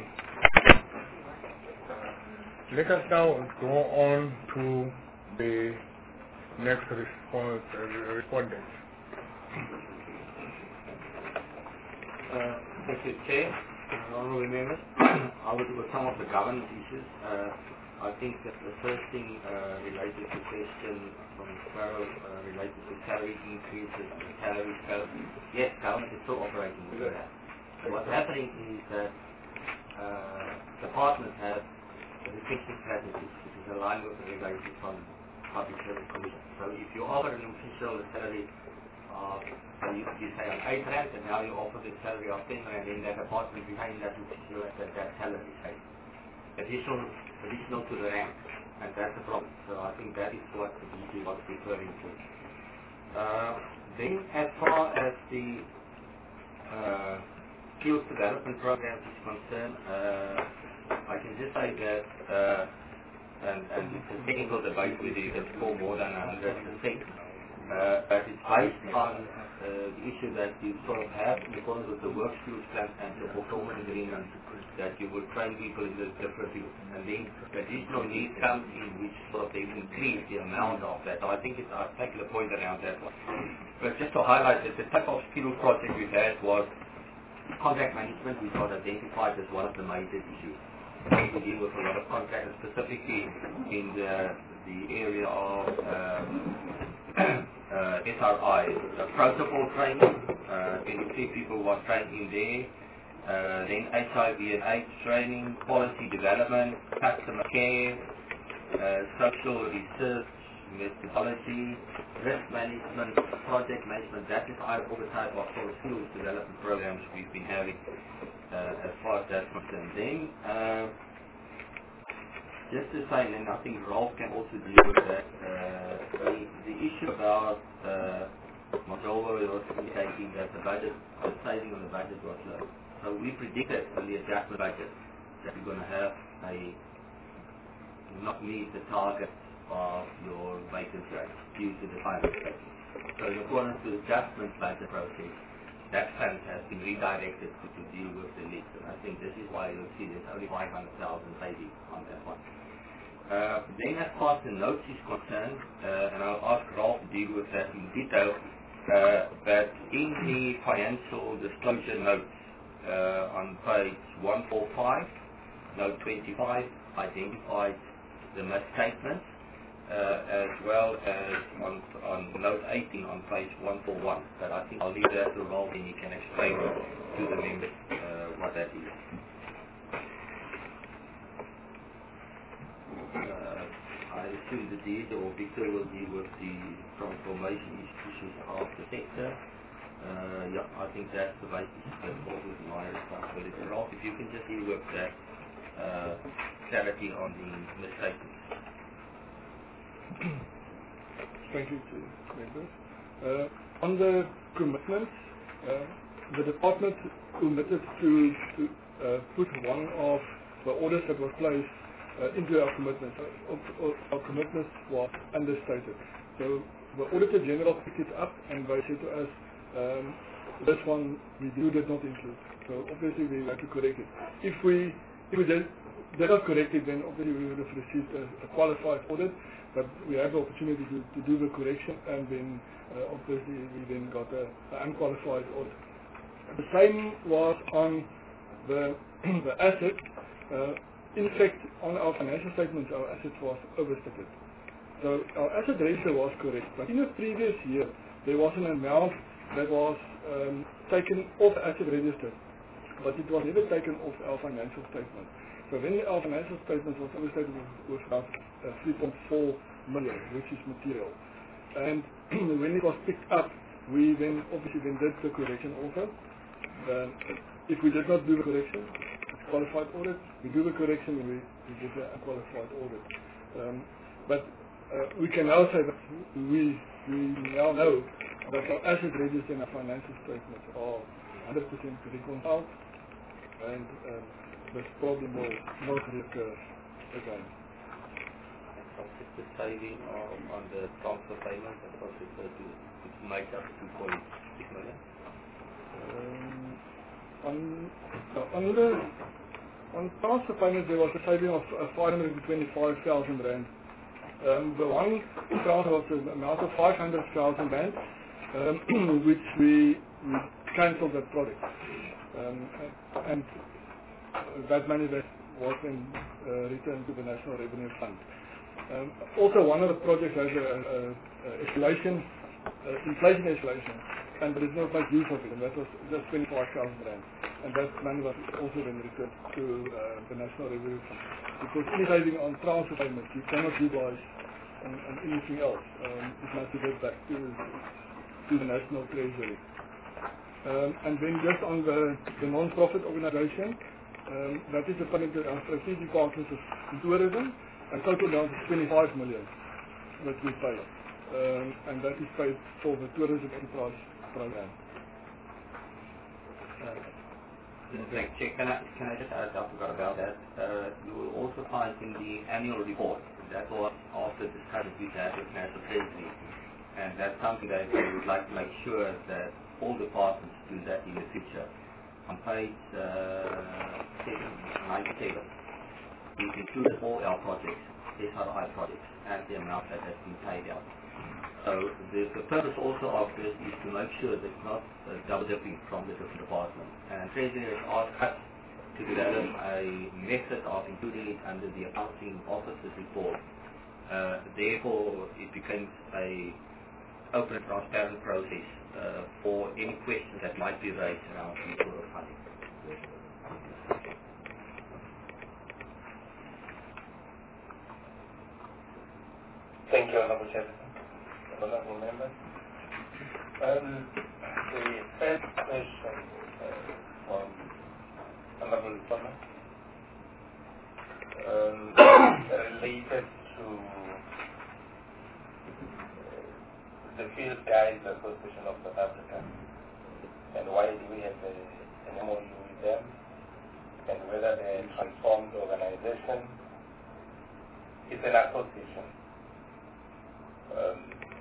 Let us now go on to the next response, uh, respondent. Uh, thank you, Chair. Honourable members, I will deal with some of the governance issues. Uh, I think that the first thing uh, related to question from Sparrow uh, related to salary increases and salary scale. Yes, government is still operating with that. So what's happening is that uh, the partners have a retention strategy which is aligned with the regulations from Public Service Commission. So if you offer an official salary of, so you, you say on eight rand and now you offer the salary of ten rand, then that apartment behind that official that, that salary is paid. Additional, additional to the rank, and that's the problem. So I think that is what the D G was referring to. Uh, then as far as the uh, skills development program is concerned, uh, I can just say that, uh, and, and it's a technical debate whether you can score more than one hundred percent, uh, but it's based on uh, the issue that you sort of have in accordance with the work skills plan and the fulfillment agreement, that you will train people in the different fields. And then additional need comes in which sort of they increase the amount of that. So I think it's, I'll take the point around that one. But just to highlight that the type of skill project we had was contract management, which was identified as one of the major issues. We deal with a lot of contractors, specifically in the, the area of um, uh, S R I, uh, protocol training, uh, twenty-three people were trained in there, uh, then H I V and AIDS training, quality development, customer care, uh, social research, methodology, risk management, project management. That is all the type of sort of skills development programs we've been having uh, as far as that's concerned. Then, uh, just to say, and then I think Ralph can also deal with that, uh, the, the issue about uh, Moldova was indicating that the budget, the saving on the budget was low. So we predicted on the adjustment budget that we're going to have a not meet the target of your vacancy rate due to the climate change. So in accordance to the adjustment budget process, that fund has been redirected to, to deal with the needs. And I think this is why you'll see there's only five hundred thousand saving on that one. Uh, then as far as the notes is concerned, uh, and I'll ask Ralph to deal with that in detail, uh, but in the financial disclosure notes uh, on page one forty-five, note twenty-five identifies the misstatements, uh, as well as on, on note eighteen on page one forty-one. But I think I'll leave that to Ralph and he can explain to the members uh, what that is. Uh, I assume the D or Victor will deal with the transformation issues of the sector. Uh, yeah, I think that's the basis that falls within my responsibility. Ralph, if you can just deal with that uh, clarity on the misstatements. Thank you, members. Uh, on the commitments, uh, the department committed to, to uh, put one of the orders that was placed uh, into our commitments. Uh, our commitments was understated. So the Auditor General picked it up and they said to us, um, this one we do did not include. So obviously we had to correct it. If we if we did, did not correct it, then obviously we would have received a, a qualified audit. But we had the opportunity to, to do the correction, and then uh, obviously we then got an unqualified audit. The same was on the the asset. Uh, in fact, on our financial statements, our asset was overstated. So our asset ratio was correct, but in the previous year there was an amount that was um, taken off the asset register, but it was never taken off our financial statement. So when our financial statement was overstated with about uh, three point four million, which is material. And when it was picked up, we then obviously then did the correction also. Uh, if we did not do the correction, it's qualified audit. We do the correction, we, we give the unqualified audit. Um, but uh, we can now say that we, we now know that our asset register and our financial statements are one hundred percent reconciled, and um, this problem will not recur again. Just the saving on, on the transfer payment that was referred to, which makes up two point six million. Um, on, no, on the on transfer payment, there was a saving of uh, five hundred twenty-five thousand rand. Um, the one transfer was an amount of five hundred thousand rand, um, which we, we cancelled that project, um, and that money that was then uh, returned to the National Revenue Fund. Um, also, one of the projects has a, a, a escalation, uh, inflation escalation, and there is not much use of it, and that was just twenty-five thousand rand. And that money was also then returned to uh, the National Revenue Fund. Because any saving on transfer payments, you cannot utilize on, on anything else. Um, it must be given back to, to the National Treasury. Um, and then just on the, the non-profit organization, um, that is the funding to our strategic partners in tourism. And total amount is twenty-five million that we pay, um, and that is paid for the tourism enterprise program. Thank you. Can I, can I just add, I forgot about that. Uh, you will also find in the annual report that was after the discussion we had with National Treasury, and that's something that we would like to make sure that all departments do that in the future. On page uh, ninety-seven. We've included all our projects, S R I projects, and the amount that has been paid out. So the, the purpose also of this is to make sure that it's not uh, double dipping from the different departments. And Treasury has asked us to develop a method of including it under the accounting officer's report. Uh, therefore, it becomes a open and transparent process uh, for any questions that might be raised around the sort of funding. Thank you, Honorable Chairman. Honorable members. Um, the first question uh, from Honorable Thomas um, related to uh, the Field Guides Association of South Africa, and why do we have a, an M O U with them, and whether they're a transformed organization. It's an association. Um,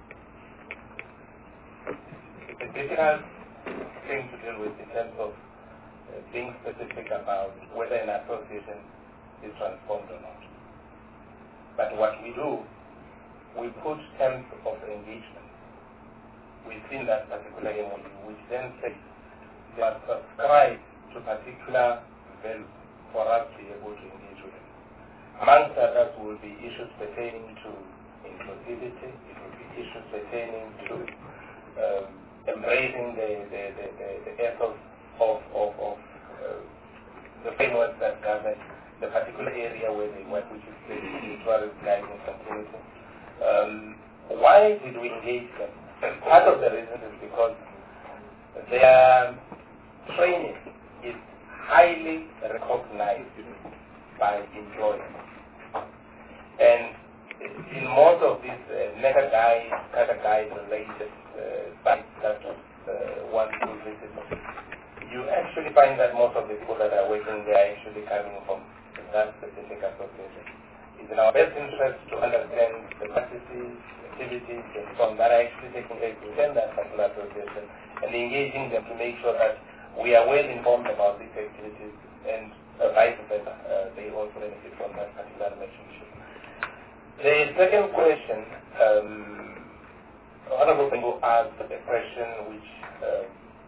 it's a difficult thing to deal with in terms of uh, being specific about whether an association is transformed or not. But what we do, we put terms of engagement within that particular M O U, which then says they must subscribe to particular values for us to be able to engage with them. Amongst others will be issues pertaining to inclusivity, it will be issues pertaining to um, embracing the, the, the, the, the ethos of, of, of uh, the framework that govern the particular area where they work, which is the tourism guiding community. Um, why did we engage them? And part of the reason is because their training is highly recognized by employers. And in most of these uh, mega guide, kind of guide related uh, sites that uh, one will visit, you actually find that most of the people that are working there are actually coming from that specific association. It's in our best interest to understand the practices, activities, and so on that are actually taking place within that particular association, and engaging them to make sure that we are well informed about these activities, and uh, vice versa, uh, they also benefit from that particular relationship. The second question, um, Honorable Bingo asked a question which um,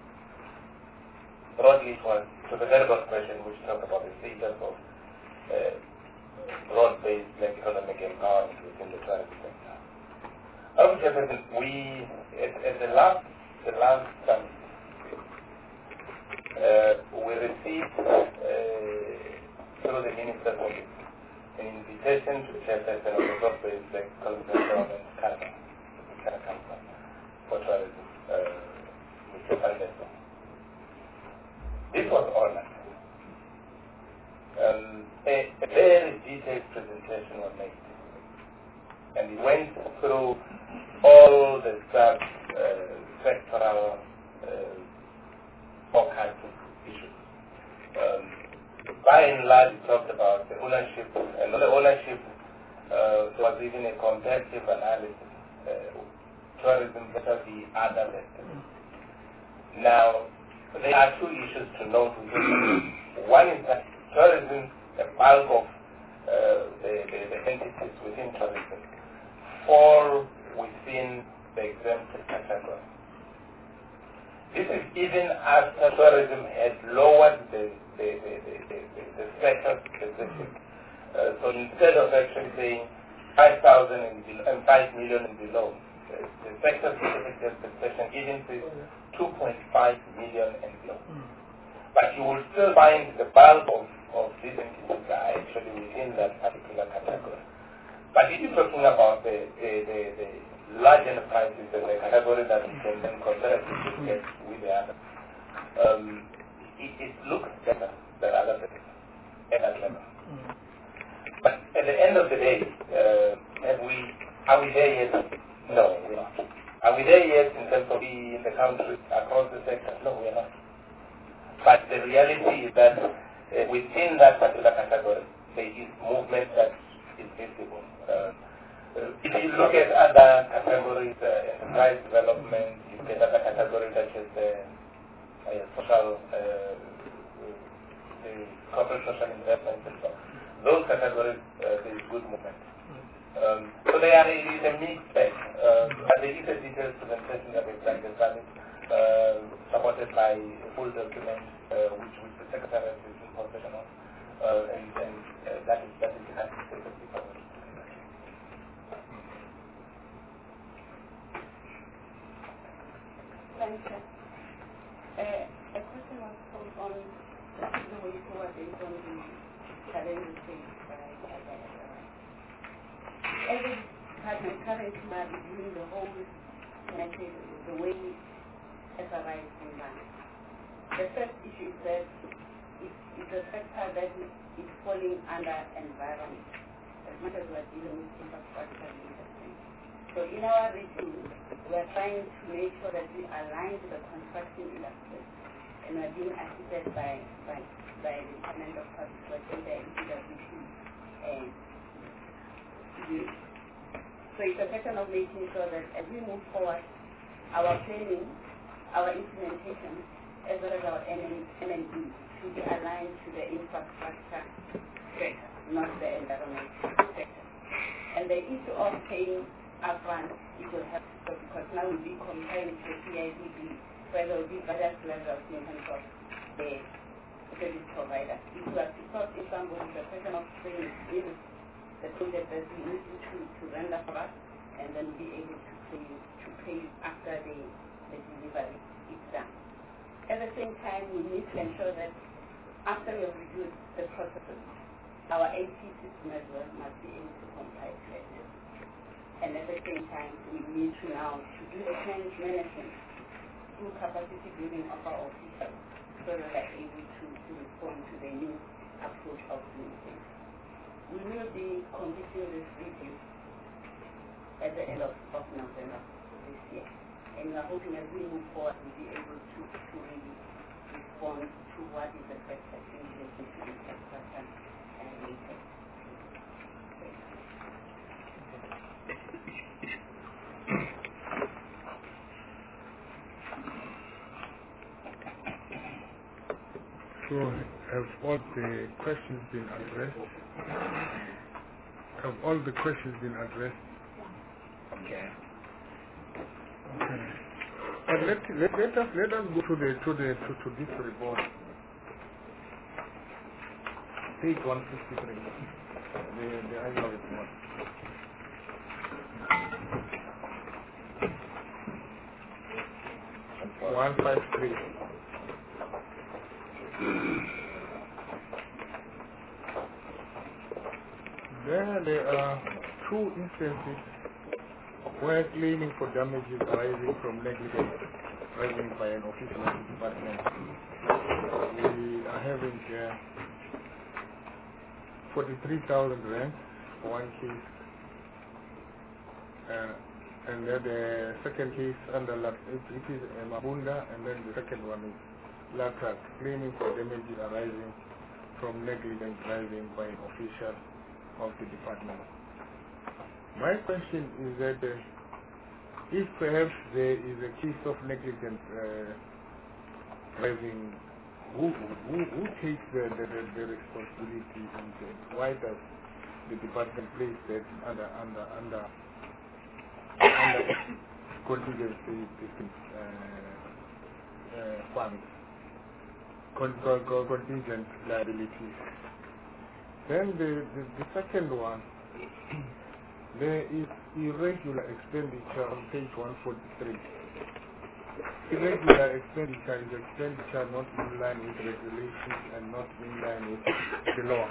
broadly was, it was a very broad question which talked about the status of uh, broad-based like economic empowerment within the private sector. Honorable Chairperson, we, at, at the last, the last summit, uh, we received uh, through the Minister's Office an invitation to the chairperson of the broad-based like economic empowerment council, council for tourism, uh, Mister Palmeso. This was honored. Um, a, a very detailed presentation was made, and it went through all the sub uh, sectoral uh, forecast issues. Um, by and large, we talked about the ownership, and the ownership uh, was even a comparative analysis, uh, tourism versus the other sectors. Now, there are two issues to note. One is that tourism, the bulk of uh, the, the, the entities within tourism, fall within the exempted category. This is even after tourism had lowered the, the, the, the, the, the, the sector specific. Uh, so instead of actually saying five thousand and, and five million and below, the, the sector specific expectation even says two point five million and below. But you will still find the bulk of, of these entities are actually within that particular category. But if you're talking about the, the, the, the large enterprises and the category that you can then comparatively get with the others, um, it, it looks better than other sectors at that level. But at the end of the day, uh, have we, are we there yet? No, we're not. Are we there yet in terms of being in the country across the sector? No, we're not. But the reality is that uh, within that particular category, there is movement that is visible. Uh, uh, if you look at other categories, uh, enterprise development, you get other categories such as the uh, social, uh, the corporate social investment and so on. Those categories, uh, there is good movement. Um, so there are, it is a mixed bag. Uh, but there is a detailed presentation that we've done the summit, uh, supported by a full document, uh, which, which the Secretariat is in possession of, uh, and, and uh, that is that is the kind of state of the government. Thank you. Uh, a question was posed on the way forward based on the challenges faced by by the S R I. Every department currently are reviewing the whole connected the way S R I is being run. The first issue is that it's, it's a sector that is, is falling under environment as much as we're dealing with infrastructure and industry. So in our review, we are trying to make sure that we align to the construction industry, and we are being assisted by by, by the Department of Public Works and the N C W P. And so it's a question of making sure that as we move forward, our planning, our implementation, as well as our M and E should be aligned to the infrastructure sector, not the environment sector. And the issue of paying upfront, it will help because now we'll be comparing to the C I D B, where there will be various levels in terms of the service provider. If we are to start Istanbul, the question of training is the project that we need to, to render for us, and then be able to pay to pay after the, the delivery is done. At the same time, we need to ensure that after we have reviewed the processes, our A T system as well must be able to comply to it. And at the same time, we need to now to do the change management through capacity building of our officials so that they're able to, to respond to the new approach of doing things. We will be completing this review at the end of, of November this year. And we are hoping as we move forward, we'll be able to, to really respond to what is the perspective in relation to infrastructure and later. So have all the questions been addressed? Have all the questions been addressed? Okay. Okay. But let, let, let us let us go to the to the to, to this report. Page one fifty three. The the annual report. One five three. There there are two instances where claiming for damages arising from negligence arising by an official of the department. We are having uh, forty-three thousand rand for one case, uh, and then the second case under Lat it, it is uh, Mabunda, and then the second one is Latrak, claiming for damages arising from negligent driving by an official of the department. My question is that uh, if perhaps there is a case of negligent uh, driving, who, who, who takes the, the, the, the responsibility, and uh, why does the department place that under under under under contingency uh, uh, funds, con, con, con, contingent liabilities? Then the, the, the second one, there is irregular expenditure on page one forty-three. Irregular expenditure is expenditure not in line with regulations and not in line with the law.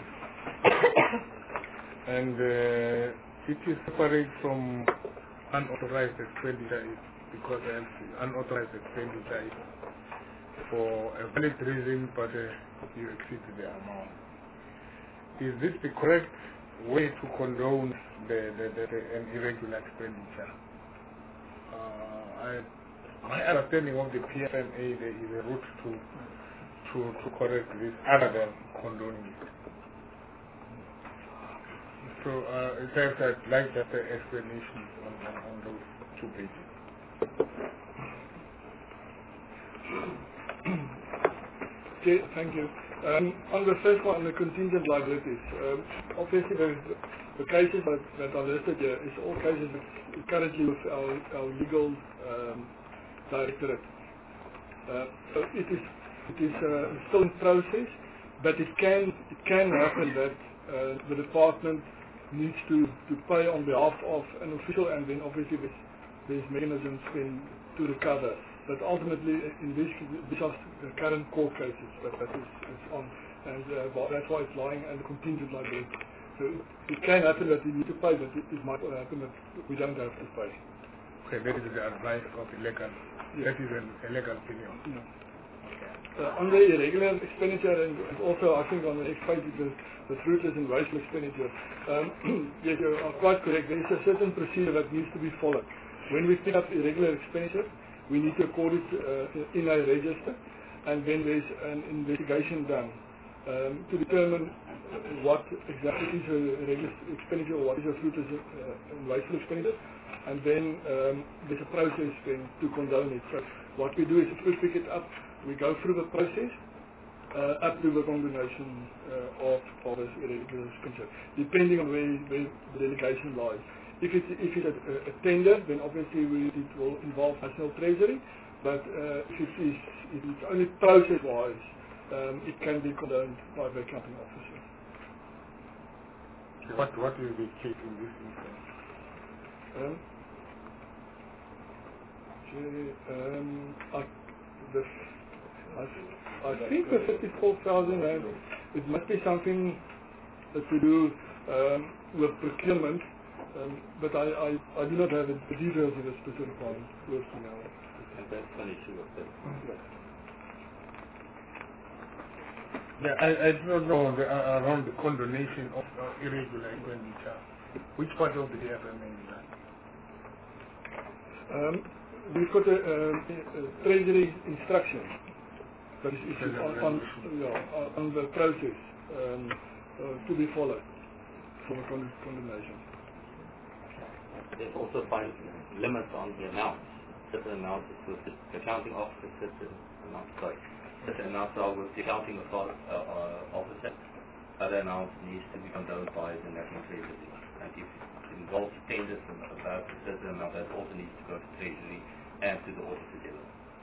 And uh, it is separate from unauthorized expenditure because unauthorized expenditure is for a valid reason, but uh, you exceed the amount. Is this the correct way to condone the, the, the, the an irregular expenditure? Uh, I, my understanding of the P F M A, there is a route to, to, to correct this other than condoning it. So uh, in fact, I'd like just an explanation on, on, on those two pages. Okay, thank you. Um, on the first one, on the contingent liabilities, um, obviously the, the cases that, that are listed here is all cases that currently with our, our legal um, directorate. Uh, so it is it is uh, still in process, but it can it can happen that uh, the department needs to, to pay on behalf of an official, and then obviously there's, there's mechanisms then to recover. But ultimately, in this, these are the current court cases that, that is, is on, and uh, well, that's why it's lying under contingent liability. So it, it can happen that we need to pay, but it, it might happen that we don't have to pay. Okay, that is the advice of the legal. Yes. That is an, a legal opinion. No. Uh, on the irregular expenditure, and also I think on the next page, the, the fruitless and wasteful expenditure, um, yes, you are quite correct. There is a certain procedure that needs to be followed. When we pick up irregular expenditure, we need to record it uh, in a register, and then there's an investigation done um, to determine what exactly is a regular expenditure or what is a fruitless uh, and wasteful expenditure, and then um, there's a process then to condone it. So what we do is if we pick it up, we go through the process uh, up to the condonation uh, of, of this irregular expenditure, depending on where, where the delegation lies. If it's, if it's a, a tender, then obviously we, it will involve National Treasury, but uh, if, it is, if it's only process-wise, um, it can be condoned by the accounting officer. What, what is the case in this instance? Um, okay, um, I, the, I, I think the fifty-four thousand rand, it must be something that we do um, with procurement. Um, but I, I, I do not have the details of the specific one with me now. And that's an issue of that. Yeah, I, I don't know the, uh, around the condonation of uh, irregular expenditure. Which part of the P F M A is that? Um, we've got a, um, a treasury instruction that is issued on, on, yeah, on the process um, uh, to be followed for con condemnation. There's also fine limits on the amount. Certain amounts is with the accounting officer, certain amounts, sorry, certain amounts are with the accounting author, uh, uh, officer. Other amounts needs to be condoned by the National Treasury. And if it involves tenders and about a certain amount, that also needs to go to Treasury and to the Auditor General.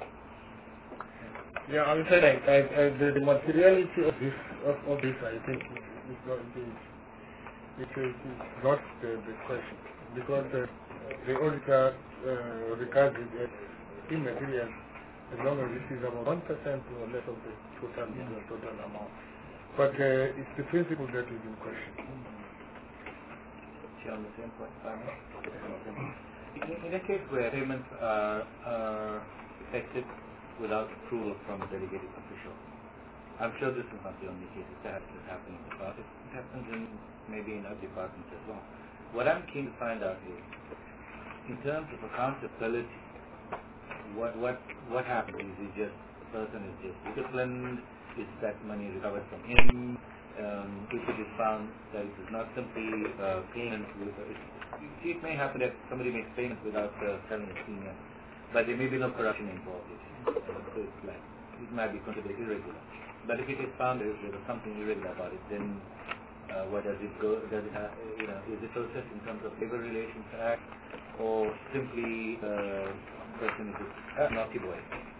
Yeah, I'm saying I, I, the, the materiality of this, of, of this, I think, is not the, it is not the, the question. Because uh, the auditor uh, regards it as immaterial as long as it is about one percent or less of the total, yeah. the total amount. But uh, it's the principle that is in question. Do you understand what I mean? In, in a case where payments are, are effected without approval from a delegated official, I'm sure this is not the only case. That has happened in the past. It happens in maybe in other departments as well. What I'm keen to find out is, in terms of accountability, what what what happens? Is he just the person is just disciplined? Is that money recovered from him? Um, if it is found that it is not simply uh, payment with, uh, it, it may happen that somebody makes payment without uh, telling the senior, but there may be no corruption involved. Uh, so it's like, it might be considered irregular. But if it is found that there was something irregular about it, then uh, what does it go? Does it have, you know, is it processed in terms of Labor Relations Act, or simply uh, person is a naughty boy?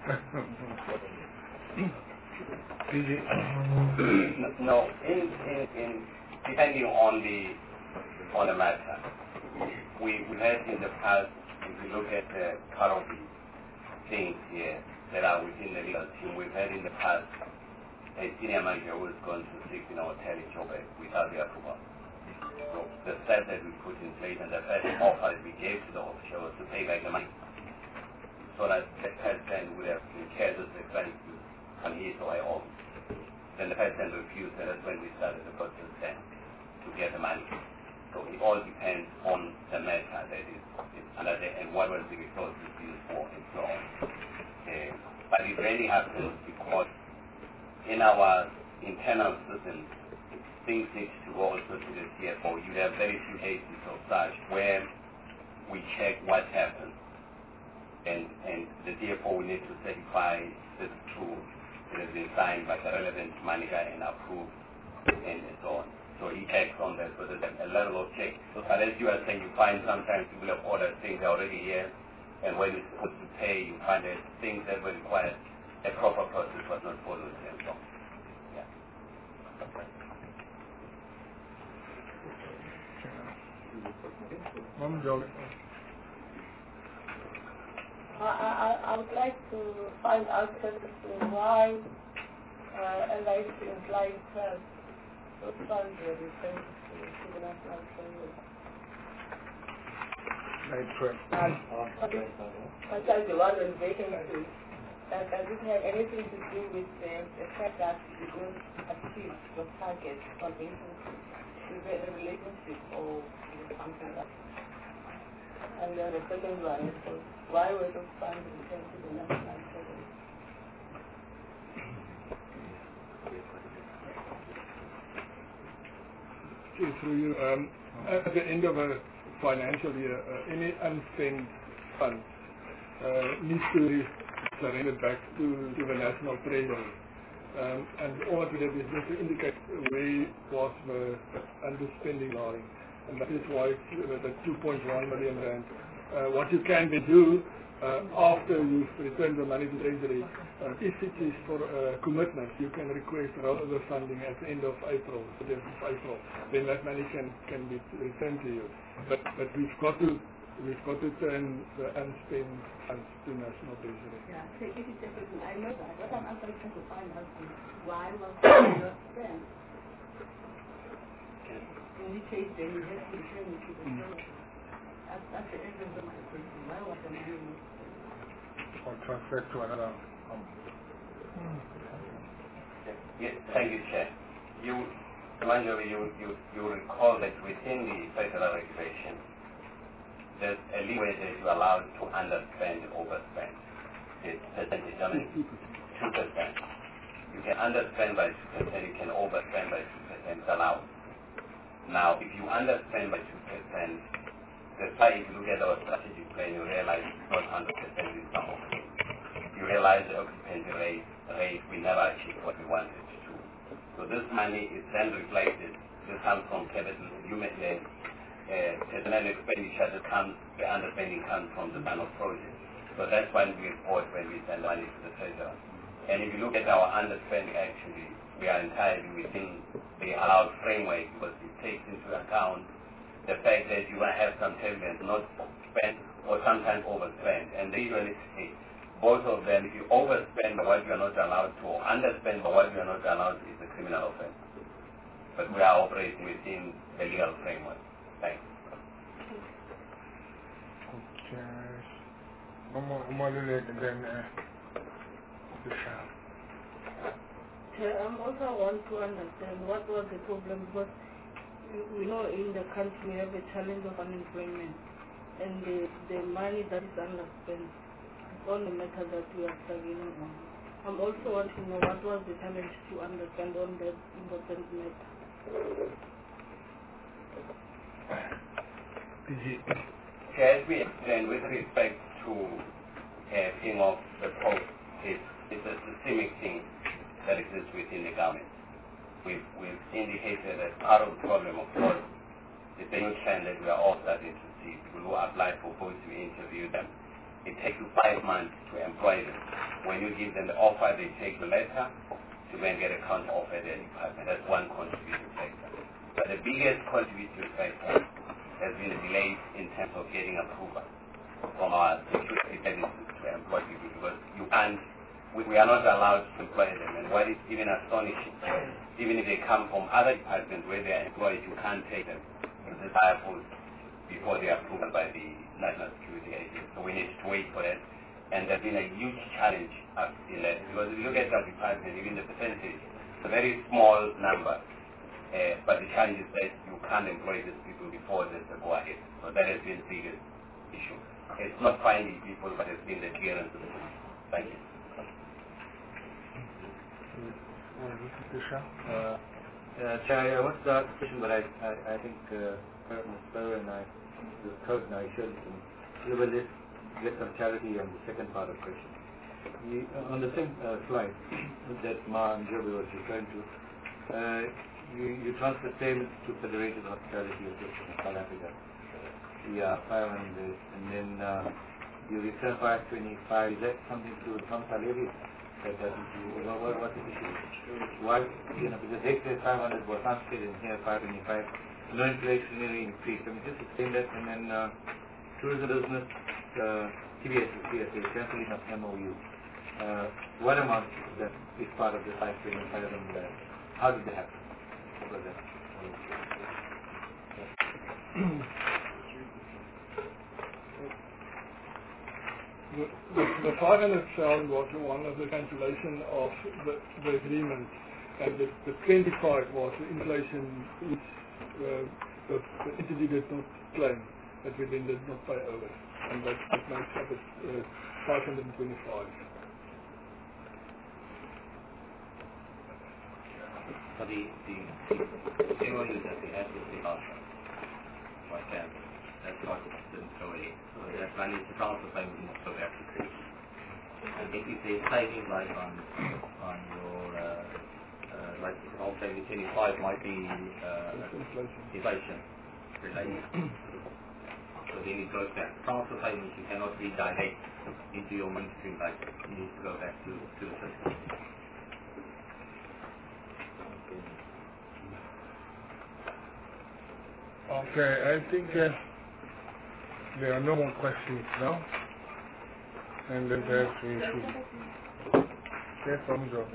No, in, in, in depending on the on the matter, we we had in the past, if we look at the current things here that are within the legal team, we've had in the past a senior manager who has gone to seek in our hotel job without the approval. So the step that we put in place and the first offer that we gave to the official was to pay back the money, so that the person would have incurred those expenses on his or her own. Then the person refused, and that's when we started the process then to get the money. So it all depends on the matter that is, is under the, and what was the resources used for, and so on. Uh, but it really happens because in our internal systems, things need to go also to the C F O. You have very few cases of such where we check what happened, and and the C F O will need to certify this is true. It has been signed by the relevant manager and approved, and so on. So he checks on that, so there's a level of check. But as you are saying, you find sometimes people have ordered things already here, and when it's supposed to pay, you find that things that were required, a proper process was not followed, and so on. Yeah. Mom, Joe. I, I, I would like to find out why uh, L I C and Life Trust those funds were returned to the National Treasury. Life Trust. Such as the one on vacancy, that does it have anything to do with the, the fact that you don't achieve your target for vacancy? Is there a relationship or something like that? And then the second one is, why were those funds returned to the National Treasury? Okay, through you, um, at the end of a financial year, uh, any unspent funds uh, needs to be surrendered back to, to the National Treasury. Um, and all of it is just to indicate where was the underspending line. And that is why it's, uh, the two point one million rand. Uh, what you can be do uh, after you've returned the money to Treasury, uh, if it is for uh, commitment, you can request rollover funding at the end of April, the end of April. Then that money can, can be returned to you. But but we've got to we've got to turn the unspent funds to National Treasury. Yeah, take it separately. I know that. What I'm actually trying to find out is why was it not spent? In which case, then you have to return it to the treasury. That's, that's the essence of my question. Why was the money not spent? Or transfer to another. Um, Yes, thank you, Chair. You, Manjari, you, you, you recall that within the federal regulation, there's a leeway that you're allowed to underspend and overspend. It's percentage, I mean, two percent. You can underspend by two percent, you can overspend by two percent allowed. Now, if you underspend by two percent, that's why if you look at our strategic plan, you realize it's not one hundred percent in some of it. You realize the occupancy rate, rate we never achieved what we wanted to do. So this money is then reflected. This comes from capital, you may say, uh, personnel expenditure that comes, the underspending comes from the kind of project. So that's why we report when we send money to the treasurer. And if you look at our underspending, actually, we are entirely within the allowed framework because it takes into account the fact that you will have some payments not spent or sometimes overspent. And they usually say, both of them, if you overspend by what you are not allowed to, or underspend by what you are not allowed to, is a criminal offense. But we are operating within the legal framework. Thanks. Okay. One more, one more minute and then uh, the shout. Yeah, I also want to understand what was the problem, because we know in the country we have a challenge of unemployment. and the, the money that is underspent. It's all the matter that we are struggling on. I'm also want to know what was the challenge to understand on that important matter. As we explained, with respect to uh, thing of the post, it's, it's a systemic thing that exists within the government. We've, we've indicated that part of the problem, of course, is the new trend that we are all starting to see. People who apply for posts, we interview them. It takes you five months to employ them. When you give them the offer, they take the letter to go and get a counter offer at their department. That's one contributing factor. But the biggest contributing factor has been the delays in terms of getting approval from our security services to employ people, because you can't, we, we are not allowed to employ them. And what is even astonishing, even if they come from other departments where they are employed, you can't take them to the higher post before they are approved by the National Security Agency. So we need to wait for that. And there's been a huge challenge up in that, because if you look at our department, even the percentage, it's a very small number. Uh, but the challenge is that you can't employ these people before there's a go-ahead. So that has been the biggest issue. It's not finding people, but it's been the clearance of the people. Thank you. Uh, uh, Chair, I wanted to ask a question, but I, I, I think uh, Mister Burr and I, the third, and I should we will just get some clarity on the second part of the question. We, uh, on the same uh, slide that Ma Njobe was referring to, uh, you, you transfer payments to Federated Hospitality Association of South Africa. Yeah, five hundred, and then uh, you return five twenty-five. Is that something to do with Samsa levy? That doesn't do. What, what, what's the issue? Why? You know, because they say five hundred was transferred in here, five twenty-five. No inflationary increase. I mean, just explain that, and then uh, tourism business, uh, T B S, C S A, cancelling of M O U. Uh, what amount that is part of the five twenty-five, and uh, how did that happen? What was that? The, the, the five hundred thousand was one of the cancellation of the, the agreement, and the, the twenty-five was the inflation which uh, the, the entity did not claim, that we then did not pay over, and that, that makes up at uh, five hundred twenty-five. So the, the, the M O U that we had with the partner was cancelled. That's not didn't go away. So that money is transfer payment must go back to Greece. And if you say saving like on on your uh, uh, like I'll say the twenty-five might be uh, inflation related. So then it goes back. Transfer payments you cannot redirect into your mainstream budget. You need to go back to to the system. Okay, I think uh, there are no more questions now. And then perhaps we should hear from Joe.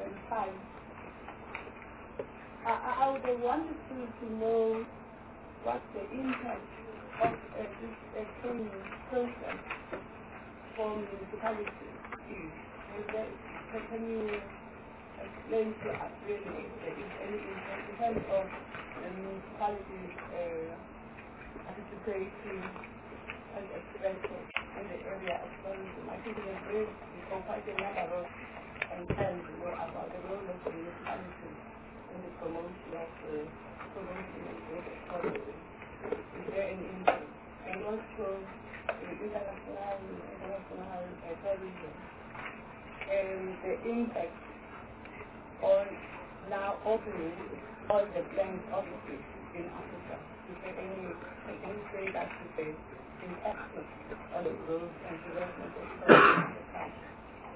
I, I would have wanted to, to know what the impact of uh, this uh, training process for municipalities is. Is there, can you explain to us really if there is any impact in terms of the municipalities uh, participating and expressing in the area of tourism? I think we have raised before quite a number of concerns, you know, about the role of the municipalities in the promotion of the promotion and growth of tourism. Is there any impact? And also the international international uh, tourism and the impact on now opening all the blank offices in Africa. Is there any, can you say that is the impact on the growth and development of tourism in the country?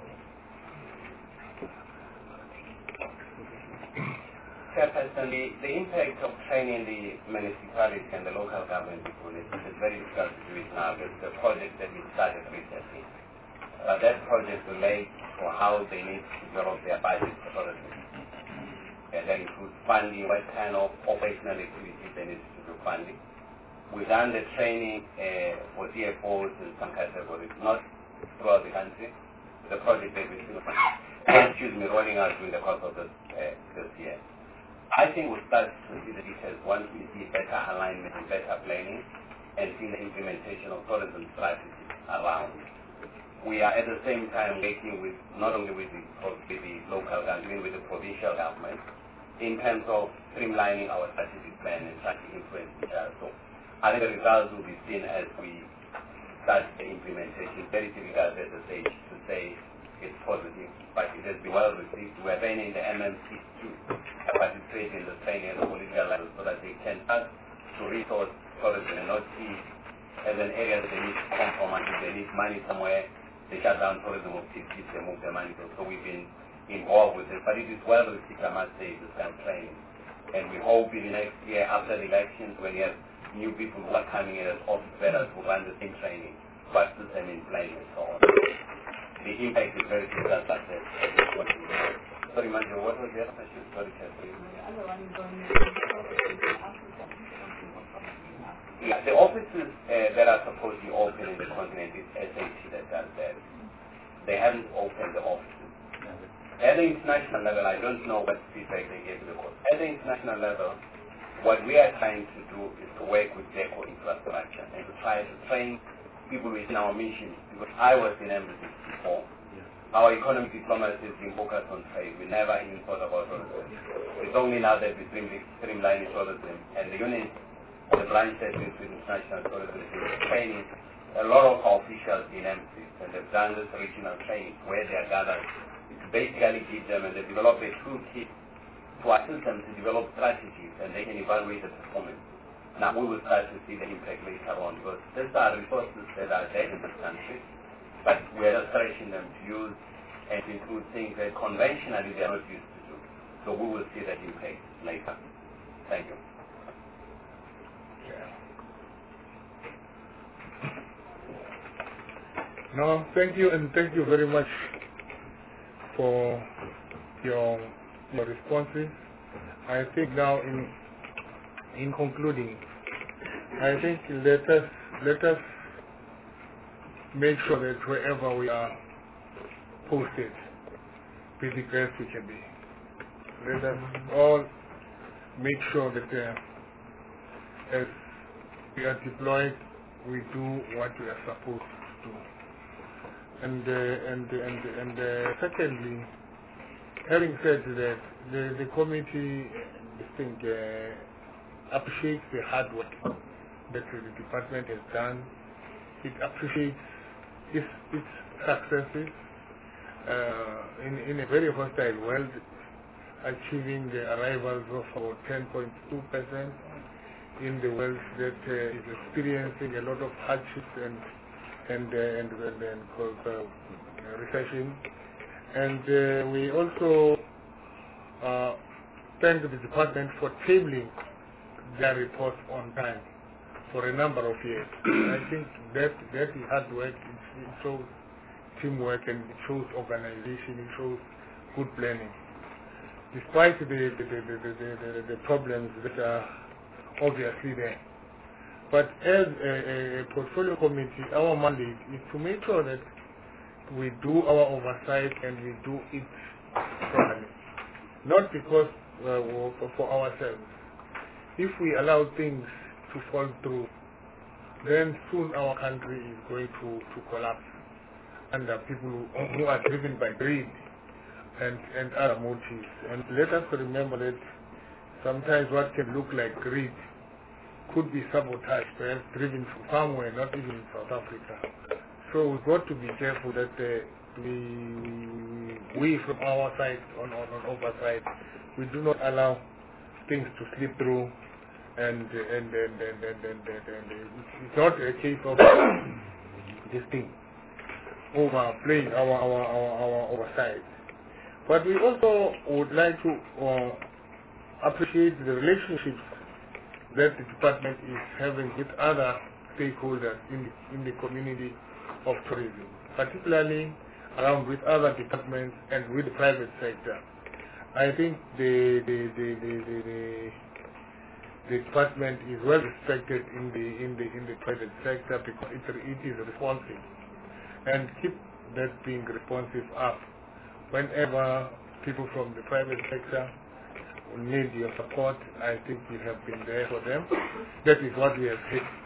Chairperson, the, the impact of training the municipalities and the local government people is, is very difficult to do it now. It's a project that we started recently. Uh, that project relates to how they need to develop their budget for tourism. And that includes funding, what kind of operational activities they need to do funding. We've done the training uh, for C F Os in some categories, not throughout the country. The project that we're still, excuse me, rolling out during the course of this, uh, this year. I think we'll start to see the details once we see better alignment and better planning and seeing the implementation of tourism strategies around. We are at the same time working with not only with the, with the local government, with the provincial government, in terms of streamlining our strategic plan and trying to influence each other. So I think the results will be seen as we start the implementation. Very difficult at this stage to say it's positive, but it has been well received. We are training the M M C to participate in the training at the political level so that they can start to resource tourism and not see as an area that they need to compromise. If they need money somewhere, they shut down tourism activities, they move their money. So we've been involved with it, but it is well received, I must say, this kind of training. And we hope in the next year, after the elections, when you have new people who are coming in as office bearers who run the same training, but system in place and so on. The impact is very difficult, like that. Sorry, Manjo, what was the other question? Sorry, Catherine. Yeah, the offices uh, that are supposed to be open in the continent is S A T that does that. They haven't opened the offices. At the international level, I don't know what feedback they gave to the court. At the international level, what we are trying to do is to work with DECO infrastructure and to try to train people within our mission. Because I was in embassies before. Our economic diplomacy has been focused on trade. We never even thought about tourism. It's only now that we streamline tourism, and the unit, the branch that is with international tourism is training a lot of our officials in embassies, and they've done this regional training where they are gathered. Basically give them and they develop a toolkit to assist them to develop strategies and they can evaluate the performance. Now we will start to see the impact later on because these are resources that are there in this country, but we are just stretching them to use and to include things that conventionally they are not used to do. So we will see that impact later. Thank you. No, thank you, and thank you very much for your, your responses. I think now in in concluding, I think let us let us make sure that wherever we are posted, be the best we can be. Let us all make sure that uh, as we are deployed, we do what we are supposed to do. And uh, and and and uh, secondly, having said that, the the committee, I think, uh, appreciates the hard work that the department has done. It appreciates its its successes uh, in in a very hostile world, achieving the arrivals of about ten point two percent in the world that uh, is experiencing a lot of hardships and. and uh, and, and, and uh, recession. And uh, we also uh, thank the department for tabling their reports on time for a number of years. I think that that is hard work. It, it shows teamwork and it shows organization. It shows good planning. Despite the the, the, the, the, the, the problems that are obviously there. But as a, a portfolio committee, our mandate is to make sure that we do our oversight and we do it properly. Not because uh, for ourselves. If we allow things to fall through, then soon our country is going to, to collapse under people who, who are driven by greed and, and other motives. And let us remember that sometimes what can look like greed could be sabotage, perhaps driven from somewhere, not even in South Africa. So we've got to be careful that uh, we, we from our side, on, on, on oversight, we do not allow things to slip through, and and and and, and, and, and, and it's not a case of this thing overplaying our, our, our, our oversight. But we also would like to uh, appreciate the relationships that the department is having with other stakeholders in the, in the community of tourism, particularly around with other departments and with the private sector. I think the the the the, the, the, the department is well respected in the in the in the private sector because it, it is responsive, and keep that being responsive up. Whenever people from the private sector need your support, I think you have been there for them. That is what we have hit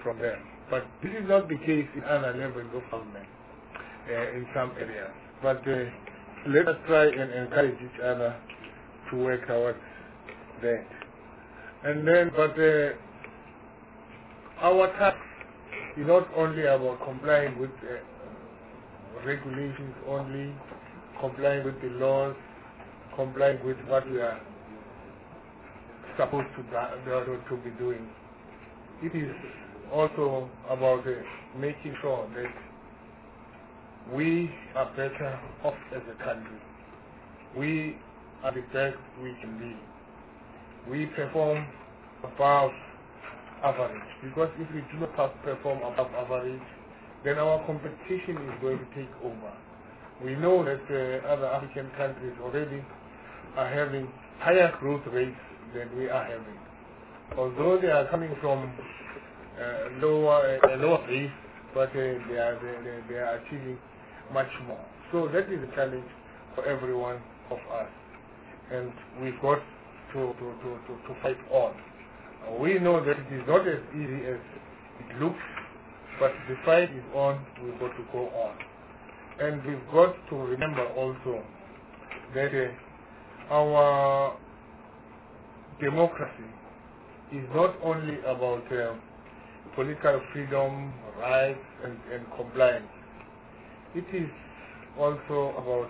from them. But this is not the case in other levels of government uh, in some areas. But uh, let us try and encourage each other to work towards that. And then, but uh, our task is not only about complying with uh, regulations only, complying with the laws, complying with what we are supposed to, do, to be doing. It is also about uh, making sure that we are better off as a country. We are the best we can be. We perform above average, because if we do not perform above average, then our competition is going to take over. We know that uh, other African countries already are having higher growth rates than we are having. Although they are coming from uh, lower, uh, lower base, but uh, they, are, they, they are achieving much more. So that is a challenge for every one of us. And we've got to, to, to, to, to fight on. Uh, we know that it is not as easy as it looks, but the fight is on, we've got to go on. And we've got to remember also that uh, our democracy is not only about uh, political freedom, rights, and, and compliance. It is also about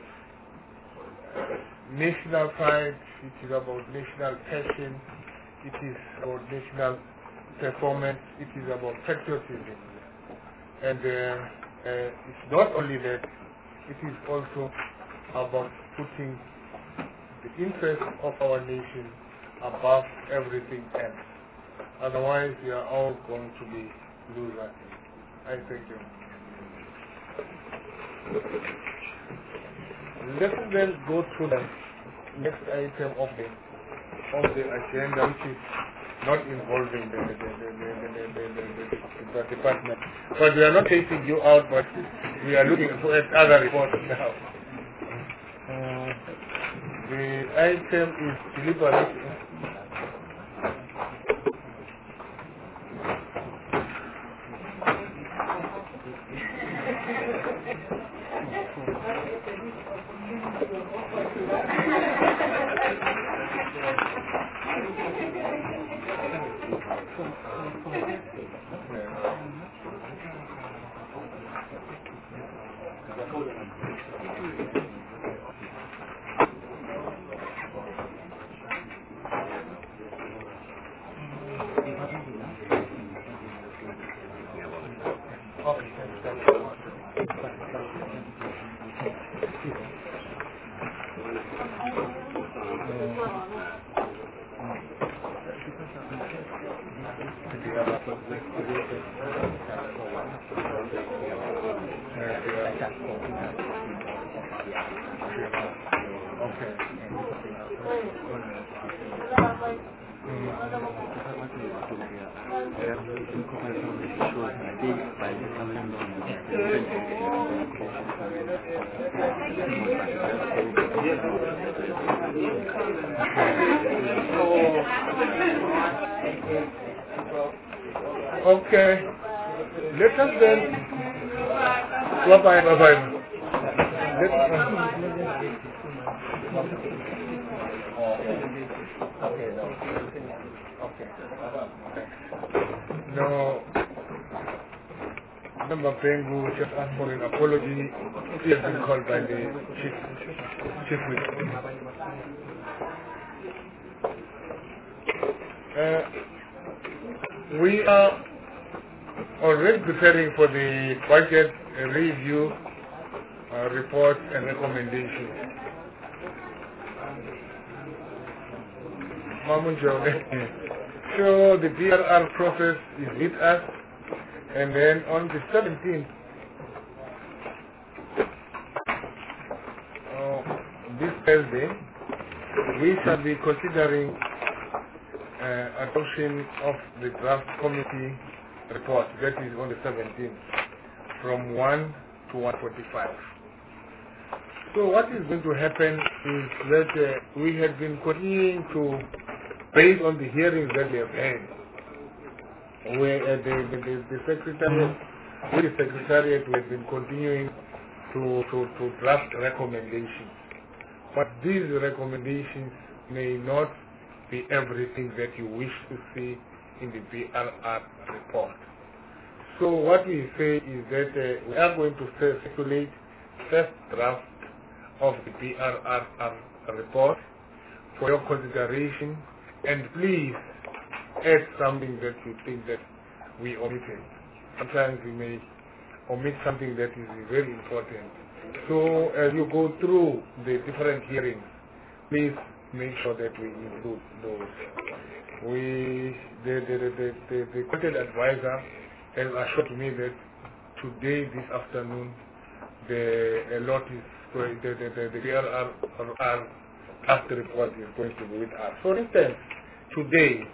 national pride, it is about national passion, it is about national performance, it is about patriotism. And uh, uh, it's not only that, it is also about putting the interest of our nation above everything else. Otherwise, we are all going to be losers. I thank you. Let's then go to the next item of the of the agenda, which is not involving the, the, the, the, the, the, the, the, the department. But we are not taking you out, but we are looking for at other reports now. Uh, the item is deliberation. Okay, let us then swap by my Bible. Let us okay, no. Okay. No. Member Pengu just asked for an apology. He has been called by the chief chief whip. Uh, we are already preparing for the budget review uh, report and recommendations. So the B R R process is with us, and then on the seventeenth, uh, this Thursday, we shall be considering uh, adoption of the draft committee report. That is on the seventeenth, from one to one forty-five. So what is going to happen is that uh, we have been continuing to, based on the hearings that we have had, where uh, the, the, the, the secretariat, with the secretariat, we have been continuing to, to, to draft recommendations. But these recommendations may not be everything that you wish to see in the B R R report. So what we say is that uh, we are going to circulate first draft of the B R R report for your consideration, and please add something that you think that we omitted. Sometimes we may omit something that is very important. So as you go through the different hearings, please make sure that we include those. We, the, the, the, the, the, the content advisor has assured me that today, this afternoon, the a lot is going, the, the, the, the B R R after report is going to be with us. For instance, today,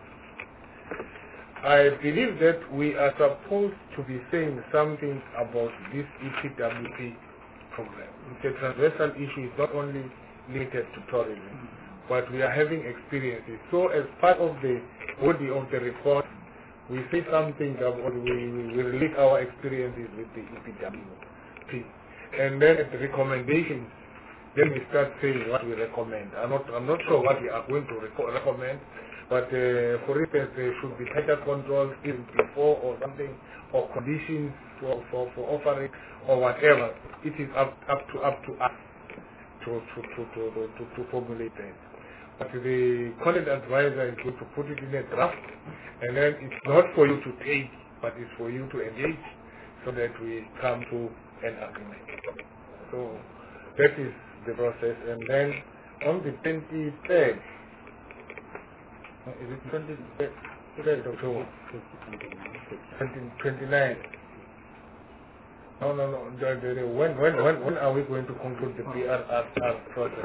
I believe that we are supposed to be saying something about this E P W P program. It's a transversal issue. It's not only limited to tourism, but we are having experiences. So as part of the body of the report, we say something about, we, we, we relate our experiences with the E P W P. And then at the recommendations, then we start saying what we recommend. I'm not, I'm not sure what we are going to reco recommend, but uh, for instance, there should be better controls even before or something, or conditions for, for, for offering, or whatever. It is up, up to up to us to, to, to, to, to, to formulate that. But the content advisor is going to put it in a draft, and then it's not for you to take, but it's for you to engage, so that we come to an agreement. So that is the process. And then on the twenty-third, is it twenty-third October? twenty-ninth. No, no, no. The, the, the, when, when, when, when are we going to conclude the B R R process?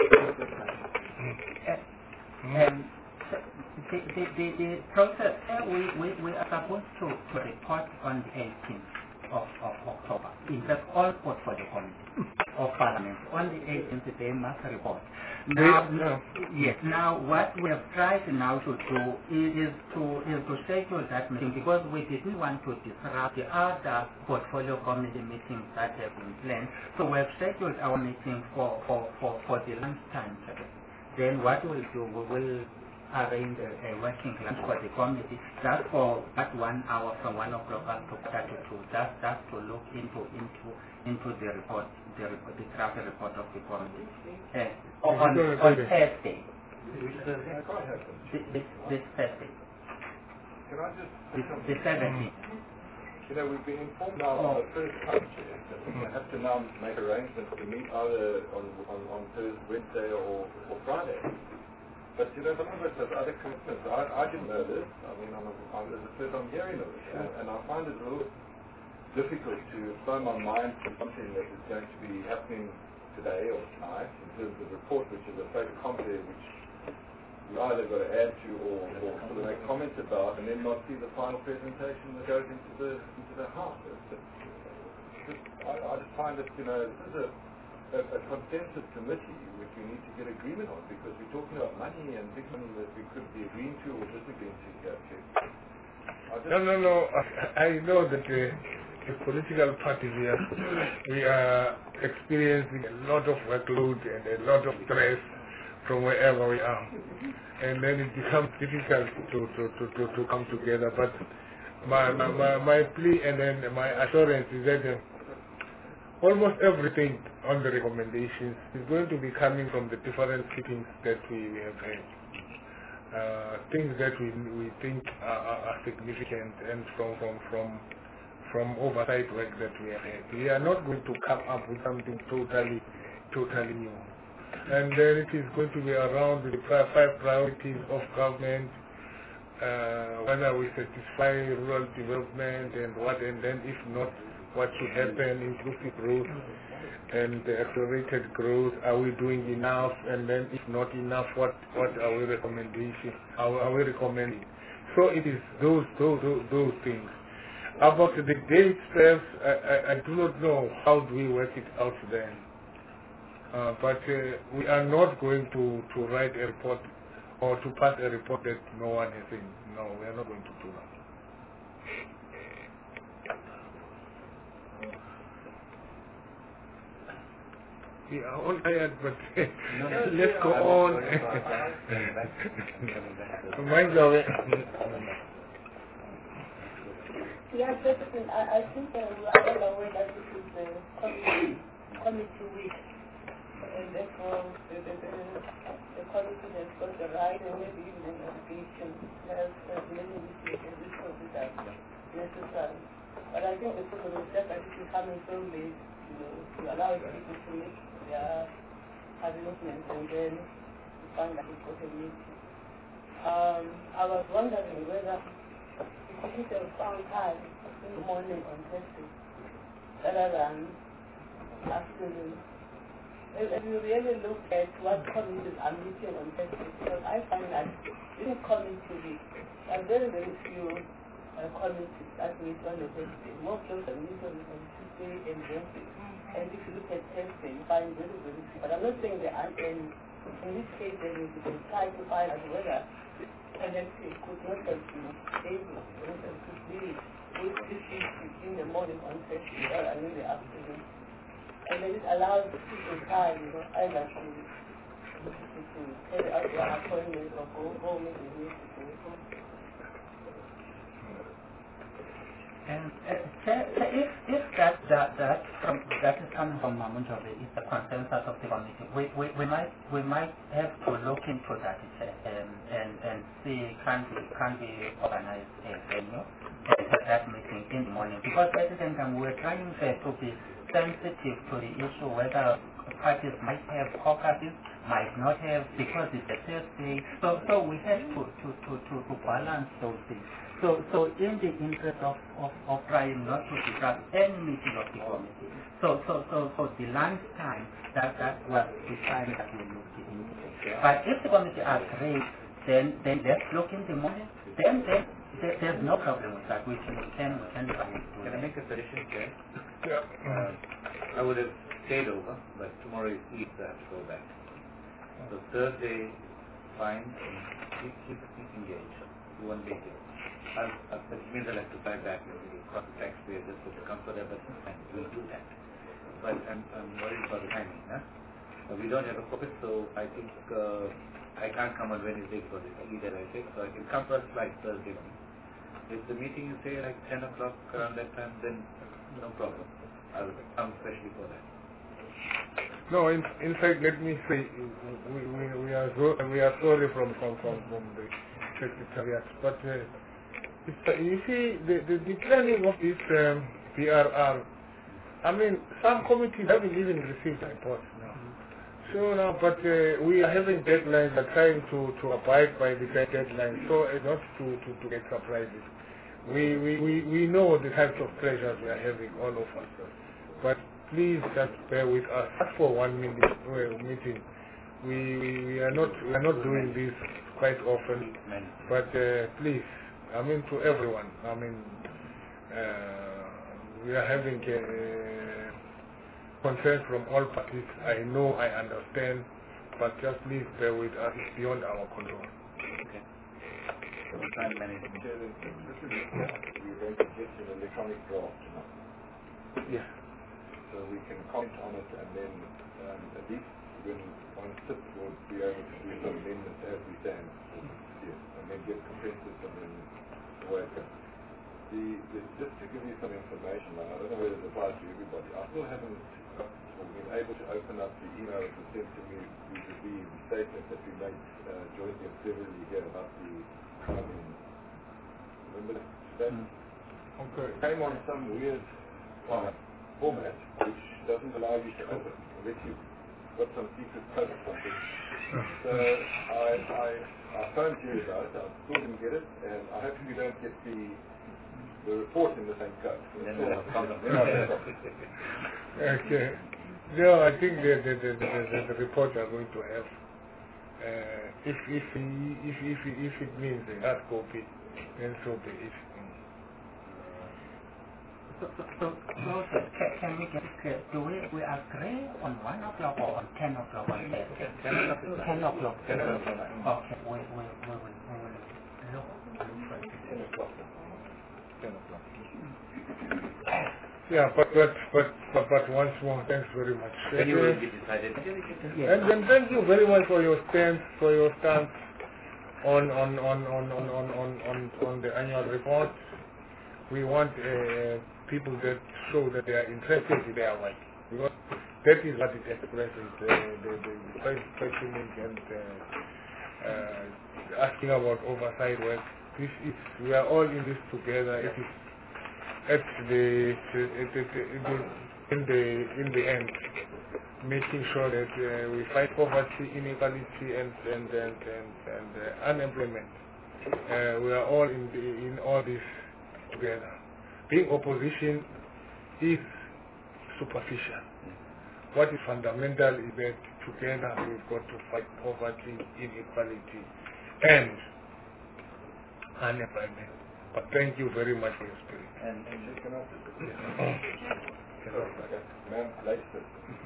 Um, the, the, the, the process, uh, we, we, we are supposed to, to report on the eighteenth of, of October. In fact, all portfolio committee of Parliament, on the eighteenth they must report. Now, no. yes, now what we have tried now to do is to, is to schedule that meeting, because we didn't want to disrupt the other portfolio committee meetings that have been planned. So we have scheduled our meeting for, for, for, for the lunchtime. Then what we'll do, we will arrange a, a working lunch for the committee, just for that one hour from one o'clock up to quarter to two, just, just to look into into into the report, the, report, the draft report of the committee. Uh, on on Thursday. This, this, this Thursday. Can I just this, the seventeenth. You know, we've been informed now on the first time that we have to now make arrangements to meet either on on, on Thursday, Wednesday, or, or Friday. But you know, some of us have other commitments. I, I didn't know this. I mean, I'm, I'm, this is the first I'm hearing of it, and, and I find it a little difficult to throw my mind to something that is going to be happening today or tonight in terms of the report, which is a fait accompli, which we either got to add to or, or sort of make comments about, and then not see the final presentation that goes into the into the house. It's, it's, it's, I, I just find that you know this is a A, a consensus committee which we need to get agreement on, because we're talking about money and big money that we could be agreeing to or disagreeing to here. No, no, no. I know that uh, the political parties we are, we are experiencing a lot of workload and a lot of stress from wherever we are. And then it becomes difficult to, to, to, to, to come together. But my, my, my, my plea and then my assurance is that uh, almost everything on the recommendations is going to be coming from the different sittings that we, we have had. Uh, things that we, we think are, are, are significant, and from, from, from, from oversight work that we have had. We are not going to come up with something totally, totally new. And then it is going to be around the five priorities of government, uh, whether we satisfy rural development and what, and then if not, what should happen, inclusive growth and the accelerated growth. Are we doing enough? And then if not enough, what what are we recommendation? Are, are we recommending? So it is those those those, those things. About the date itself, I, I, I do not know how do we work it out then. Uh, but uh, we are not going to, to write a report or to pass a report that no one has seen. No, we are not going to do that. We are all tired, but No, no, let's go I'm on. sorry about that. Coming back- coming back to- Mind your way. Yeah, President, I, I think uh, we are all aware that this is the committee, committee week. And therefore, the, the, the, the committee has got the right and maybe even an obligation to have uh, many issues and resources that are necessary. But I think the problem is just that this is coming so late, you know, to allow people to make their arrangements and then to find that we've got a meeting. Um, I was wondering whether if you have found time in the morning on Thursday rather than afternoon. If you really look at what committees are meeting on Thursday, because I find that in committee week, there are very, very few uh, committees that meet on the Thursday. Most of them meet on Tuesday and Wednesday. And if you look at Thursday, you find very, very few. But I'm not saying there aren't any. In this case, then we can try to find out whether and then it could not have been able to be with this issue in the morning on Thursday or in the afternoon. And then it allows people time, you know, either to, to, to carry out their appointments or go home if they need to go home. And uh, so- so if, if that, that, that, from, that is coming from Mamunjobe is the consensus of the committee, we, we, we, might, we might have to look into that um, and, and see can we, can we organize a venue and have that meeting in the morning. Because at the same time we're trying uh, to be sensitive to the issue whether parties might have caucuses, might not have, because it's a Thursday. So, so we have to, to, to, to, to balance those things. So, so in the interest of, of, of trying not to disrupt any meeting of the committee, so, so, so, so the lunch time, that, that was the time that we looked into. But if the committee agrees, then, then let's look in the morning, then, then there, there's no problem with that. We can, we can, we can, Can I make a suggestion, Chair? Yeah. Uh, I would have stayed over, but tomorrow is Eid, so I have to go back. So Thursday, fine, keep, keep, keep engaged. You won't be here. I'll, I'll, that means I'll have to fly back and really cross the taxpayer just for the comfort of it, and we'll do that. But I'm, I'm worried about the timing, huh? Uh, we don't have a focus, so I think uh, I can't come on Wednesday for this either, I think, so I can come first like Thursday morning. If the meeting is say like ten o'clock around that time, then no problem. I'll come especially for that. No, in, in fact, let me say, we, we, we, are, so, we are sorry from, from, from, from the Secretariat, but uh, it's, uh, you see, the, the declining of this um, P R R, I mean, some committees haven't even received reports now. So now, but uh, we are having deadlines, are trying to, to abide by the deadlines, so uh, not to, to, to get surprises. We, we, we, we know the types of pressures we are having, all of us. But please just bear with us just for one minute uh, meeting. We, we, we are not we are not doing this quite often, but uh, please, I mean to everyone, I mean uh, we are having uh, concerns from all parties. I know, I understand, but just please bear with us. It's beyond our control. Okay. So we'll try and manage it. Chair, this is, we're going to get an electronic draft tonight. Yeah. So we can comment on it, and then um, at least when one sits, we'll be able to do some amendments as we stand, yes, and then get consensus and then the way it goes. The, the, just to give you some information, and I don't know whether it applies to everybody, I still haven't got, or been able to open up the email that was sent to me with the, the statement that we made uh, jointly and severally here about the crime in, remember that? Mm. Okay. It came on some weird uh, format which doesn't allow you to open unless you've got some secret code or something. So I, I, I phoned you about it, I still didn't get it, and I hope you don't get the the report in the same code. Okay. No, I think the the, the, the, the, the report we are going to have, uh, if, if, if, if, if it means a hard copy, then so be it. So, so, so, so can, can we get it clear? Do we, we agree on one o'clock or on ten o'clock on Thursday? Ten o'clock. Ten o'clock. Okay, we, we, we will, we will look, look for it. Ten o'clock. Ten o'clock. Yeah, but but but but, but once more, thanks very much. When you And, will uh, be decided. and then thank you very much for your stance, for your stance on on on on on on on, on, on the annual report. We want uh, people that show that they are interested in their work, because that is what it expresses. The the, the questioning and uh, uh, asking about oversight work. This is, we are all in this together. It is at the, at the, the in the in the end, making sure that uh, we fight poverty, inequality, and and and and, and uh, unemployment. Uh, we are all in the, in all this together. Being opposition is superficial. What is fundamental is that together we've got to fight poverty, inequality, and unemployment. But thank you very much for your spirit. And, and you cannot just... Yes. Sorry, okay. Ma'am, later.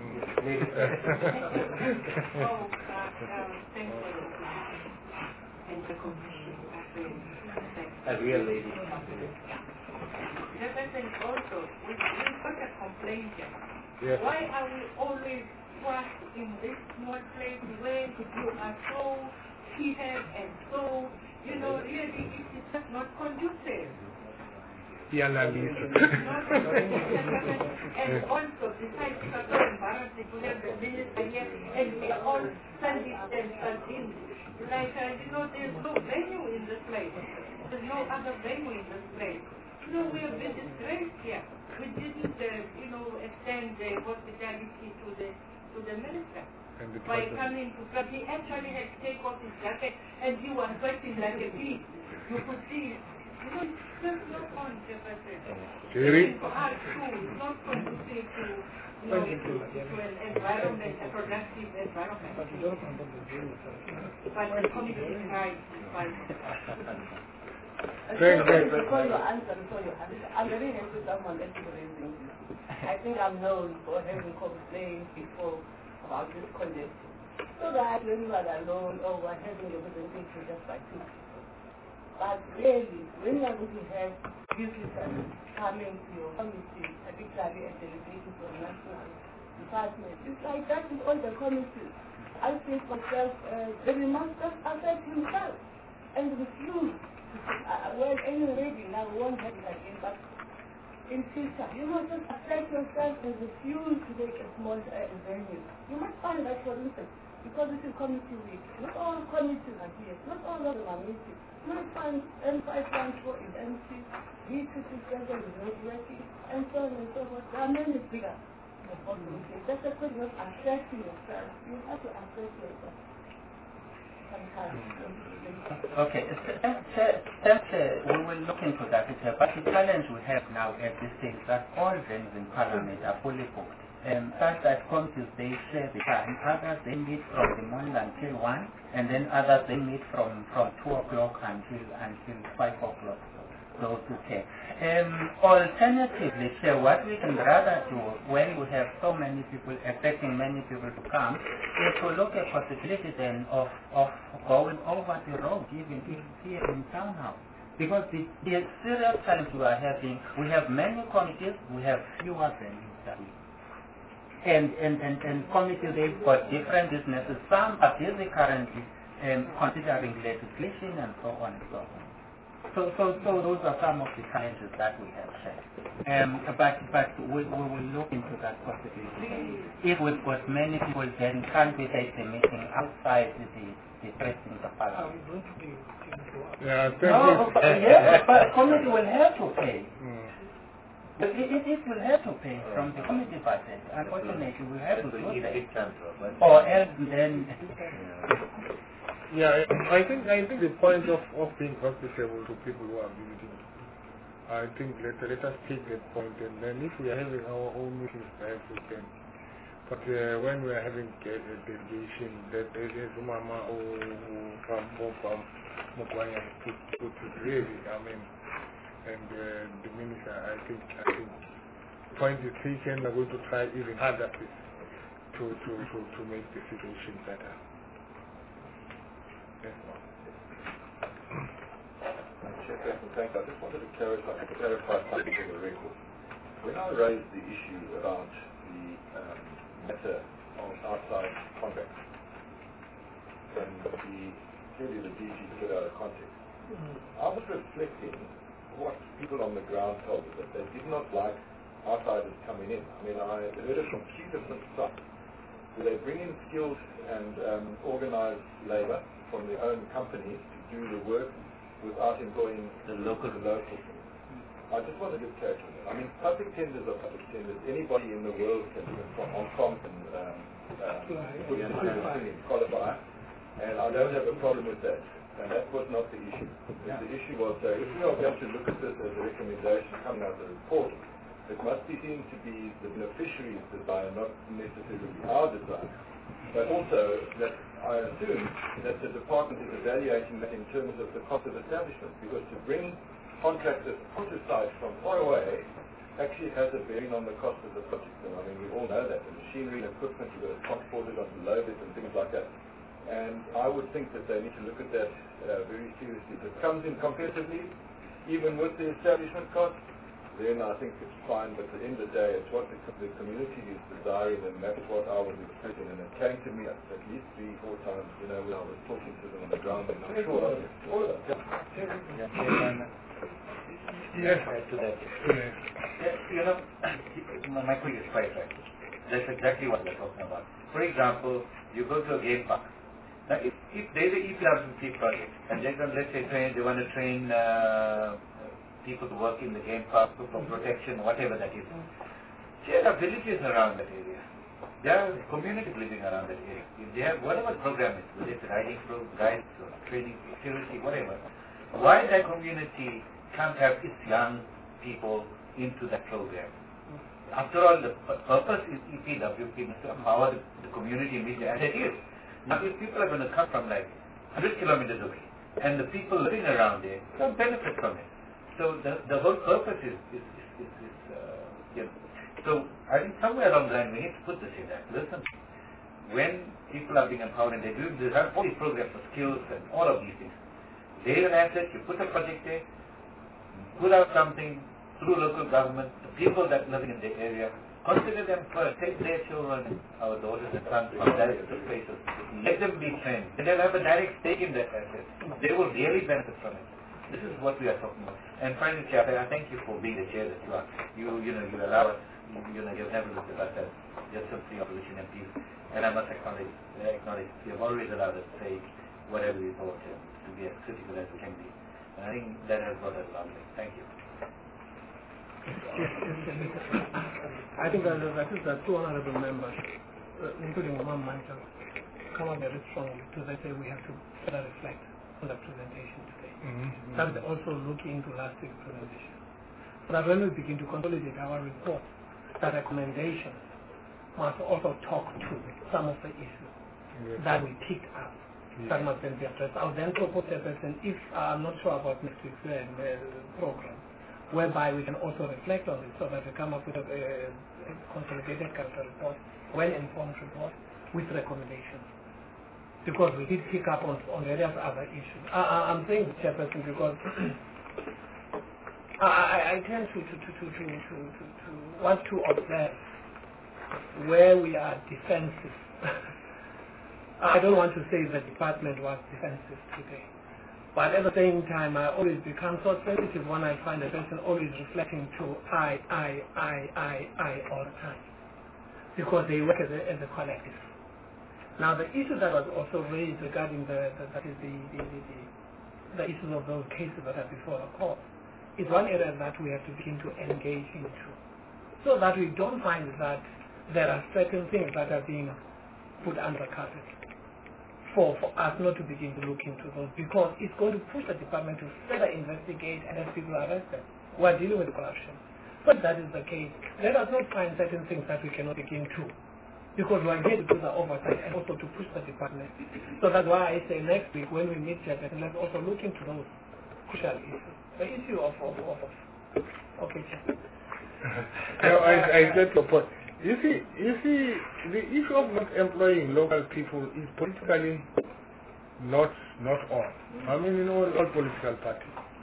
Oh, uh, um, thank you. And the commission. A real lady. Jefferson also, we, we've got a complaint here. Yes. Why are we always trapped in this small place where you are so heated and so, you know, really it is just not conducive. Yeah, no, and also, besides the embarrassing to have the minister here, and we are all standing and standing. Like, uh, you know, there's no venue in this place. There's no other venue in this place. You know, we have been disgraced here. We didn't, uh, you know, extend the hospitality to the to the minister. By coming to club, he actually had to take off his jacket and he was sweating like a pig. You could see, you know, it's just not on, Jefferson. Really? For us too, it's not conducive to, you know, to, to an environment, a productive environment. But the committee tried to fight it. Thank you. Before you answer, before you answer, I'm very happy with someone that is raising this. I think I'm known for having complained before about this condition. So that when you are alone or we're having a presentation just by two people. But really, when you are going to have visitors coming to your committee, particularly a delegation from national department, it's like that with all the committees. I think myself, uh, the must just affect himself and refuse. Uh, well, anyway, now we won't have it again, but in future, you must just accept yourself and refuse to take a small uh, venue. You must find that, for instance, because this is committee week, not all committees are here, not all of them are meeting. You must find M five one four is empty, B two two seven is not working, and so on and so forth. There are many bigger. That's a question of accepting yourself. You have to accept yourself. Okay, that, that, that, uh, we will look into that, uh, but the challenge we have now at this stage is that all venues in Parliament are fully booked. Um, such that committees, they share the time. Others, they meet from the morning until one, and then others, they meet from, from two o'clock until, until five o'clock. Those who can. Um, alternatively, sir, what we can rather do when we have so many people, expecting many people to come, is to look at possibility then of, of going over the road, even if here in townhouse. Because the, the serious challenge we are having, we have many committees, we have fewer venues than we. And, and, and, and committees, they've got different businesses. Some are busy currently um, considering legislation and so on and so on. So, so, so those are some of the challenges that we have shared. Um, but, but we, we will look into that possibility. If we've got many people, then can't we take the meeting outside the, the precincts of Parliament? Yeah, thank no, you. but, yes, but committee will have to pay. Mm. It, it, it will have to pay from the committee budget. Unfortunately, we have to do that. Or else then... Yeah, I think I think the point of, of being hospitable to people who are visiting, I think let, let us take that point, and then if we are having our own meetings, perhaps we can. But uh, when we are having a, a delegation, that there is Mama or from from Mukwanya put put it really, I mean, and uh, the minister, I think I think point is taken. We're going to try even harder to to to to, to make the situation better. Yes, Chairperson, thank you. I just wanted to clarify, clarify something for the record. when I raised the issue about the um, matter of outside contracts, and the, clearly the D G took it out of context, mm-hmm. I was reflecting what people on the ground told me, that they did not like outsiders coming in. I mean, I heard it from three different sides. So they bring in skilled and um, organized labor from their own companies to do the work without employing the local local. I just want to give clarity on that. I mean, public tenders are public tenders. Anybody in the world can do it, from Hong Kong and um, um, qualify. And I don't have a problem with that. And that was not the issue. The issue was uh, if we are going to look at this as a recommendation coming out of the report, it must be seen to be the beneficiary's desire, not necessarily our desire. But also that I assume that the department is evaluating that in terms of the cost of establishment, because to bring contractors onto site from far away actually has a bearing on the cost of the project. And I mean, we all know that. The machinery and equipment that are transported on the load and things like that. And I would think that they need to look at that uh, very seriously. If it comes in competitively, even with the establishment cost, then I think it's fine. But at the end of the day, it's what the, the community is desiring, and that's what I was expecting. And it came to me at least three, four times, you know, when I was talking to them on the ground. And I'm sure of it. All of them. Yes, to that. Yes. You know, my point is quite right. That's exactly what we're talking about. For example, you go to a game park. Now, if, if there's a E P W C project, and they're going to, let's say, train, they want to train uh, people to work in the game park for protection, whatever that is. There are villages around that area. There are communities living around that area. If they have whatever program is, whether it's riding program, guides, or training, security, whatever, why that community can't have its young people into that program? After all, the purpose is E P W P to empower the, the community in which they are. And it is. Now, if people are going to come from like one hundred kilometers away, and the people living around there don't benefit from it. So the, the whole purpose is, is, is, is, is uh, you know. So I think somewhere along the line we need to put this in that. Listen, when people are being empowered and they do, they have all these programs for skills and all of these things. They're an asset, you put a project there, put out something through local government, the people that are living in the area, consider them first, take their children, our daughters and sons from direct places, let them be trained, and they'll have a direct stake in that asset. They will really benefit from it. This is what we are talking about. And finally, Chair, I thank you for being the chair that you are. You, you know, you allow us, you know, you've never looked at us as just simply opposition M Ps. And I must acknowledge, acknowledge, you have always allowed us to say whatever we thought uh, to be as critical as we can be. And I think that has brought us a long way. Thank you. I think that, that is the two honorable members, uh, including Imam Manjal, come out very strongly to that say we have to further reflect on the presentation today. Mm-hmm. That is also looking into last week's presentation. So that when we begin to consolidate our report, the recommendations must also talk to some of the issues yes. that we picked up. Yes. That must then be addressed. I'll then propose a person, if uh, I'm not sure about next week's uh, program, whereby we can also reflect on it so that we come up with a, a consolidated character report, well-informed report with recommendations. Because we did pick up on, on various other issues. I, I'm saying this, Chairperson, because I, I, I tend to, to, to, to, to, to, to, to want to observe where we are defensive. I don't want to say the department was defensive today. But at the same time, I always become so sensitive when I find a person always reflecting to I, I, I, I, I all the time. Because they work as a, as a collective. Now, the issue that was also raised regarding the, the, that is the, the, the, the, the issues of those cases that are before the court is one area that we have to begin to engage into. So that we don't find that there are certain things that are being put under carpet. For, for us not to begin to look into those, because it's going to push the department to further investigate and have people arrested who are dealing with corruption. But that is the case. Let us not find certain things that we cannot begin to, because we are here to do the oversight and also to push the department. So that's why I say next week when we meet here, let's also look into those crucial issues. The issue of, of, of, of okay, Chair. No, I, I get your point. You see, you see, the issue of not employing local people is politically not not on. I mean, in all, all political parties.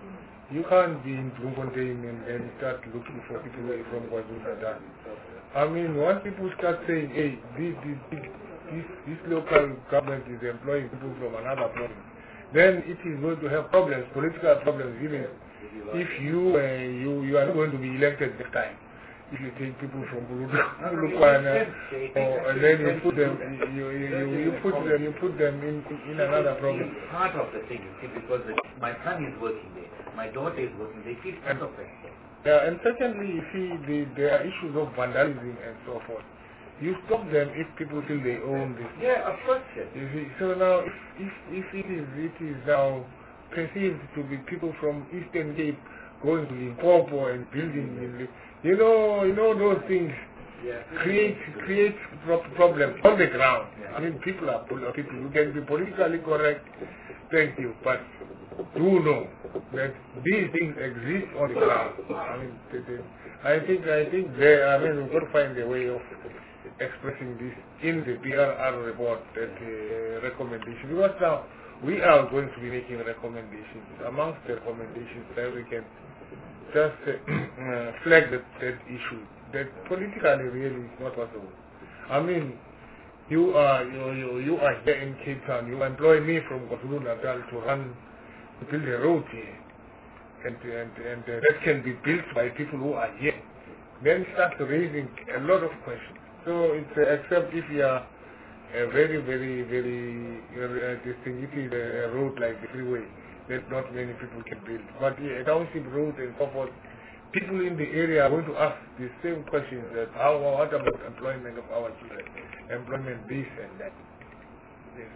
You can't be in Bloemfontein and then start looking for people from KwaZulu-Natal. I mean, once people start saying, hey, this, this, this, this, this local government is employing people from another province, then it is going to have problems, political problems, even if you uh, you you are not going to be elected this time. If you take people from Bulukwana, or and then you put them, you you, you, you put them, you put them in in another province. Part of the thing, you see, because my son is working there, my daughter is working there, feel kind of pressure. Yeah, and secondly, you see, the, there are issues of vandalism and so forth. You stop them if people feel they own this. Yeah, of course. Yes. You see, so now if, if if it is it is now perceived to be people from Eastern Cape going to Limpopo and building, in the, you know, you know those things yeah. create create pro problems on the ground. Yeah. I mean, people are people who can be politically correct. Thank you, but do know that these things exist on the ground. I mean, they, they, I think I think they. I mean, we've got to find a way of expressing this in the B R R report, that uh, recommendation. Because now we are going to be making recommendations. Amongst the recommendations that we can just uh, uh, flag that, that issue that politically really is not possible. I mean, you are you you, you are here in Cape Town. You employ me from KwaZulu-Natal to run to build a road here, and and and uh, that can be built by people who are here. Then starts raising a lot of questions. So it's uh, except if you are a very very very uh, distinct, it is a road like the freeway that not many people can build. But yeah, a township road and so forth, people in the area are going to ask the same questions: that how what about employment of our children, employment this and that. Yes.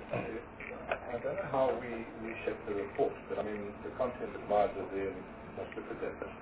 I don't know how we, we shape the report, but I mean, the content of mine are there, and we must look at that. But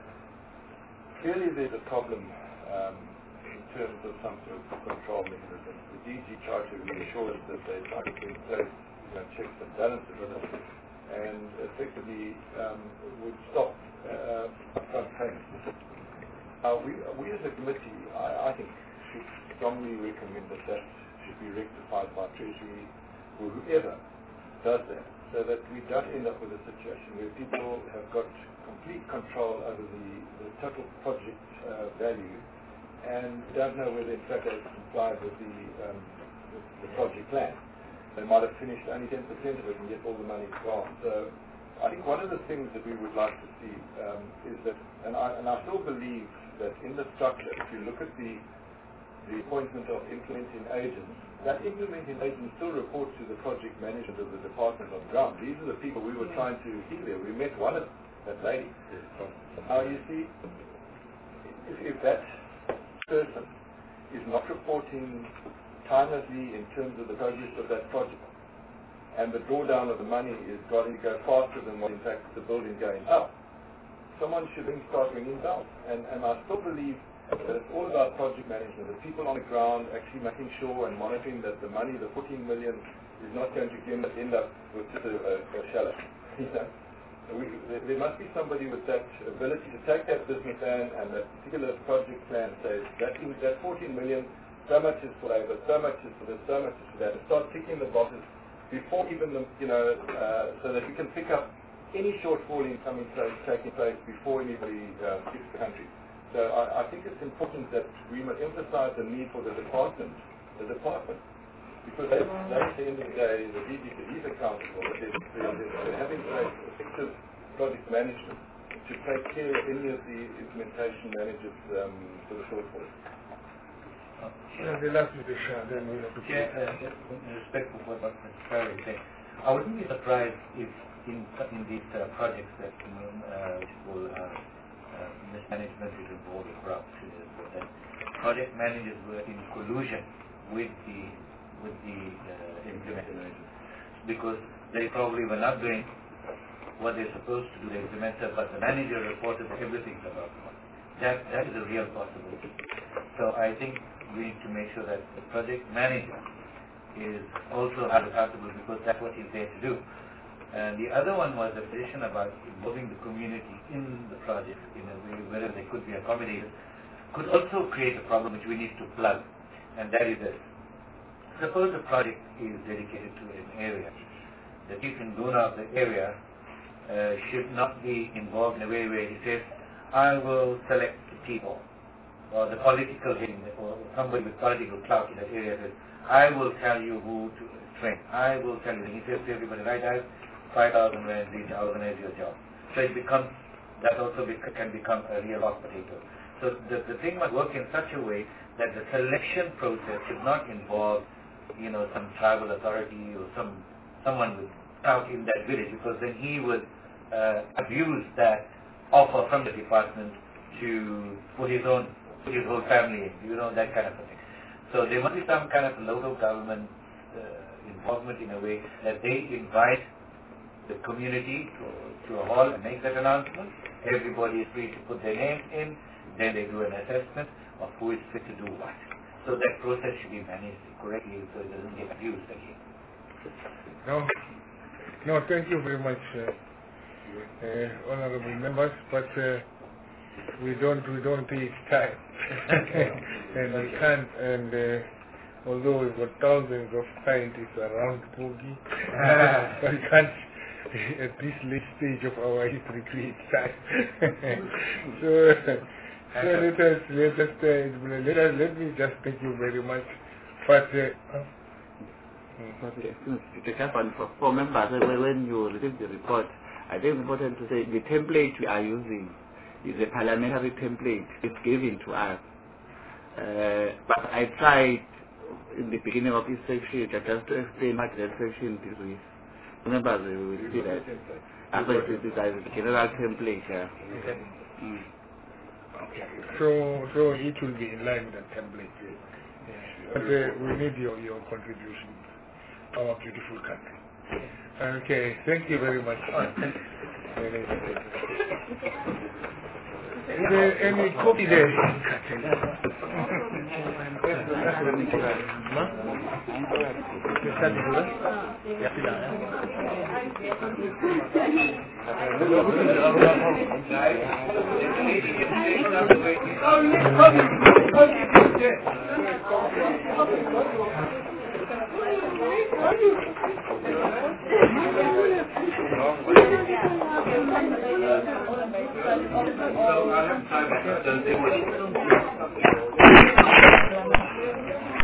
clearly there's a problem um, in terms of some sort of control mechanism. The D G tried to reassure us that they're trying to put in place, you know, checks and balances with it, and effectively um, would stop uh, upfront payments. Uh, we, we as a committee, I, I think, should strongly recommend that that should be rectified by Treasury or whoever does that, so that we don't end up with a situation where people have got complete control over the, the total project uh, value and don't know whether in fact they've complied with the, um, the, the project plan. They might have finished only ten percent of it and yet all the money's gone. So I think one of the things that we would like to see um, is that, and I, and I still believe that in the structure, if you look at the the appointment of implementing agents, that implementing agent still reports to the project management of the department on ground. These are the people we were trying to see there. We met one of that lady. Now you see, if, if that person is not reporting timelessly in terms of the progress of that project, and the drawdown of the money is going to go faster than what in fact the building going up, someone should then start ringing bells. And, and I still believe that it's all about project management, the people on the ground actually making sure and monitoring that the money, the fourteen million, is not going to end up with just a, a, a shallow. You know? we, there, there must be somebody with that ability to take that business plan and that particular project plan, say that, that fourteen million, so much is for labor, so much is for this, so much is for that, and start ticking the boxes before even the, you know, uh, so that we can pick up any shortfall in coming place, taking place before anybody uh, hits the country. So I, I think it's important that we must emphasize the need for the department, the department, because they, they at the end of the day, the D G P is accountable, but they're, they're, they're having effective project management to take care of any of the implementation managers um, for the shortfalls. Chair, uh, in respect of what Mister Perry said, I wouldn't be surprised if in, in these uh, projects that uh, which will uh, Uh, mismanagement is involved with corruption, that project managers were in collusion with the with the uh, implementers, because they probably were not doing what they're supposed to do, the implementer, but the manager reported everything about them. That that is a real possibility. So I think we need to make sure that the project manager is also held accountable, because that's what he's there to do. And the other one was the position about involving the community in the project in a way where they could be accommodated, could also create a problem which we need to plug, and that is this. Suppose the project is dedicated to an area. The chief induna of the area uh, should not be involved in a way where he says, I will select people, or the political heading, or somebody with political clout in that area says, I will tell you who to train. I will tell you. And he says to everybody, right, I have five thousand rands each, I organize your job. So it becomes, that also bec can become a real hot potato. So the, the thing must work in such a way that the selection process should not involve, you know, some tribal authority or some someone with clout in that village, because then he would uh, abuse that offer from the department to put his own, put his whole family in, you know, that kind of a thing. So there must be some kind of local government uh, involvement in a way that they invite the community to, to a hall and make that announcement. Everybody is free to put their names in. Then they do an assessment of who is fit to do what. So that process should be managed correctly so it doesn't get abused again. No, no, thank you very much, uh, uh, honorable members, but uh, we don't, we don't take time, and we can't, and uh, although we've got thousands of scientists around Pogi, but we can't, at this late stage of our history, create time. so, so let us, let us, uh, let us, let me just thank you very much, but. Uh, Okay. Just one for, for members, when you receive the report, I think it's important to say the template we are using is a parliamentary template. It's given to us. Uh, but I tried in the beginning of this section just to explain what that section deals with. Members will see that. After it is a general template. Yeah. Okay. Mm. Okay. So, so it will be in line with the template. Yeah. But uh, we need your, your contribution. Our beautiful country. Okay, thank you very much. Is there any copy there? So I have time.